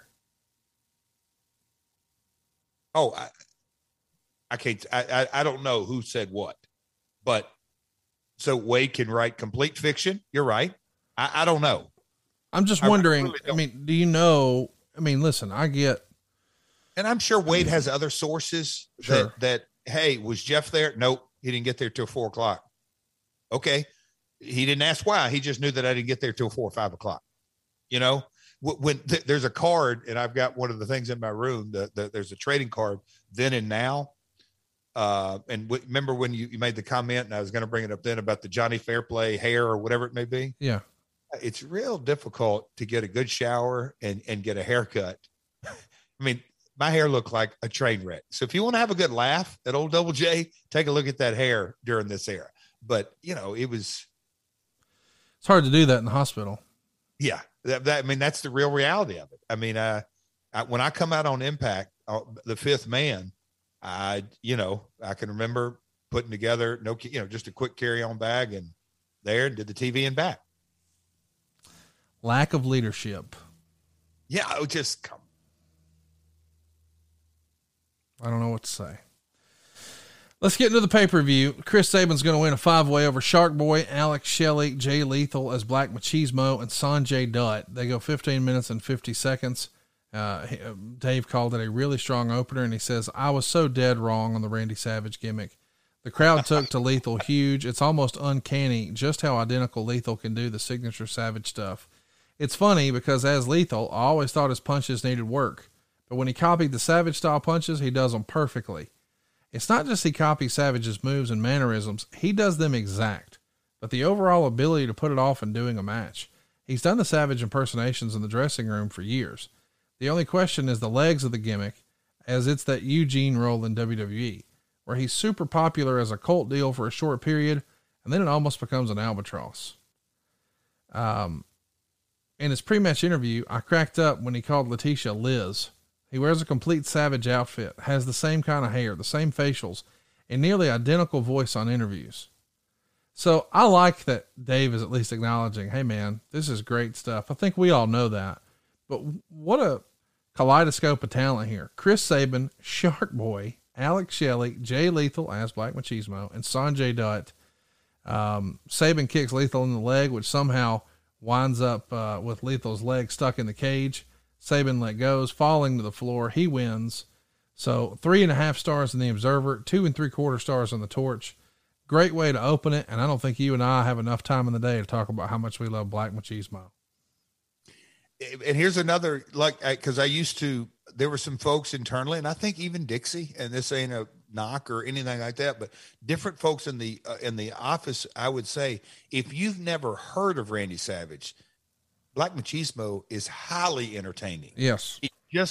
Oh, I can't, I don't know who said what, but so Wade can write complete fiction. You're right. I don't know. I'm just wondering, I mean, do you know, I mean, listen, I get, and I'm sure Wade has other sources that, hey, was Jeff there? Nope. He didn't get there till 4:00. Okay. He didn't ask why. He just knew that I didn't get there till 4 or 5 o'clock. You know, when there's a card, and I've got one of the things in my room, there's a trading card, then and now. And remember when you made the comment, and I was going to bring it up then about the Johnny Fairplay hair or whatever it may be. Yeah. It's real difficult to get a good shower and get a haircut. I mean, my hair looked like a train wreck. So if you want to have a good laugh at old Double J, take a look at that hair during this era. But you know, it's hard to do that in the hospital. Yeah. I mean, that's the real reality of it. I mean, when I come out on Impact, the Fifth Man, I can remember putting together just a quick carry-on bag and there and did the TV and back. Lack of leadership. Yeah. Just come. I don't know what to say. Let's get into the pay-per-view. Chris Sabin's going to win a 5-way over Shark Boy, Alex Shelley, Jay Lethal as Black Machismo, and Sanjay Dutt. They go 15 minutes and 50 seconds. Dave called it a really strong opener, and he says, I was so dead wrong on the Randy Savage gimmick. The crowd took to Lethal huge. It's almost uncanny just how identical Lethal can do the signature Savage stuff. It's funny because as Lethal, I always thought his punches needed work, but when he copied the Savage style punches, he does them perfectly. It's not just he copies Savage's moves and mannerisms, he does them exact, but the overall ability to put it off in doing a match. He's done the Savage impersonations in the dressing room for years. The only question is the legs of the gimmick, as it's that Eugene role in WWE, where he's super popular as a cult deal for a short period, and then it almost becomes an albatross. In his pre-match interview, I cracked up when he called Letitia Liz. He wears a complete Savage outfit, has the same kind of hair, the same facials, and nearly identical voice on interviews. So I like that Dave is at least acknowledging, hey man, this is great stuff. I think we all know that, but what a kaleidoscope of talent here. Chris Sabin, Shark Boy, Alex Shelley, Jay Lethal as Black Machismo, and Sanjay Dutt. Sabin kicks Lethal in the leg, which somehow winds up with Lethal's leg stuck in the cage. Sabin let goes, falling to the floor. He wins. So 3.5 stars in the Observer, 2 3/4 stars on the Torch. Great way to open it. And I don't think you and I have enough time in the day to talk about how much we love Black Machismo. And here's another, cause there were some folks internally, and I think even Dixie, and this ain't a knock or anything like that, but different folks in the office, I would say, if you've never heard of Randy Savage, Black Machismo is highly entertaining. Yes.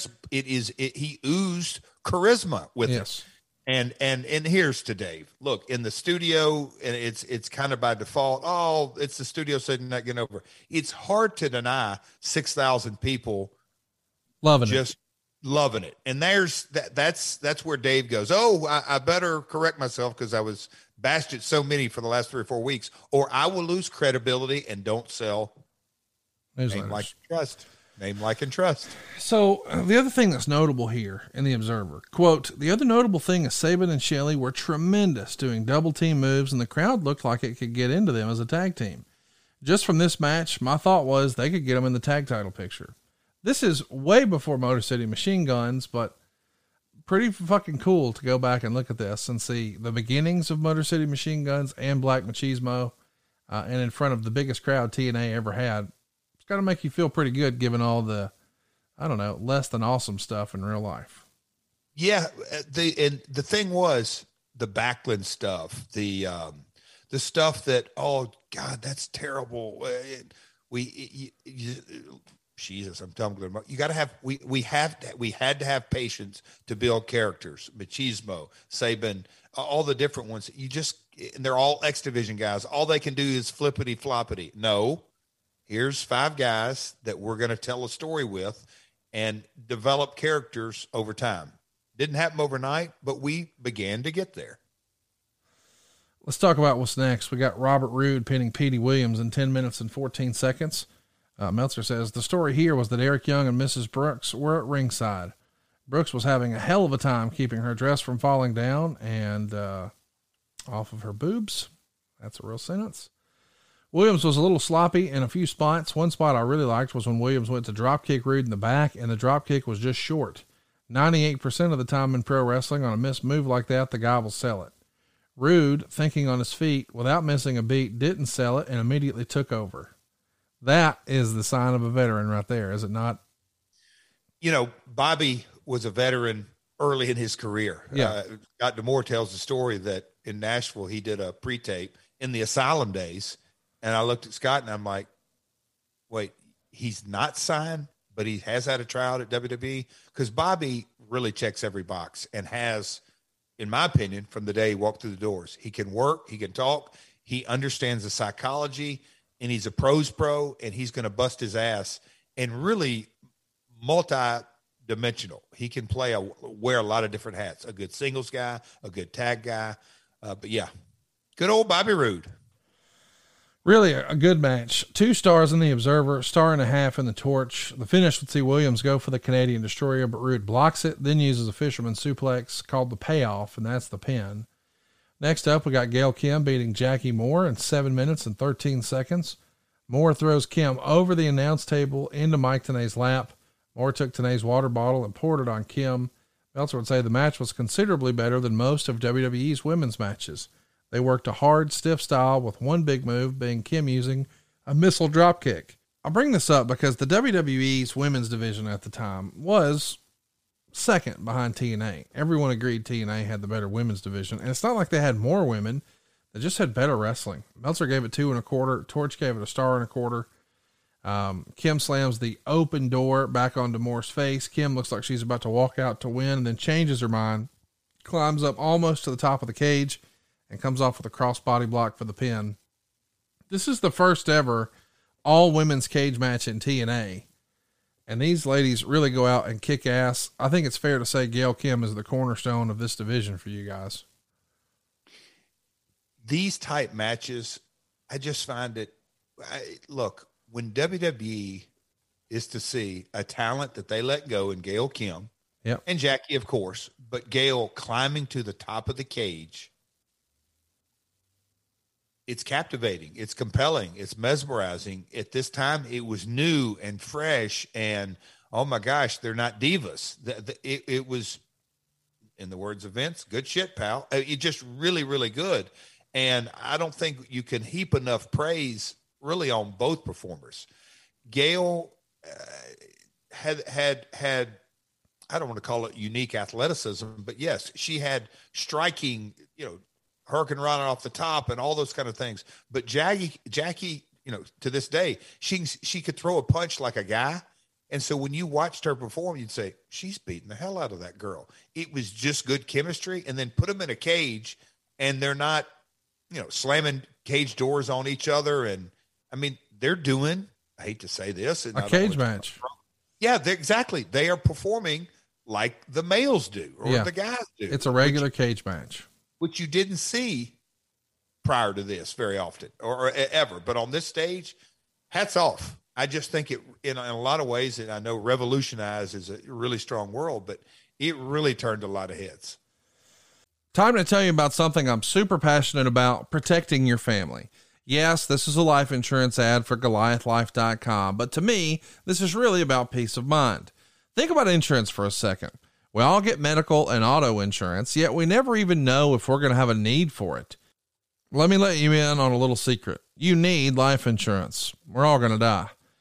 He oozed charisma with yes. it. And here's to Dave. Look, in the studio, and it's kind of by default. Oh, it's the studio sitting not getting over. It's hard to deny 6,000 people loving it. And that's where Dave goes, oh, I better correct myself because I was bashed at so many for the last 3 or 4 weeks, or I will lose credibility and don't sell. Name, like, and trust. So the other thing that's notable here in the Observer, quote, the other notable thing is Sabin and Shelley were tremendous doing double team moves, and the crowd looked like it could get into them as a tag team. Just from this match, my thought was they could get them in the tag title picture. This is way before Motor City Machine Guns, but pretty fucking cool to go back and look at this and see the beginnings of Motor City Machine Guns and Black Machismo, and in front of the biggest crowd TNA ever had. Got to make you feel pretty good given all the I don't know, less than awesome stuff in real life. Yeah. The thing was the Backlund stuff, the stuff that, oh God, that's terrible. Jesus, I'm telling you, you got to have, we had to have patience to build characters. Machismo, Sabin, all the different ones. And they're all X Division guys. All they can do is flippity floppity. No, here's 5 guys that we're going to tell a story with and develop characters over time. Didn't happen overnight, but we began to get there. Let's talk about what's next. We got Robert Roode pinning Petey Williams in 10 minutes and 14 seconds. Meltzer says the story here was that Eric Young and Mrs. Brooks were at ringside. Brooks was having a hell of a time keeping her dress from falling down and off of her boobs. That's a real sentence. Williams was a little sloppy in a few spots. One spot I really liked was when Williams went to drop kick Roode in the back, and the drop kick was just short. 98% of the time in pro wrestling, on a missed move like that, the guy will sell it. Roode, thinking on his feet without missing a beat, didn't sell it and immediately took over. That is the sign of a veteran right there, is it not? You know, Bobby was a veteran early in his career. Yeah. Scott D'Amore tells the story that in Nashville, he did a pre-tape in the Asylum days. And I looked at Scott and I'm like, wait, he's not signed, but he has had a tryout at WWE? Because Bobby really checks every box and has, in my opinion, from the day he walked through the doors. He can work, he can talk, he understands the psychology, and he's a pro's pro, and he's going to bust his ass, and really multi-dimensional. He can wear a lot of different hats, a good singles guy, a good tag guy. But yeah, good old Bobby Roode. Really a good match. 2 stars in the Observer, 1.5 stars in the Torch. The finish would see Williams go for the Canadian Destroyer, but Roode blocks it, then uses a fisherman suplex called the payoff, and that's the pin. Next up, we got Gail Kim beating Jackie Moore in 7 minutes and 13 seconds. Moore throws Kim over the announce table into Mike Tenay's lap. Moore took Tenay's water bottle and poured it on Kim. Meltzer would say the match was considerably better than most of WWE's women's matches. They worked a hard, stiff style with one big move being Kim using a missile dropkick. I bring this up because the WWE's women's division at the time was second behind TNA. Everyone agreed TNA had the better women's division, and it's not like they had more women. They just had better wrestling. Meltzer gave it 2.25. Torch gave it 1.25 stars. Kim slams the open door back onto Moore's face. Kim looks like she's about to walk out to win and then changes her mind, climbs up almost to the top of the cage, and comes off with a crossbody block for the pin. This is the first ever all women's cage match in TNA. And these ladies really go out and kick ass. I think it's fair to say Gail Kim is the cornerstone of this division for you guys. These type matches, I just find it, look, when WWE is to see a talent that they let go in Gail Kim, yep, and Jackie, of course, but Gail climbing to the top of the cage, it's captivating. It's compelling. It's mesmerizing. At this time, it was new and fresh. And, oh my gosh, they're not divas. It was, in the words of Vince, good shit, pal. It just really, really good. And I don't think you can heap enough praise really on both performers. Gail had, I don't want to call it unique athleticism, but yes, she had striking, Hurricane running off the top and all those kind of things. But Jackie, to this day, she could throw a punch like a guy. And so when you watched her perform, you'd say, she's beating the hell out of that girl. It was just good chemistry. And then put them in a cage and they're not, slamming cage doors on each other. And I mean, they're doing, I hate to say this, a cage match. Yeah, exactly. They are performing like the males do or the guys do. It's a regular cage match, which you didn't see prior to this very often or ever. But on this stage, hats off. I just think it, in a lot of ways, and I know revolutionized is a really strong word, but it really turned a lot of heads. Time to tell you about something I'm super passionate about: protecting your family. Yes, this is a life insurance ad for Goliathlife.com, but to me, this is really about peace of mind. Think about insurance for a second. We all get medical and auto insurance, yet we never even know if we're going to have a need for it. Let me let you in on a little secret. You need life insurance. We're all going to die.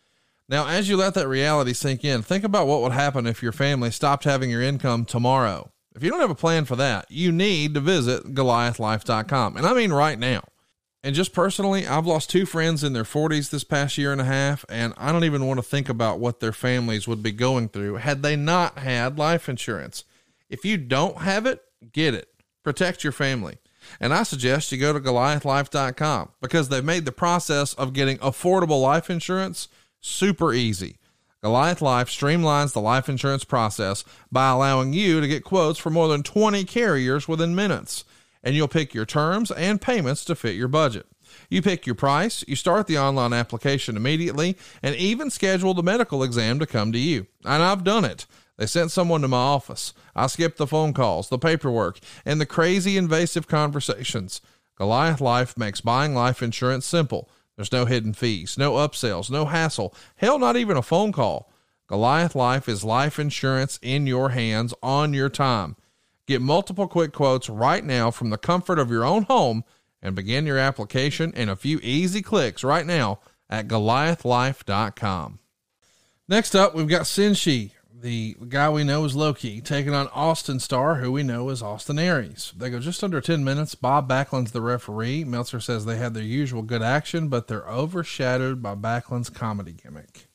Now, as you let that reality sink in, think about what would happen if your family stopped having your income tomorrow. If you don't have a plan for that, you need to visit Goliathlife.com. And I mean right now. And just personally, I've lost 2 friends in their 40s this past year and a half, and I don't even want to think about what their families would be going through had they not had life insurance. If you don't have it, get it. Protect your family. And I suggest you go to Goliathlife.com because they've made the process of getting affordable life insurance super easy. Goliath Life streamlines the life insurance process by allowing you to get quotes for more than 20 carriers within minutes. And you'll pick your terms and payments to fit your budget. You pick your price, you start the online application immediately, and even schedule the medical exam to come to you. And I've done it. They sent someone to my office. I skipped the phone calls, the paperwork, and the crazy invasive conversations. Goliath Life makes buying life insurance simple. There's no hidden fees, no upsells, no hassle. Hell, not even a phone call. Goliath Life is life insurance in your hands on your time. Get multiple quick quotes right now from the comfort of your own home and begin your application in a few easy clicks right now at Goliathlife.com. Next up, we've got Senshi, the guy we know as Loki, taking on Austin Starr, who we know as Austin Aries. They go just under 10 minutes. Bob Backlund's the referee. Meltzer says they had their usual good action, but they're overshadowed by Backlund's comedy gimmick.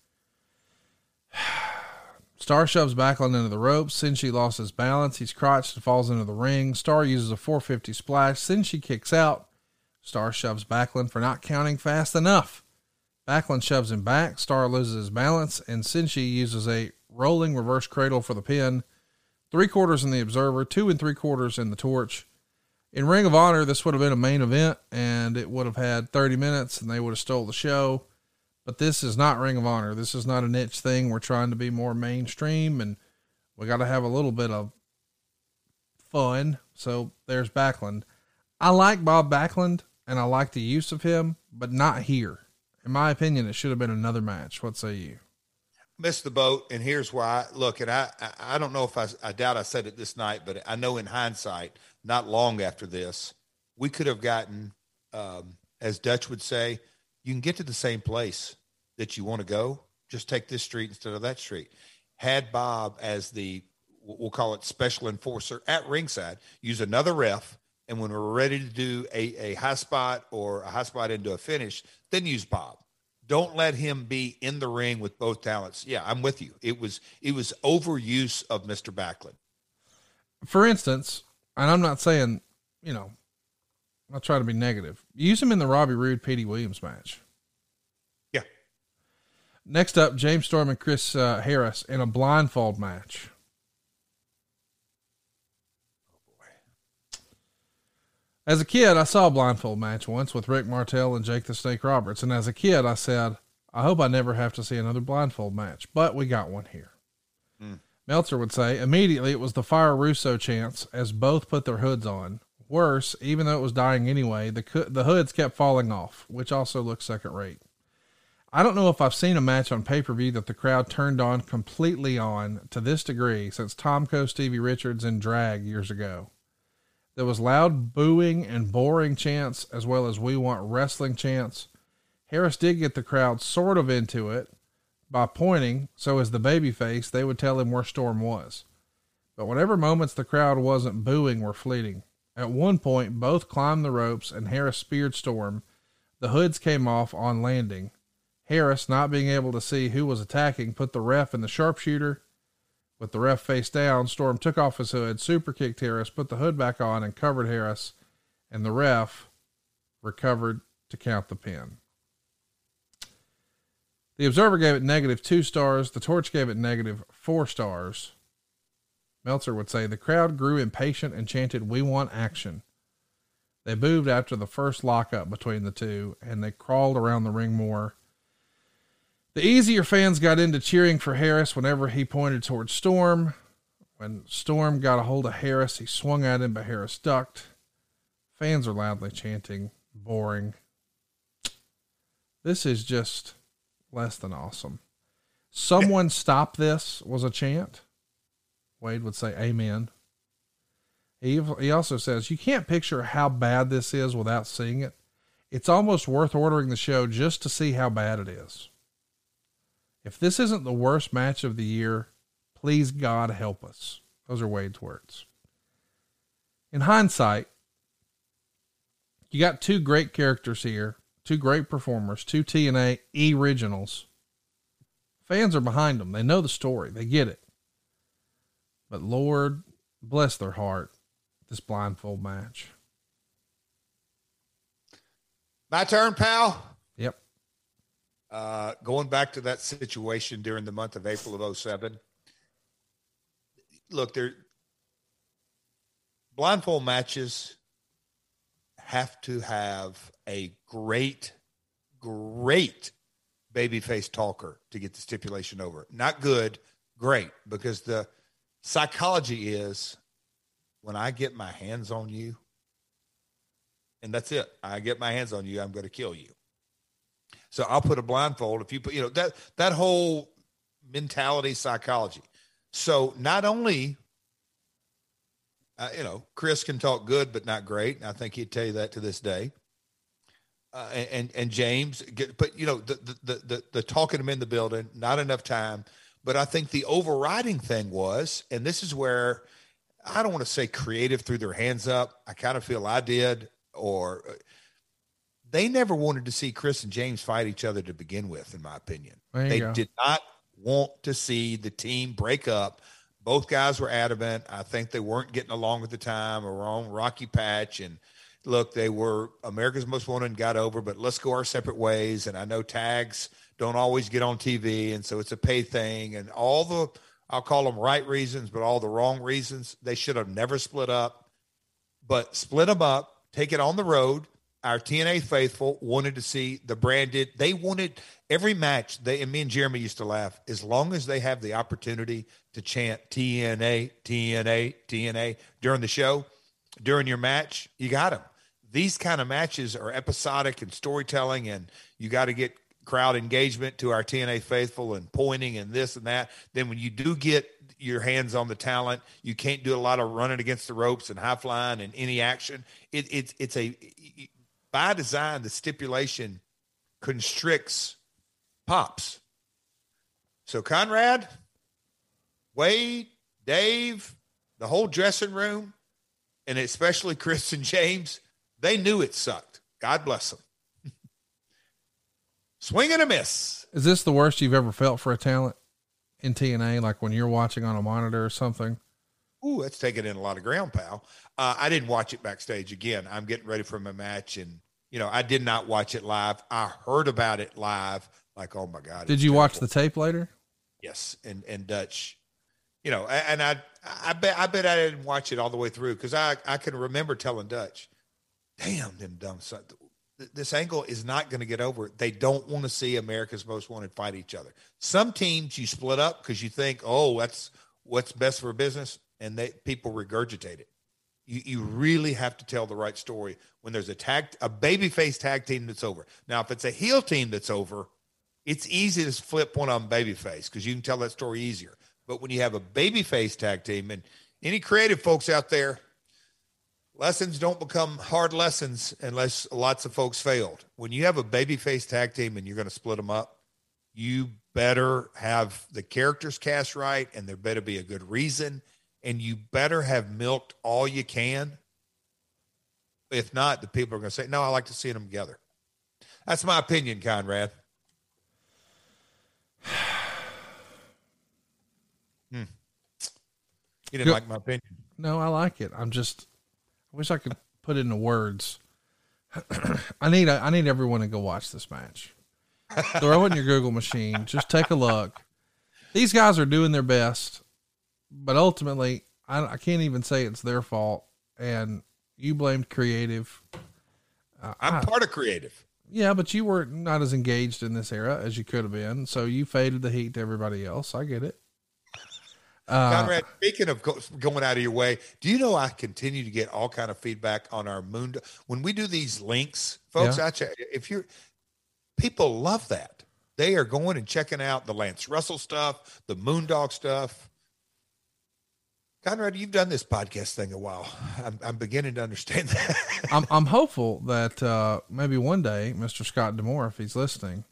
Starr shoves Backlund into the ropes. Senshi lost his balance. He's crotched and falls into the ring. Starr uses a 450 splash. Senshi kicks out. Starr shoves Backlund for not counting fast enough. Backlund shoves him back. Starr loses his balance, and Senshi uses a rolling reverse cradle for the pin. 3/4 in the Observer, 2 3/4 in the Torch. In Ring of Honor, this would have been a main event, and it would have had 30 minutes, and they would have stole the show. But this is not Ring of Honor. This is not a niche thing. We're trying to be more mainstream, and we got to have a little bit of fun. So there's Backlund. I like Bob Backlund, and I like the use of him, but not here. In my opinion, it should have been another match. What say you? Missed the boat, and here's why. Look, and I don't know if I doubt I said it this night, but I know in hindsight, not long after this, we could have gotten, as Dutch would say, you can get to the same place that you want to go. Just take this street instead of that street. Had Bob as the, we'll call it special enforcer at ringside, use another ref. And when we're ready to do a high spot or a high spot into a finish, then use Bob. Don't let him be in the ring with both talents. Yeah, I'm with you. It was overuse of Mr. Backlund. For instance, and I'm not saying, I'm not trying to be negative. Use him in the Robbie Roode, Petey Williams match. Yeah. Next up, James Storm and Chris Harris in a blindfold match. As a kid, I saw a blindfold match once with Rick Martel and Jake the Snake Roberts. And as a kid, I said, I hope I never have to see another blindfold match, but we got one here. Meltzer would say, immediately it was the Fire Russo chants as both put their hoods on. Worse, even though it was dying anyway, the hoods kept falling off, which also looked second rate. I don't know if I've seen a match on pay-per-view that the crowd turned on completely on to this degree since Tomko Stevie Richards and Drag years ago. There was loud booing and boring chants as well as we want wrestling chants. Harris did get the crowd sort of into it by pointing, so as the babyface, they would tell him where Storm was. But whatever moments the crowd wasn't booing were fleeting. At one point, both climbed the ropes and Harris speared Storm. The hoods came off on landing. Harris, not being able to see who was attacking, put the ref in the sharpshooter. With the ref face down, Storm took off his hood, super kicked Harris, put the hood back on, and covered Harris, and the ref recovered to count the pin. The Observer gave it -2 stars. The Torch gave it -4 stars. Meltzer would say, the crowd grew impatient and chanted, we want action. They booed after the first lockup between the two, and they crawled around the ring more. The easier fans got into cheering for Harris whenever he pointed towards Storm. When Storm got a hold of Harris, he swung at him, but Harris ducked. Fans are loudly chanting, boring. This is just less than awesome. Someone stop this was a chant. Wade would say, amen. He also says, you can't picture how bad this is without seeing it. It's almost worth ordering the show just to see how bad it is. If this isn't the worst match of the year, please God help us. Those are Wade's words. In hindsight, you got two great characters here, two great performers, two TNA originals. Fans are behind them. They know the story. They get it. But Lord, bless their heart, this blindfold match. My turn, pal. Yep. Going back to that situation during the month of April of 2007. Look, blindfold matches have to have a great babyface talker to get the stipulation over. Not good, great, because the psychology is when I get my hands on you, and that's it. I get my hands on you, I'm going to kill you. So I'll put a blindfold. If you put, that whole mentality, psychology. So not only, Chris can talk good, but not great. And I think he'd tell you that to this day. And James, but the talking him in the building, not enough time. But I think the overriding thing was, and this is where I don't want to say creative threw their hands up. I kind of feel I did, or they never wanted to see Chris and James fight each other to begin with, in my opinion. They did not want to see the team break up. Both guys were adamant. I think they weren't getting along at the time, or wrong rocky patch. And look, they were America's Most Wanted and got over, but let's go our separate ways. And I know tags don't always get on TV, and so it's a pay thing. And all the, I'll call them right reasons, but all the wrong reasons. They should have never split up, but split them up, take it on the road. Our TNA faithful wanted to see the branded. They wanted every match. And me and Jeremy used to laugh. As long as they have the opportunity to chant TNA, TNA, TNA during the show, during your match, you got them. These kind of matches are episodic and storytelling, and you got to get crowd engagement to our TNA faithful and pointing and this and that. Then when you do get your hands on the talent, you can't do a lot of running against the ropes and high flying and any action. It's by design, the stipulation constricts pops. So Conrad, Wade, Dave, the whole dressing room, and especially Chris and James, they knew it sucked. God bless them. Swing and a miss. Is this the worst you've ever felt for a talent in TNA? Like when you're watching on a monitor or something? Ooh, that's taking in a lot of ground, pal. I didn't watch it backstage. Again, I'm getting ready for my match, and, I did not watch it live. I heard about it live. Like, oh my God. Did you watch the tape later? Yes. And Dutch, and I bet I didn't watch it all the way through, because I can remember telling Dutch, damn them dumb son. This angle is not going to get over. They don't want to see America's Most Wanted fight each other. Some teams you split up because you think, oh, that's what's best for business, and people regurgitate it. You really have to tell the right story when there's a babyface tag team that's over. Now, if it's a heel team that's over, it's easy to flip one on babyface because you can tell that story easier. But when you have a babyface tag team, and any creative folks out there, lessons don't become hard lessons unless lots of folks failed. When you have a babyface tag team and you're going to split them up, you better have the characters cast right, and there better be a good reason, and you better have milked all you can. If not, the people are going to say, no, I like to see them together. That's my opinion, Conrad. You didn't like my opinion? No, I like it. I wish I could put it into words. I need everyone to go watch this match. Throw it in your Google machine. Just take a look. These guys are doing their best, but ultimately I can't even say it's their fault. And you blamed creative. I'm part of creative. Yeah, but you were not as engaged in this era as you could have been. So you faded the heat to everybody else. I get it. Conrad, speaking of going out of your way, do you know I continue to get all kind of feedback on our Moon? When we do these links, folks, yeah. People love that. They are going and checking out the Lance Russell stuff, the Moondog stuff. Conrad, you've done this podcast thing a while. I'm beginning to understand that. I'm hopeful that maybe one day Mr. Scott D'Amore, if he's listening,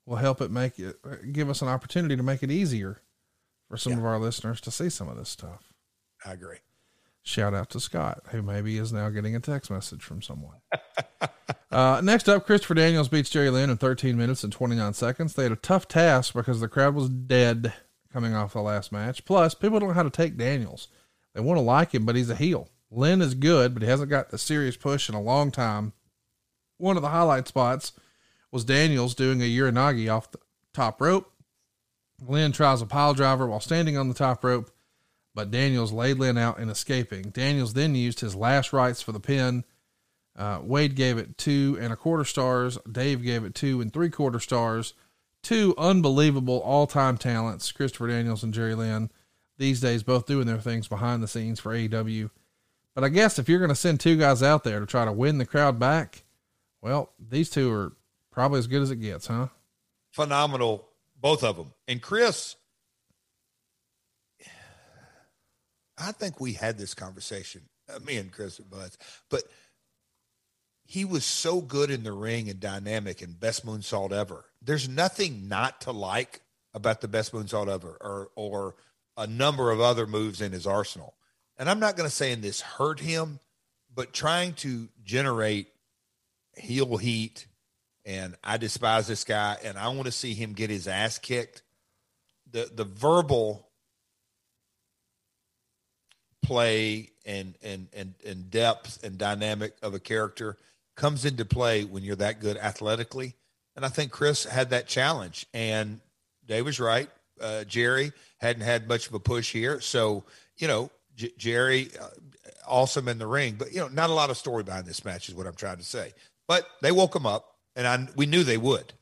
will help it give us an opportunity to make it easier for some of our listeners to see some of this stuff. I agree. Shout out to Scott, who maybe is now getting a text message from someone. Next up, Christopher Daniels beats Jerry Lynn in 13 minutes and 29 seconds. They had a tough task because the crowd was dead coming off the last match. Plus, people don't know how to take Daniels. They want to like him, but he's a heel. Lynn is good, but he hasn't got the serious push in a long time. One of the highlight spots was Daniels doing a Uranagi off the top rope. Lynn tries a pile driver while standing on the top rope, but Daniels laid Lynn out in escaping. Daniels then used his last rites for the pin. Wade gave it 2 1/4 stars. Dave gave it 2 3/4 stars. Two unbelievable all-time talents, Christopher Daniels and Jerry Lynn, these days both doing their things behind the scenes for AEW. But I guess if you're going to send two guys out there to try to win the crowd back, well, these two are probably as good as it gets, huh? Phenomenal, both of them. And Chris, I think we had this conversation, me and Chris and Buzz, but he was so good in the ring and dynamic and best moonsault ever. There's nothing not to like about the best moonsault ever or a number of other moves in his arsenal. And I'm not going to say in this hurt him, but trying to generate heel heat, and I despise this guy, and I want to see him get his ass kicked. The verbal play and depth and dynamic of a character comes into play when you're that good athletically. And I think Chris had that challenge, and Dave was right. Jerry hadn't had much of a push here. So, Jerry, awesome in the ring, but not a lot of story behind this match is what I'm trying to say, but they woke him up, and we knew they would.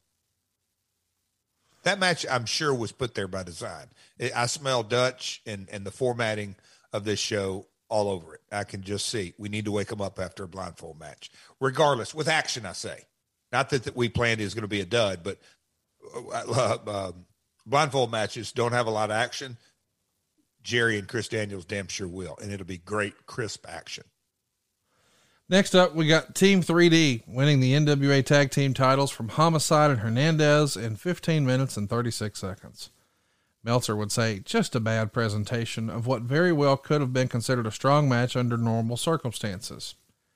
That match, I'm sure, was put there by design. I smell Dutch and the formatting of this show all over it. I can just see we need to wake them up after a blindfold match, regardless, with action. I say, not that we planned it was going to be a dud, but blindfold matches don't have a lot of action. Jerry and Chris Daniels damn sure will, and it'll be great, crisp action. Next up, we got Team 3D winning the NWA Tag Team titles from Homicide and Hernandez in 15 minutes and 36 seconds. Meltzer would say, just a bad presentation of what very well could have been considered a strong match under normal circumstances.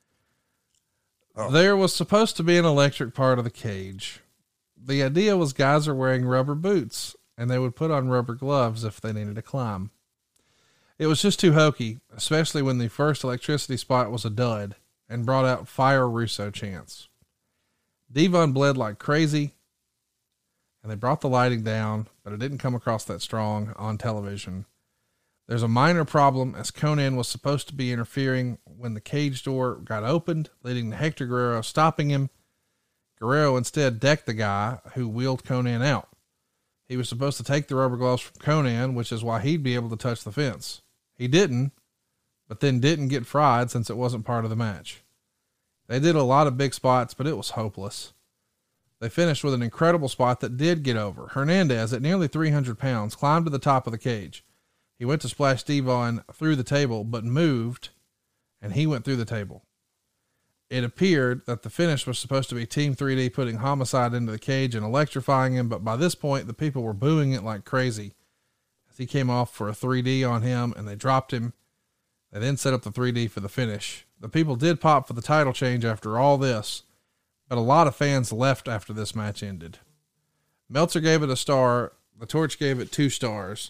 Oh. There was supposed to be an electric part of the cage. The idea was guys are wearing rubber boots, and they would put on rubber gloves if they needed to climb. It was just too hokey, especially when the first electricity spot was a dud and brought out Fire Russo chants. Devon bled like crazy, and they brought the lighting down, but it didn't come across that strong on television. There's a minor problem, as Konnan was supposed to be interfering when the cage door got opened, leading to Hector Guerrero stopping him. Guerrero instead decked the guy who wheeled Konnan out. He was supposed to take the rubber gloves from Konnan, which is why he'd be able to touch the fence. He didn't, but then didn't get fried since it wasn't part of the match. They did a lot of big spots, but it was hopeless. They finished with an incredible spot that did get over. Hernandez, at nearly 300 pounds, climbed to the top of the cage. He went to splash Devon through the table, but moved, and he went through the table. It appeared that the finish was supposed to be Team 3D putting Homicide into the cage and electrifying him, but by this point, the people were booing it like crazy as he came off for a 3D on him, and they dropped him. They then set up the 3D for the finish. The people did pop for the title change after all this, but a lot of fans left after this match ended. Meltzer gave it a star. The Torch gave it 2 stars.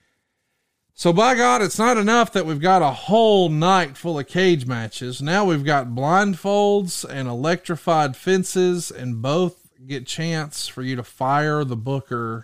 So by God, it's not enough that we've got a whole night full of cage matches. Now we've got blindfolds and electrified fences, and both get chance for you to fire the booker.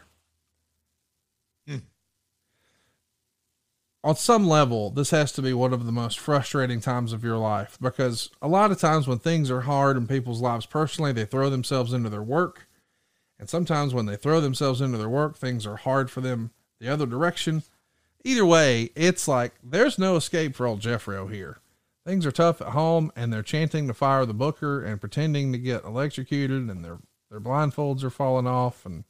On some level, this has to be one of the most frustrating times of your life, because a lot of times when things are hard in people's lives personally, they throw themselves into their work. And sometimes when they throw themselves into their work, things are hard for them the other direction. Either way, it's like there's no escape for old Jeffrey here. Things are tough at home, and they're chanting to fire the booker and pretending to get electrocuted, and their blindfolds are falling off, and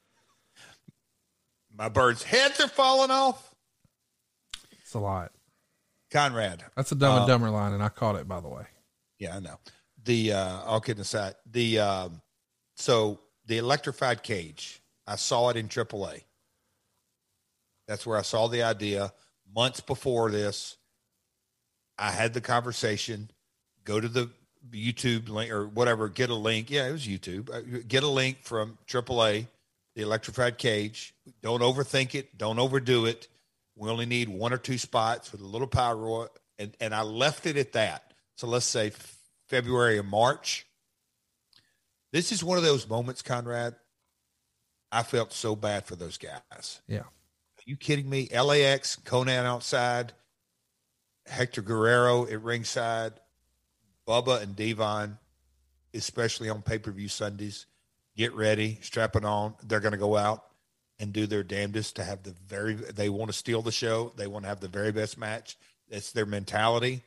my birds' heads are falling off. It's a lot. Conrad. That's a Dumb and Dumber line, and I caught it, by the way. Yeah, I know. All kidding aside, so the electrified cage. I saw it in AAA. That's where I saw the idea. Months before this, I had the conversation, go to the YouTube link or whatever, get a link. Yeah, it was YouTube. Get a link from AAA, the electrified cage. Don't overthink it. Don't overdo it. We only need 1 or 2 spots with a little power roll. And I left it at that. So let's say February or March. This is one of those moments, Conrad. I felt so bad for those guys. Yeah. Are you kidding me? LAX, Conan outside, Hector Guerrero at ringside, Bubba and Devon, especially on pay-per-view Sundays, get ready, strap it on. They're going to go out and do their damnedest to have they want to steal the show. They want to have the very best match. That's their mentality.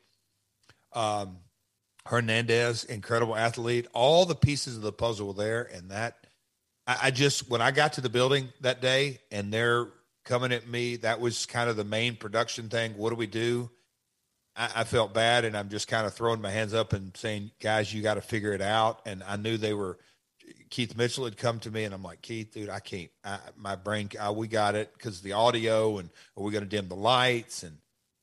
Hernandez, incredible athlete. All the pieces of the puzzle were there. And when I got to the building that day and they're coming at me, that was kind of the main production thing. What do we do? I felt bad, and I'm just kind of throwing my hands up and saying, guys, you got to figure it out. And I knew Keith Mitchell had come to me, and I'm like, Keith, dude, I can't, my brain, we got it because the audio, and are we going to dim the lights? And,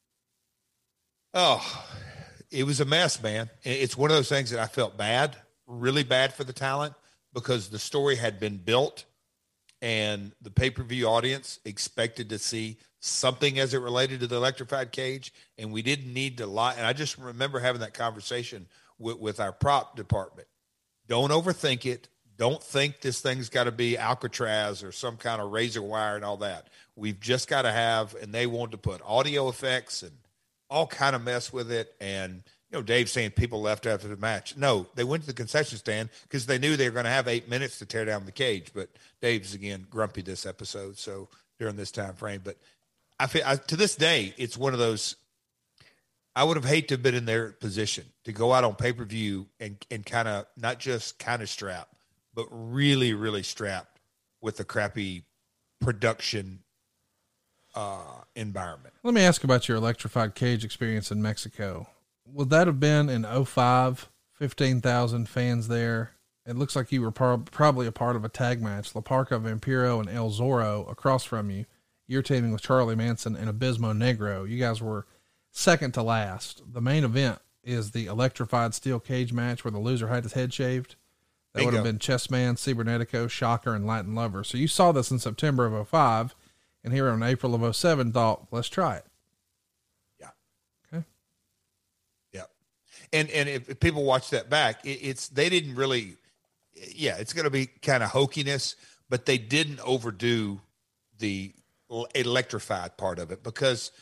it was a mess, man. It's one of those things that I felt bad, really bad for the talent because the story had been built and the pay-per-view audience expected to see something as it related to the electrified cage, and we didn't need to lie. And I just remember having that conversation with our prop department. Don't overthink it. Don't think this thing's got to be Alcatraz or some kind of razor wire and all that. We've just got to have, and they wanted to put audio effects and all kind of mess with it. And, Dave's saying people left after the match. No, they went to the concession stand because they knew they were going to have 8 minutes to tear down the cage. But Dave's, again, grumpy this episode, so during this time frame. But I feel to this day, it's one of those, I would have hated to have been in their position to go out on pay-per-view and kind of, not just kind of strapped, but really, really strapped with the crappy production environment. Let me ask about your electrified cage experience in Mexico. Would that have been in 2005, 15,000 fans there? It looks like you were probably a part of a tag match, La Parca Vampiro and El Zorro across from you. You're teaming with Charlie Manson and Abismo Negro. You guys were second to last. The main event is the electrified steel cage match where the loser had his head shaved. That would have been Chessman, Cibernetico, Shocker, and Latin Lover. So you saw this in September of 2005, and here in April of 2007 thought, let's try it. Yeah. Okay. Yeah. And if people watch that back, they didn't really, it's going to be kind of hokiness, but they didn't overdo the electrified part of it because,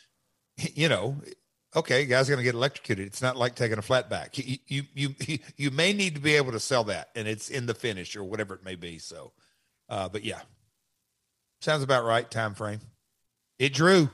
okay, guys are going to get electrocuted. It's not like taking a flat back. You may need to be able to sell that, and it's in the finish or whatever it may be. So, but yeah, sounds about right. Time frame. It drew.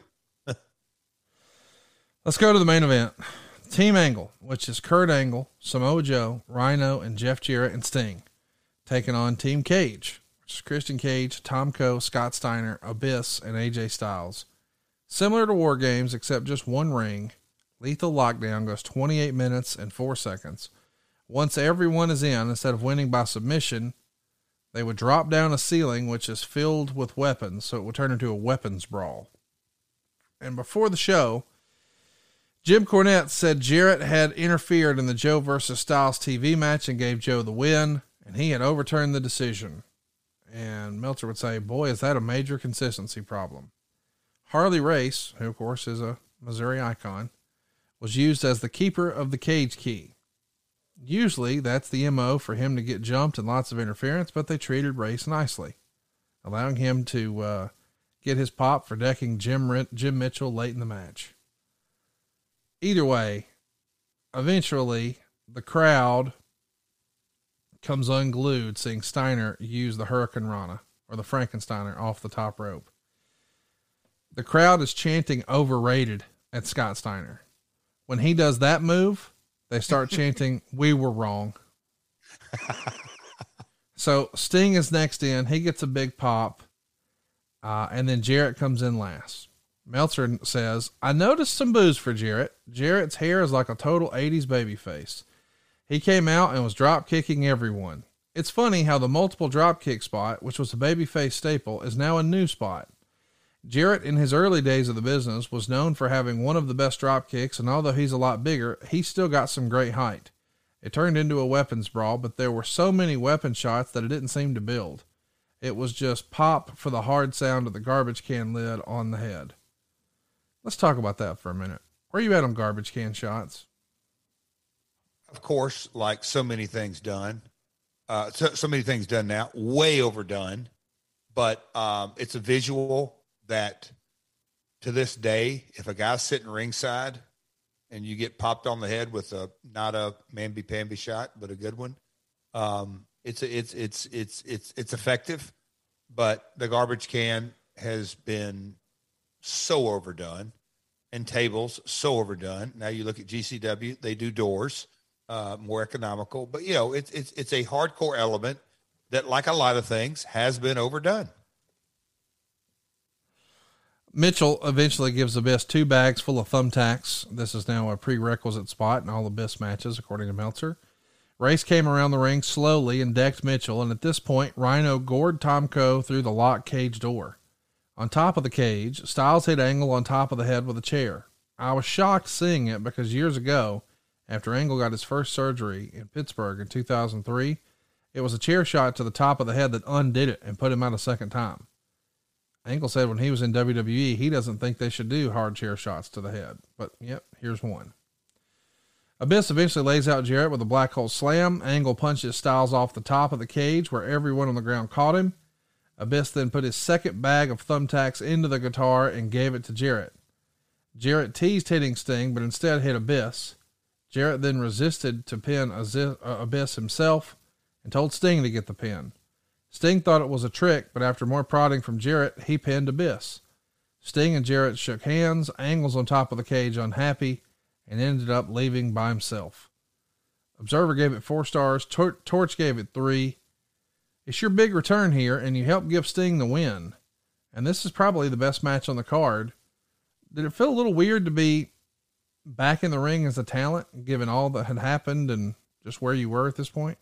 Let's go to the main event. Team Angle, which is Kurt Angle, Samoa Joe, Rhino, and Jeff Jarrett and Sting, taking on Team Cage, which is Christian Cage, Tom Coe, Scott Steiner, Abyss, and AJ Styles. Similar to War Games, except just one ring. Lethal Lockdown goes 28 minutes and 4 seconds. Once everyone is in, instead of winning by submission, they would drop down a ceiling, which is filled with weapons, so it would turn into a weapons brawl. And before the show, Jim Cornette said Jarrett had interfered in the Joe versus Styles TV match and gave Joe the win, and he had overturned the decision. And Meltzer would say, boy, is that a major consistency problem. Harley Race, who of course is a Missouri icon, was used as the keeper of the cage key. Usually that's the MO for him to get jumped and lots of interference, but they treated Race nicely, allowing him to get his pop for decking Jim Mitchell late in the match. Either way, eventually the crowd comes unglued seeing Steiner use the Hurricane Rana or the Frankensteiner off the top rope. The crowd is chanting overrated at Scott Steiner. When he does that move, they start chanting, we were wrong. So Sting is next in. He gets a big pop. And then Jarrett comes in last. Meltzer says, I noticed some boos for Jarrett. Jarrett's hair is like a total 80s baby face. He came out and was drop kicking everyone. It's funny how the multiple dropkick spot, which was a babyface staple, is now a new spot. Jarrett, in his early days of the business, was known for having one of the best drop kicks, and although he's a lot bigger, he's still got some great height. It turned into a weapons brawl, but there were so many weapon shots that it didn't seem to build. It was just pop for the hard sound of the garbage can lid on the head. Let's talk about that for a minute. Where are you at on garbage can shots? Of course, like so many things done, so many things done now, way overdone, but it's a visual that to this day, if a guy's sitting ringside and you get popped on the head with not a mamby-pamby shot, but a good one, it's effective, but the garbage can has been so overdone, and tables so overdone. Now you look at GCW, they do doors, more economical, but it's a hardcore element that, like a lot of things, has been overdone. Mitchell eventually gives Abyss 2 bags full of thumbtacks. This is now a prerequisite spot in all Abyss matches, according to Meltzer. Race came around the ring slowly and decked Mitchell, and at this point, Rhino gored Tomko through the locked cage door. On top of the cage, Styles hit Angle on top of the head with a chair. I was shocked seeing it because years ago, after Angle got his first surgery in Pittsburgh in 2003, it was a chair shot to the top of the head that undid it and put him out a second time. Angle said when he was in WWE, he doesn't think they should do hard chair shots to the head, but yep, here's one. Abyss eventually lays out Jarrett with a black hole slam. Angle punches Styles off the top of the cage where everyone on the ground caught him. Abyss then put his second bag of thumbtacks into the guitar and gave it to Jarrett. Jarrett teased hitting Sting, but instead hit Abyss. Jarrett then resisted to pin Abyss himself and told Sting to get the pin. Sting thought it was a trick, but after more prodding from Jarrett, he pinned Abyss. Sting and Jarrett shook hands. Angle's on top of the cage unhappy and ended up leaving by himself. Observer gave it 4 stars. Torch gave it 3. It's your big return here, and you helped give Sting the win. And this is probably the best match on the card. Did it feel a little weird to be back in the ring as a talent, given all that had happened and just where you were at this point?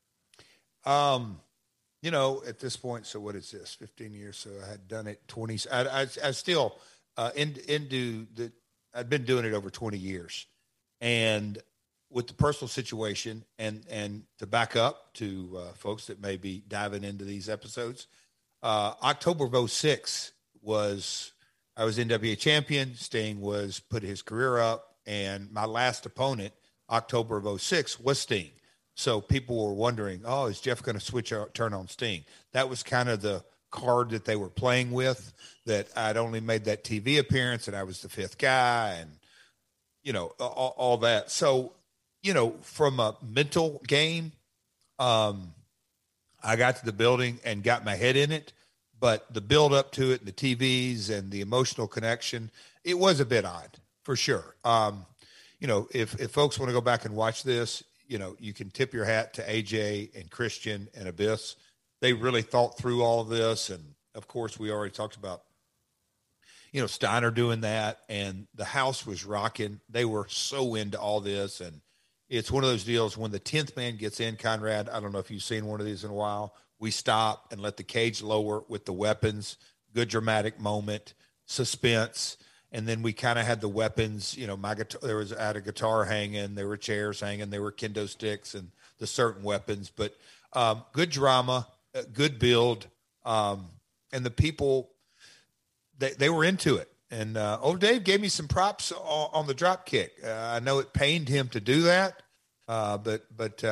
At this point, so what is this, 15 years? So I had done it 20. I still, I'd been doing it over 20 years. And with the personal situation and to back up to folks that may be diving into these episodes, October of 2006 I was NWA champion. Sting put his career up, and my last opponent, October of 2006, was Sting. So people were wondering, oh, is Jeff going to turn on Sting? That was kind of the card that they were playing with, that I'd only made that TV appearance and I was the 5th guy and, all that. So, from a mental game, I got to the building and got my head in it, but the build up to it and the TVs and the emotional connection, it was a bit odd for sure. If folks want to go back and watch this, you can tip your hat to AJ and Christian and Abyss. They really thought through all of this. And of course, we already talked about, Steiner doing that, and the house was rocking. They were so into all this. And it's one of those deals when the 10th man gets in, Conrad, I don't know if you've seen one of these in a while. We stop and let the cage lower with the weapons, good dramatic moment, suspense. And then we kind of had the weapons, my guitar, I had a guitar hanging, there were chairs hanging, there were kendo sticks and the certain weapons, but good drama, good build. And the people, they were into it. And old Dave gave me some props on the drop kick. I know it pained him to do that. But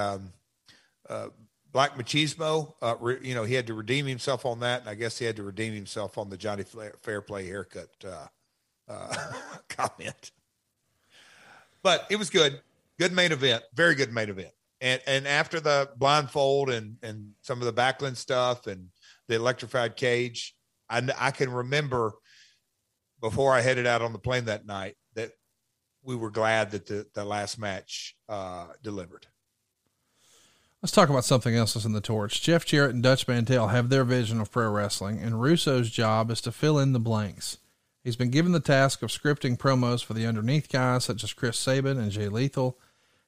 Black Machismo, he had to redeem himself on that. And I guess he had to redeem himself on the Johnny Fairplay haircut, comment. But it was good main event, very good main event. And after the blindfold and some of the Backlund stuff and the electrified cage, I can remember before I headed out on the plane that night that we were glad that the last match delivered. Let's talk about something else that's in the torch. Jeff Jarrett and Dutch Mantell have their vision of pro wrestling, and Russo's job is to fill in the blanks. He's been given the task of scripting promos for the underneath guys such as Chris Sabin and Jay Lethal.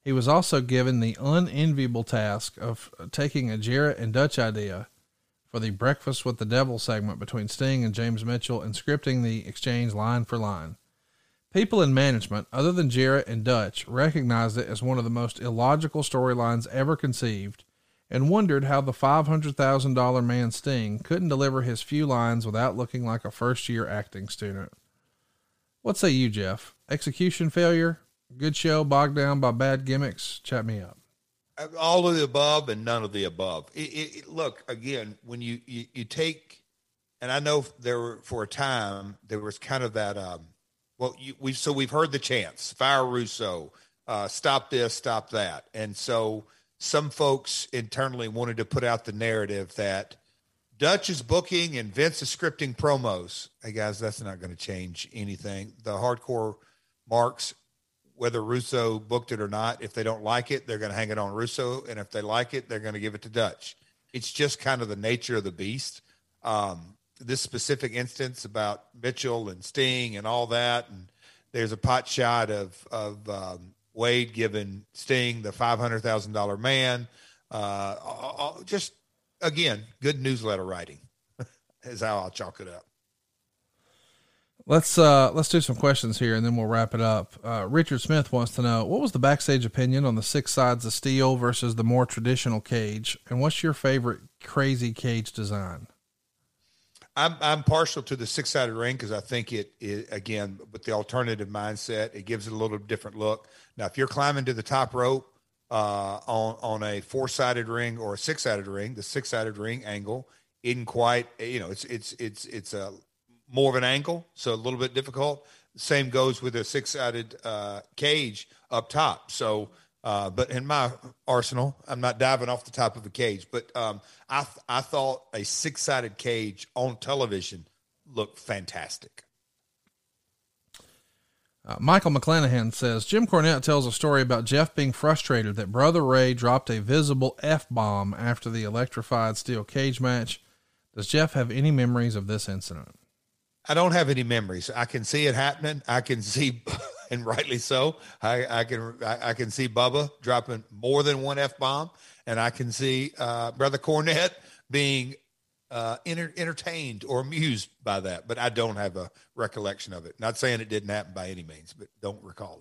He was also given the unenviable task of taking a Jarrett and Dutch idea for the Breakfast with the Devil segment between Sting and James Mitchell and scripting the exchange line for line. People in management, other than Jarrett and Dutch, recognized it as one of the most illogical storylines ever conceived and wondered how the $500,000 man Sting couldn't deliver his few lines without looking like a first-year acting student. What say you, Jeff? Execution failure? Good show bogged down by bad gimmicks? Chat me up. All of the above and none of the above. Look, again, when you take, and I know for a time, there was kind of that, we've heard the chants, fire Russo, stop this, stop that. And so some folks internally wanted to put out the narrative that Dutch is booking and Vince is scripting promos. Hey guys, that's not going to change anything. The hardcore marks, whether Russo booked it or not, if they don't like it, they're going to hang it on Russo. And if they like it, they're going to give it to Dutch. It's just kind of the nature of the beast. This specific instance about Mitchell and Sting and all that. And there's a pot shot of Wade giving Sting the $500,000 man. Just, again, good newsletter writing is how I'll chalk it up. Let's do some questions here and then we'll wrap it up. Richard Smith wants to know, what was the backstage opinion on the 6 sides of steel versus the more traditional cage? And what's your favorite crazy cage design? I'm partial to the 6-sided ring because I think it again, with the alternative mindset, it gives it a little different look. Now, if you're climbing to the top rope on a 4-sided ring or a 6-sided ring, the 6-sided ring angle isn't quite, it's a more of an angle, so a little bit difficult. Same goes with a 6-sided cage up top. So, but in my arsenal, I'm not diving off the top of a cage, but I thought a 6-sided cage on television looked fantastic. Michael McClanahan says, Jim Cornette tells a story about Jeff being frustrated that Brother Ray dropped a visible F-bomb after the electrified steel cage match. Does Jeff have any memories of this incident? I don't have any memories. I can see it happening. I can see, and rightly so, I can see Bubba dropping more than one F-bomb, and I can see Brother Cornette being entertained or amused by that, but I don't have a recollection of it. Not saying it didn't happen by any means, but don't recall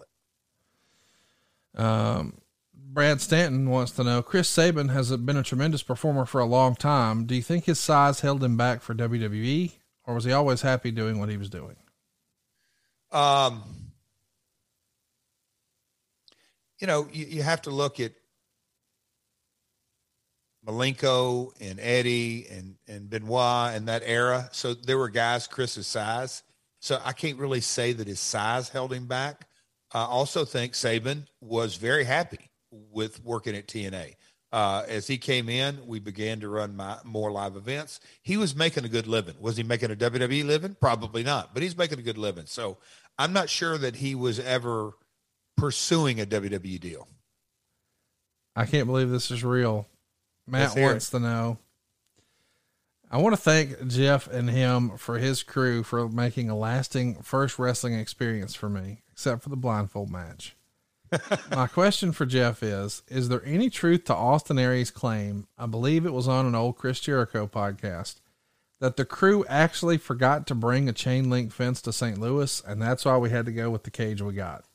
it. Brad Stanton wants to know, Chris Sabin has been a tremendous performer for a long time. Do you think his size held him back for WWE? Or was he always happy doing what he was doing? You have to look at Malenko and Eddie and Benoit and that era. So there were guys Chris's size. So I can't really say that his size held him back. I also think Sabin was very happy with working at TNA. As he came in, we began to run more live events. He was making a good living. Was he making a WWE living? Probably not, but he's making a good living. So I'm not sure that he was ever pursuing a WWE deal. I can't believe this is real. Matt wants to know, I want to thank Jeff and him for his crew for making a lasting first wrestling experience for me, except for the blindfold match. My question for Jeff is there any truth to Austin Aries' claim, I believe it was on an old Chris Jericho podcast, that the crew actually forgot to bring a chain link fence to St. Louis, and that's why we had to go with the cage we got?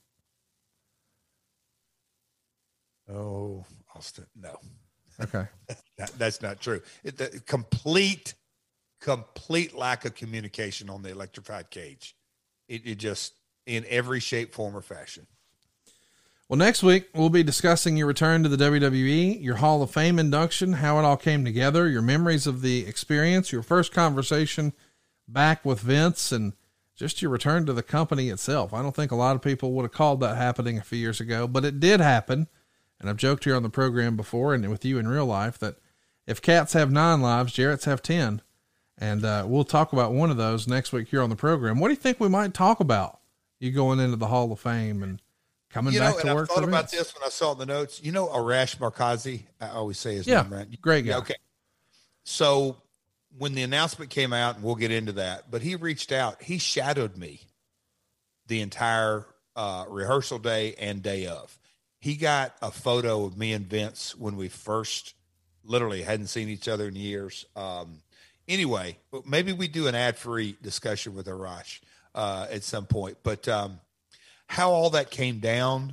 Oh, Austin, no. Okay. That's not true. The complete lack of communication on the electrified cage. It just, in every shape, form, or fashion. Well, next week, we'll be discussing your return to the WWE, your Hall of Fame induction, how it all came together, your memories of the experience, your first conversation back with Vince, and just your return to the company itself. I don't think a lot of people would have called that happening a few years ago, but it did happen. And I've joked here on the program before and with you in real life that if cats have 9 lives, Jarrett's have 10. And we'll talk about one of those next week here on the program. What do you think we might talk about? You going into the Hall of Fame and coming back to work. I thought about this when I saw the notes. Arash Markazi, I always say his name right. Great guy. Okay. So when the announcement came out, and we'll get into that, but he reached out. He shadowed me the entire rehearsal day and day of. he got a photo of me and Vince when we first literally hadn't seen each other in years. Anyway, maybe we do an ad-free discussion with Arash at some point. But how all that came down,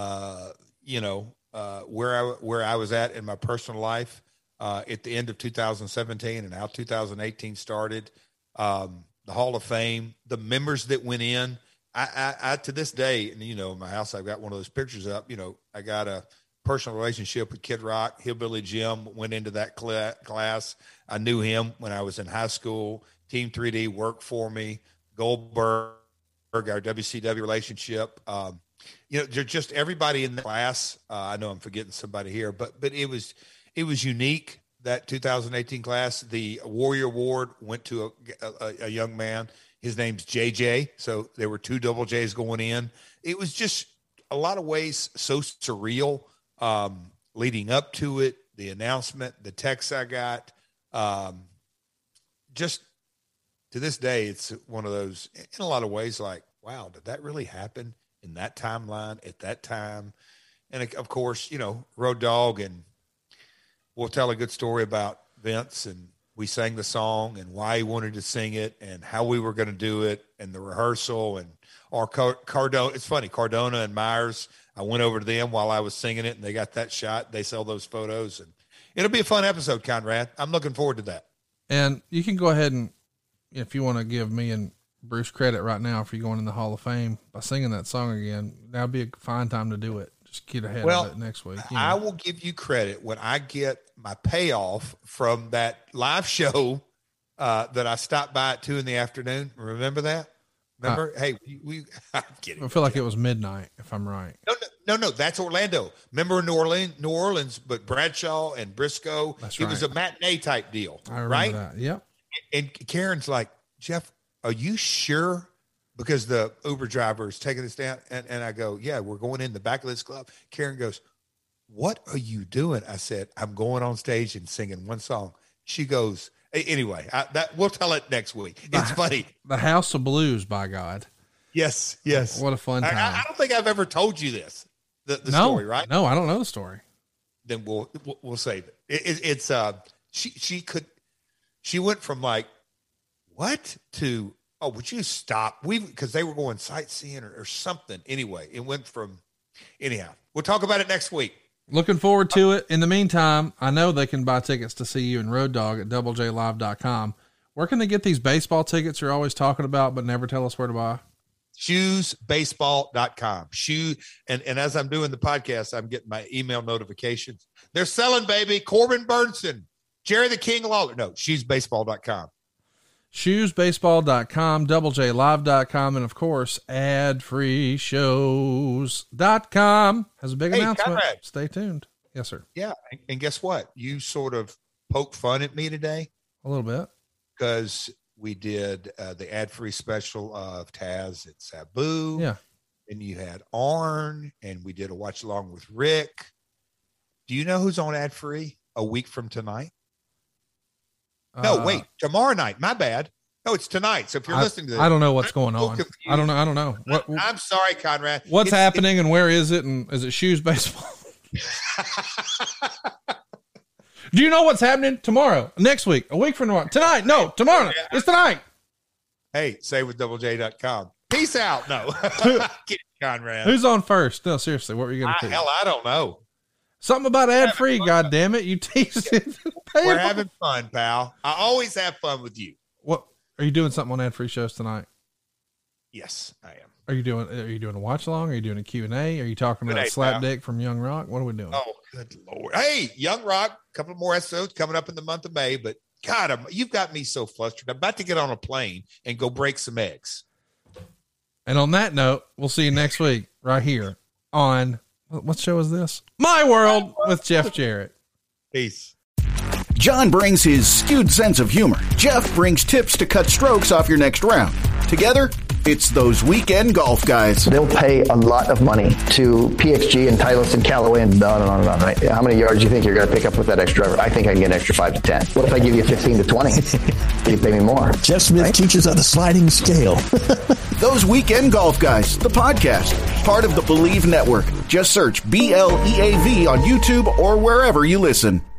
where I was at in my personal life at the end of 2017 and how 2018 started, the Hall of Fame, the members that went in. I to this day, and in my house, I've got one of those pictures up. I got a personal relationship with Kid Rock. Hillbilly Jim went into that class. I knew him when I was in high school. Team 3D worked for me. Goldberg, our WCW relationship. Just everybody in the class. I know I'm forgetting somebody here, but it was unique, that 2018 class. The Warrior Award went to a young man. His name's JJ. So there were 2 double J's going in. It was just a lot of ways so surreal leading up to it, the announcement, the text I got. Just to this day, it's one of those, in a lot of ways, like, wow, did that really happen in that timeline at that time? And of course, Road Dogg, and we'll tell a good story about Vince, and we sang the song and why he wanted to sing it and how we were going to do it and the rehearsal and our Cardona. It's funny, Cardona and Myers, I went over to them while I was singing it and they got that shot. They sell those photos, and it'll be a fun episode, Conrad. I'm looking forward to that. And you can go ahead and, if you want to give me and Bruce credit right now for you going in the Hall of Fame by singing that song again, that'd be a fine time to do it. Just get ahead of it next week. I will give you credit when I get my payoff from that live show that I stopped by at 2 p.m. Remember that? Remember? Hey, I'm kidding. I feel like it was midnight, if I'm right. No, that's Orlando. Remember New Orleans, but Bradshaw and Briscoe. That's it right. was a matinee type deal. I remember right? that. Yep. And Karen's like, Jeff, are you sure? Because the Uber driver is taking us down. And I go, yeah, we're going in the back of this club. Karen goes, what are you doing? I said, I'm going on stage and singing one song. She goes, anyway, we'll tell it next week. It's funny. The House of Blues, by God. Yes. What a fun time. I don't think I've ever told you this, the story, right? No, I don't know the story. Then we'll save it. She went from like, what to, oh, would you stop? Because they were going sightseeing or something. Anyway, it went from, anyhow, we'll talk about it next week. Looking forward to it. In the meantime, I know they can buy tickets to see you and Road Dogg at doublejlive.com. Where can they get these baseball tickets you're always talking about, but never tell us where to buy? Shoesbaseball.com. And as I'm doing the podcast, I'm getting my email notifications. They're selling, baby. Corbin Burnson, Jerry the King Lawler. No, shoesbaseball.com. Shoesbaseball.com, doublejlive.com, and of course, adfreeshows.com has a big announcement. Conrad. Stay tuned. Yes, sir. Yeah. And guess what? You sort of poked fun at me today. A little bit. Because we did the ad-free special of Taz at Sabu. Yeah. And you had Arn, and we did a watch along with Rick. Do you know who's on ad-free a week from tonight? No, wait, tomorrow night. My bad. No, it's tonight. So if you're listening to this, I don't know what's going on. confused. I don't know. I'm sorry, Conrad. What's happening and where is it? And is it Shoes Baseball? Do you know what's happening tomorrow, next week, a week from tomorrow, tonight? No, tomorrow. It's tonight. Hey, savewithdoublej.com. Peace out. No, get it, Conrad. Who's on first? No, seriously, what were you going to do? Hell, I don't know. Something about ad-free, goddammit. You teased it. We're having fun, pal. I always have fun with you. What are you doing? Something on ad-free shows tonight? Yes, I am. Are you doing a watch along? Are you doing a Q&A? Are you talking about Slapdick from Young Rock? What are we doing? Oh, good Lord. Hey, Young Rock, a couple more episodes coming up in the month of May, but God, you've got me so flustered. I'm about to get on a plane and go break some eggs. And on that note, we'll see you next week right here on, what show is this? My World with Jeff Jarrett. Peace. John brings his skewed sense of humor. Jeff brings tips to cut strokes off your next round. Together, It's those weekend golf guys. They'll pay a lot of money to PXG and Titleist and Callaway and on and on and on, right? How many yards do you think you're going to pick up with that extra driver? I think I can get an extra 5 to 10. What if I give you 15 to 20? You pay me more. Jeff Smith teaches on the sliding scale. Those Weekend Golf Guys, the podcast, part of the Believe Network. Just search BLEAV on YouTube or wherever you listen.